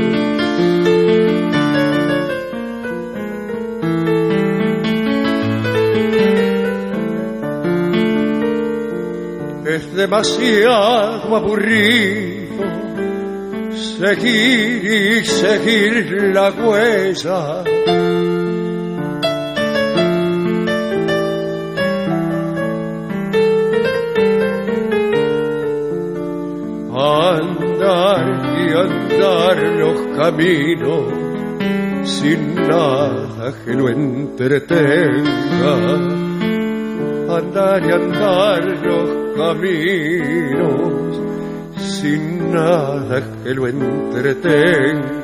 Speaker 23: Es demasiado aburrido seguir y seguir la huella. Andar y andar los caminos
Speaker 10: camino, sin nada que lo entretenga. Andar y andar los caminos, sin nada que lo entretenga.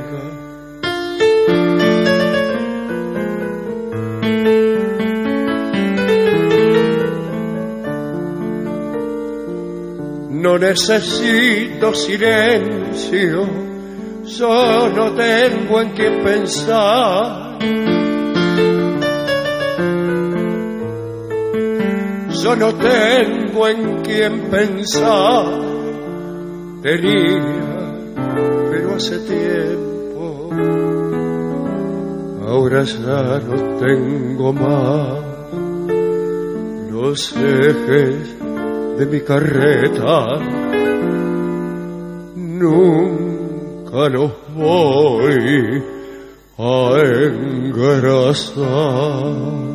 Speaker 10: No necesito silencio, solo tengo en qué pensar. Solo tengo en quién pensar. Tenía, pero hace tiempo, ahora ya no tengo más. Los ejes de mi carreta nunca los voy a engrasar.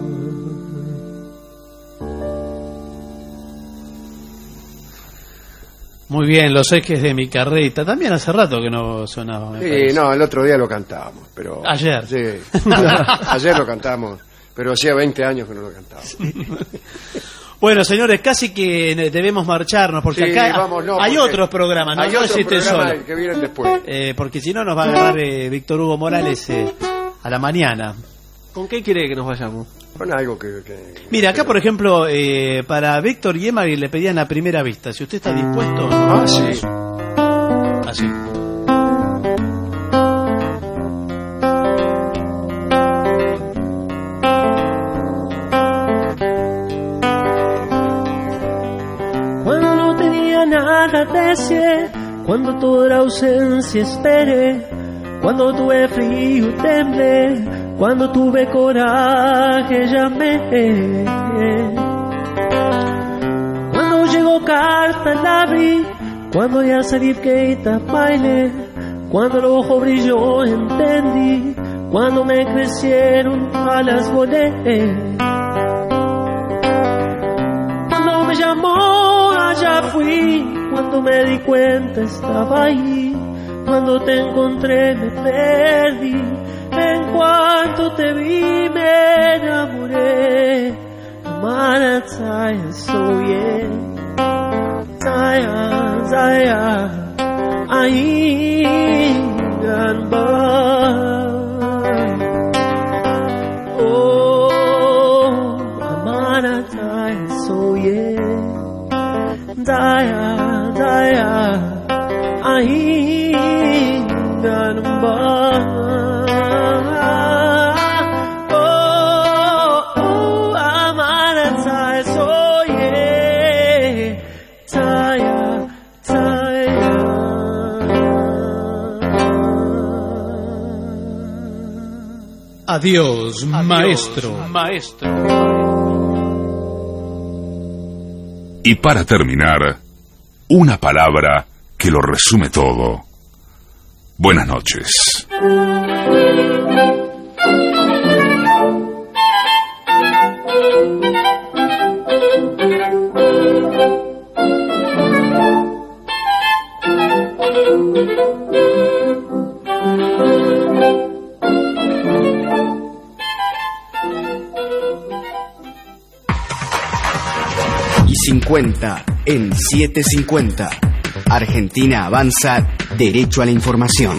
Speaker 4: Muy bien, los ejes de mi carreta. También hace rato que no sonaba.
Speaker 3: Sí, no, el otro día lo cantamos, pero
Speaker 4: ayer.
Speaker 3: Sí, ayer lo cantamos, pero hacía veinte años que no lo cantábamos. Sí.
Speaker 4: Bueno, señores, casi que debemos marcharnos porque sí, acá vamos, no, hay porque otros programas, no,
Speaker 3: hay
Speaker 4: no
Speaker 3: otros
Speaker 4: existe
Speaker 3: programas
Speaker 4: solo.
Speaker 3: Que vienen después.
Speaker 4: Eh, porque si no nos va a agarrar eh, Víctor Hugo Morales eh, a la mañana.
Speaker 8: ¿Con qué quiere que nos vayamos?
Speaker 3: Con algo que... que
Speaker 4: Mira, acá por ejemplo, eh, para Víctor y Emma le pedían a primera vista. Si usted está dispuesto...
Speaker 3: Ah, sí.
Speaker 4: Así.
Speaker 23: Cuando no tenía nada deseé, cuando toda la ausencia esperé, cuando tuve frío temblé, cuando tuve coraje llamé. Cuando llegó carta la abrí, cuando ya salí que bailé, cuando el ojo brilló entendí, cuando me crecieron alas volé. Cuando me llamó allá fui, cuando me di cuenta estaba ahí, cuando te encontré me perdí. En cuanto te vi me enamoré. Mana Zaya, so yeah. Zaya, Zaya, Aingan Ba. Oh, Mana Zaya, so yeah. Zaya, Zaya, Aingan Ba.
Speaker 4: Adiós, Adiós, maestro, maestro.
Speaker 1: Y para terminar, una palabra que lo resume todo. Buenas noches.
Speaker 9: cincuenta en setecientos cincuenta. Argentina avanza derecho a la información.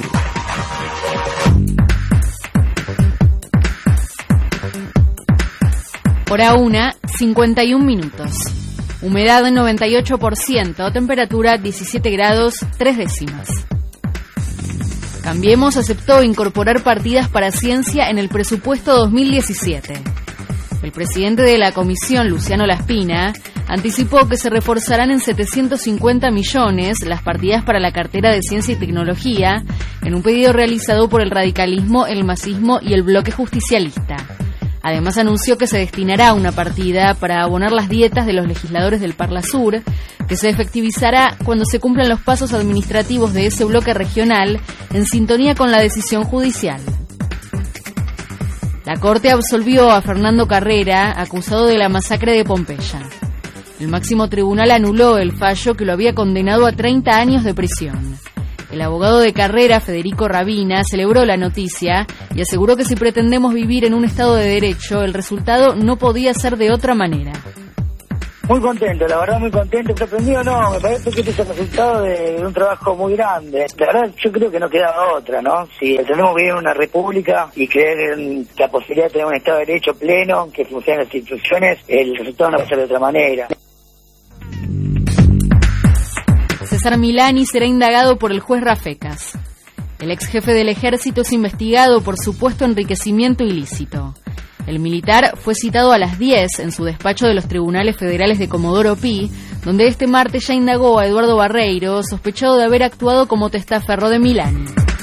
Speaker 11: Hora una, cincuenta y un minutos. Humedad noventa y ocho por ciento, temperatura diecisiete grados, tres décimas. Cambiemos aceptó incorporar partidas para ciencia en el presupuesto dos mil diecisiete. El presidente de la comisión, Luciano Laspina, anticipó que se reforzarán en setecientos cincuenta millones las partidas para la cartera de Ciencia y Tecnología, en un pedido realizado por el radicalismo, el masismo y el bloque justicialista. Además anunció que se destinará una partida para abonar las dietas de los legisladores del Parlasur, que se efectivizará cuando se cumplan los pasos administrativos de ese bloque regional en sintonía con la decisión judicial. La Corte absolvió a Fernando Carrera, acusado de la masacre de Pompeya. El máximo tribunal anuló el fallo que lo había condenado a treinta años de prisión. El abogado de carrera, Federico Rabina, celebró la noticia y aseguró que si pretendemos vivir en un Estado de Derecho, el resultado no podía ser de otra manera.
Speaker 12: Muy contento, la verdad muy contento, sorprendido no, me parece que este es el resultado de un trabajo muy grande. La verdad yo creo que no quedaba otra, ¿no? Si tenemos que vivir en una república y creer en la posibilidad de tener un Estado de Derecho pleno, que funcionen las instituciones, el resultado no va a ser de otra manera.
Speaker 11: César Milani será indagado por el juez Rafecas. El ex jefe del ejército es investigado por supuesto enriquecimiento ilícito. El militar fue citado a las diez en su despacho de los tribunales federales de Comodoro Pi, donde este martes ya indagó a Eduardo Barreiro, sospechado de haber actuado como testaferro de Milani.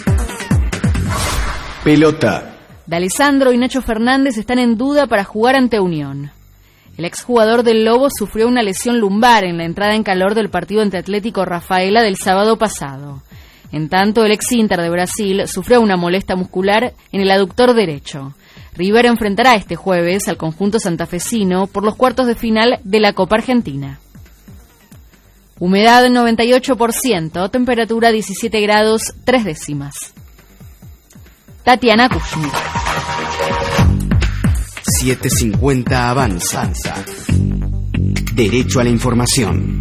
Speaker 9: Pelota.
Speaker 11: D'Alessandro y Nacho Fernández están en duda para jugar ante Unión. El exjugador del Lobo sufrió una lesión lumbar en la entrada en calor del partido entre Atlético Rafaela del sábado pasado. En tanto, el ex Inter de Brasil sufrió una molestia muscular en el aductor derecho. River enfrentará este jueves al conjunto santafesino por los cuartos de final de la Copa Argentina. Humedad noventa y ocho por ciento, temperatura diecisiete grados tres décimas. Tatiana Kushner.
Speaker 9: setecientos cincuenta Avanza. Derecho a la información.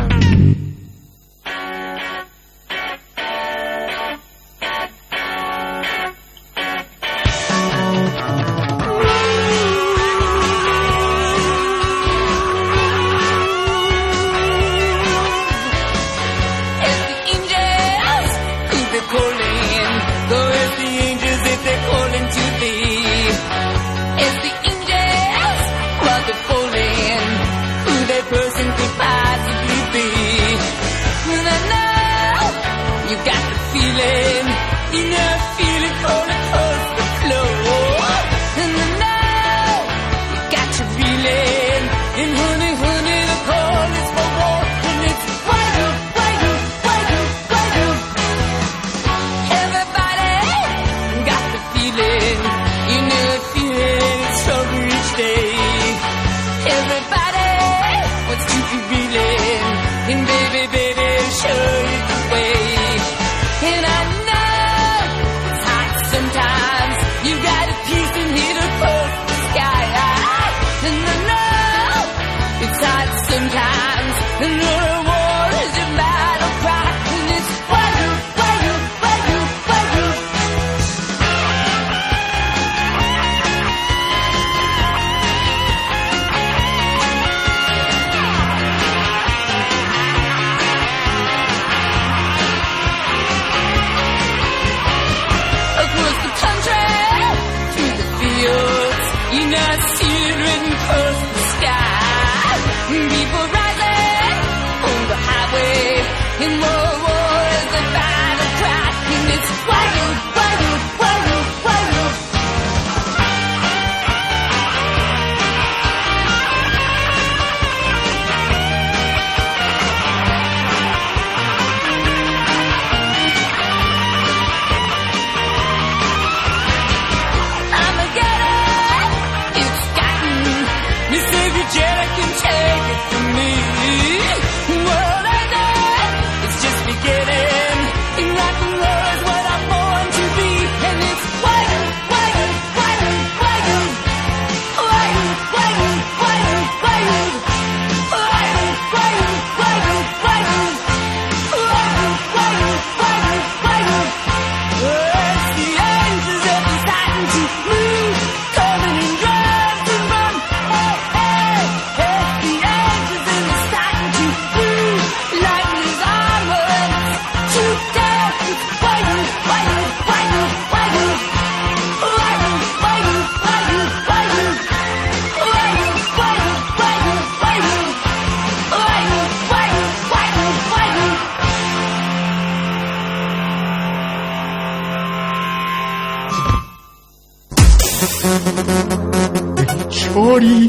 Speaker 9: Chori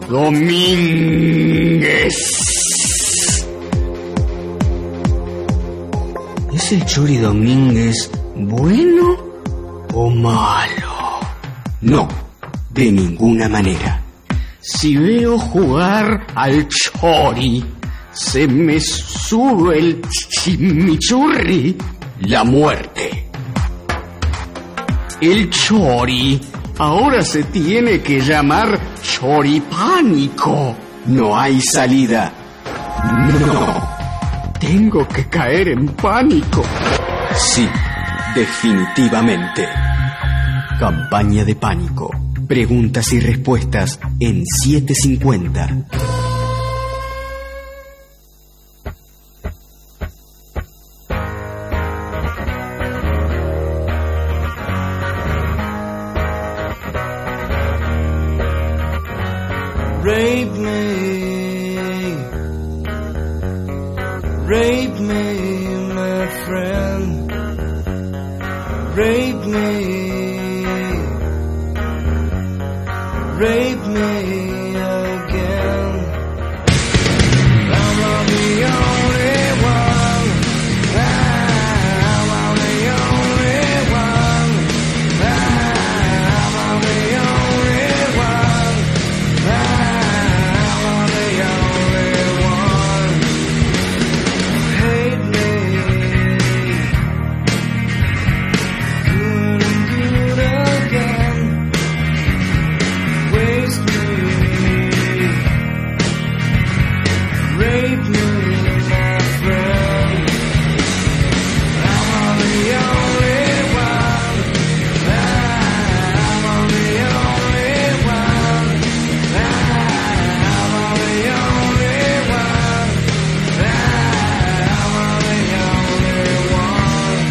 Speaker 9: Domínguez. ¿Es el Chori Domínguez bueno o malo? No, de ninguna manera. Si veo jugar al Chori, se me sube el chimichurri. la muerte. El chori ahora se tiene que llamar choripánico. No hay salida. No. Tengo que caer en pánico. Sí, definitivamente. Campaña de pánico. Preguntas y respuestas en siete cincuenta.
Speaker 13: Rape me, rape me, my friend. Rape me, rape me again. I'm not the only one. I'm not the only one. I'm not the only one. I'm not the only one. Hate me, good and good again. Waste me, rape me, my friend. I'm on the only one. I'm on the only one. I'm on the only one. I'm on the only one.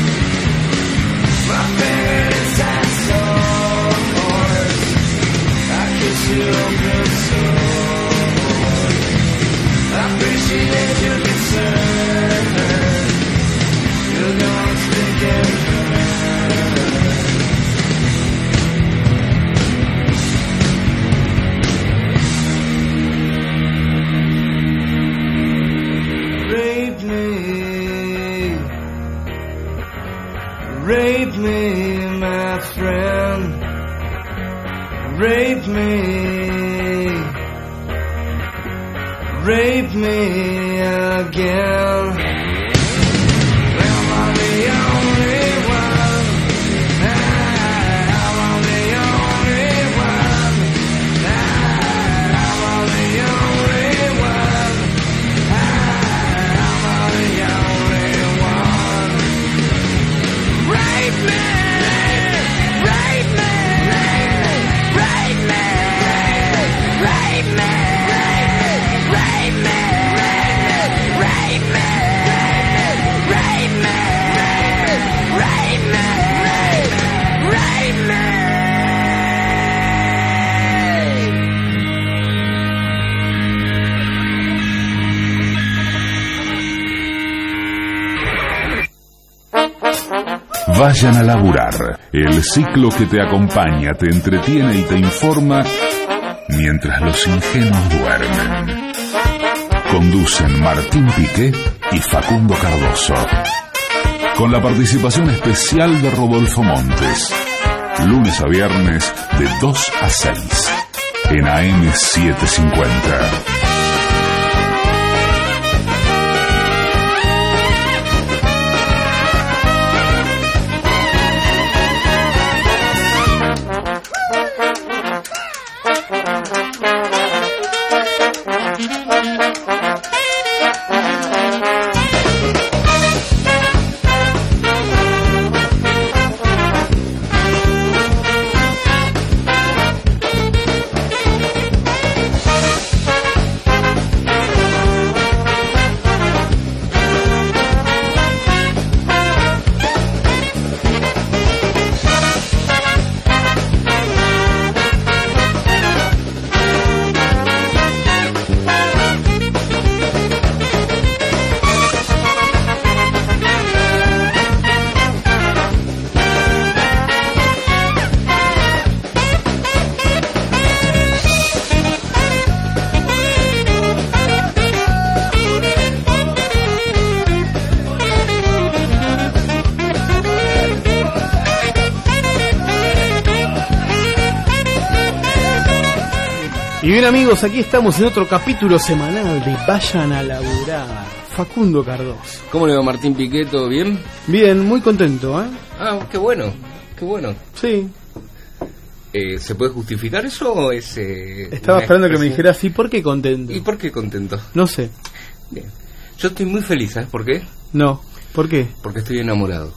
Speaker 13: My parents are so horse. I kiss you good sword. I appreciate your concern. You're gonna stick and rape me, rape me, my friend. Rape me, rape me again. I'm on the only one. I'm on the only one. I'm on the only one. I'm on the only one. Rape me, rape me, rape me, rape me, rape me, rape me, rape me, rape me, rape me.
Speaker 1: Vayan a laburar, el ciclo que te acompaña, te entretiene y te informa mientras los ingenuos duermen. Conducen Martín Piqué y Facundo Cardoso, con la participación especial de Rodolfo Montes, lunes a viernes de dos a seis, en A M setecientos cincuenta.
Speaker 14: bien amigos, aquí estamos en otro capítulo semanal de Vayan a Laburar. Facundo Cardoso.
Speaker 2: ¿Cómo le va Martín Piqué? ¿Todo bien?
Speaker 14: Bien, muy contento, ¿eh?
Speaker 2: Ah, qué bueno, qué bueno.
Speaker 14: Sí.
Speaker 2: Eh, ¿Se puede justificar eso o es...? Eh,
Speaker 14: Estaba esperando que me dijera así, ¿por qué contento?
Speaker 2: ¿Y por qué contento?
Speaker 14: No sé.
Speaker 2: Bien. Yo estoy muy feliz, ¿sabes por qué?
Speaker 14: No, ¿por qué?
Speaker 2: Porque estoy enamorado.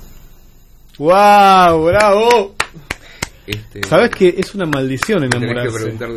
Speaker 14: ¡Wow! ¡Bravo!
Speaker 2: Este,
Speaker 14: ¿Sabes que es una maldición enamorarse?
Speaker 2: Tenés que preguntarle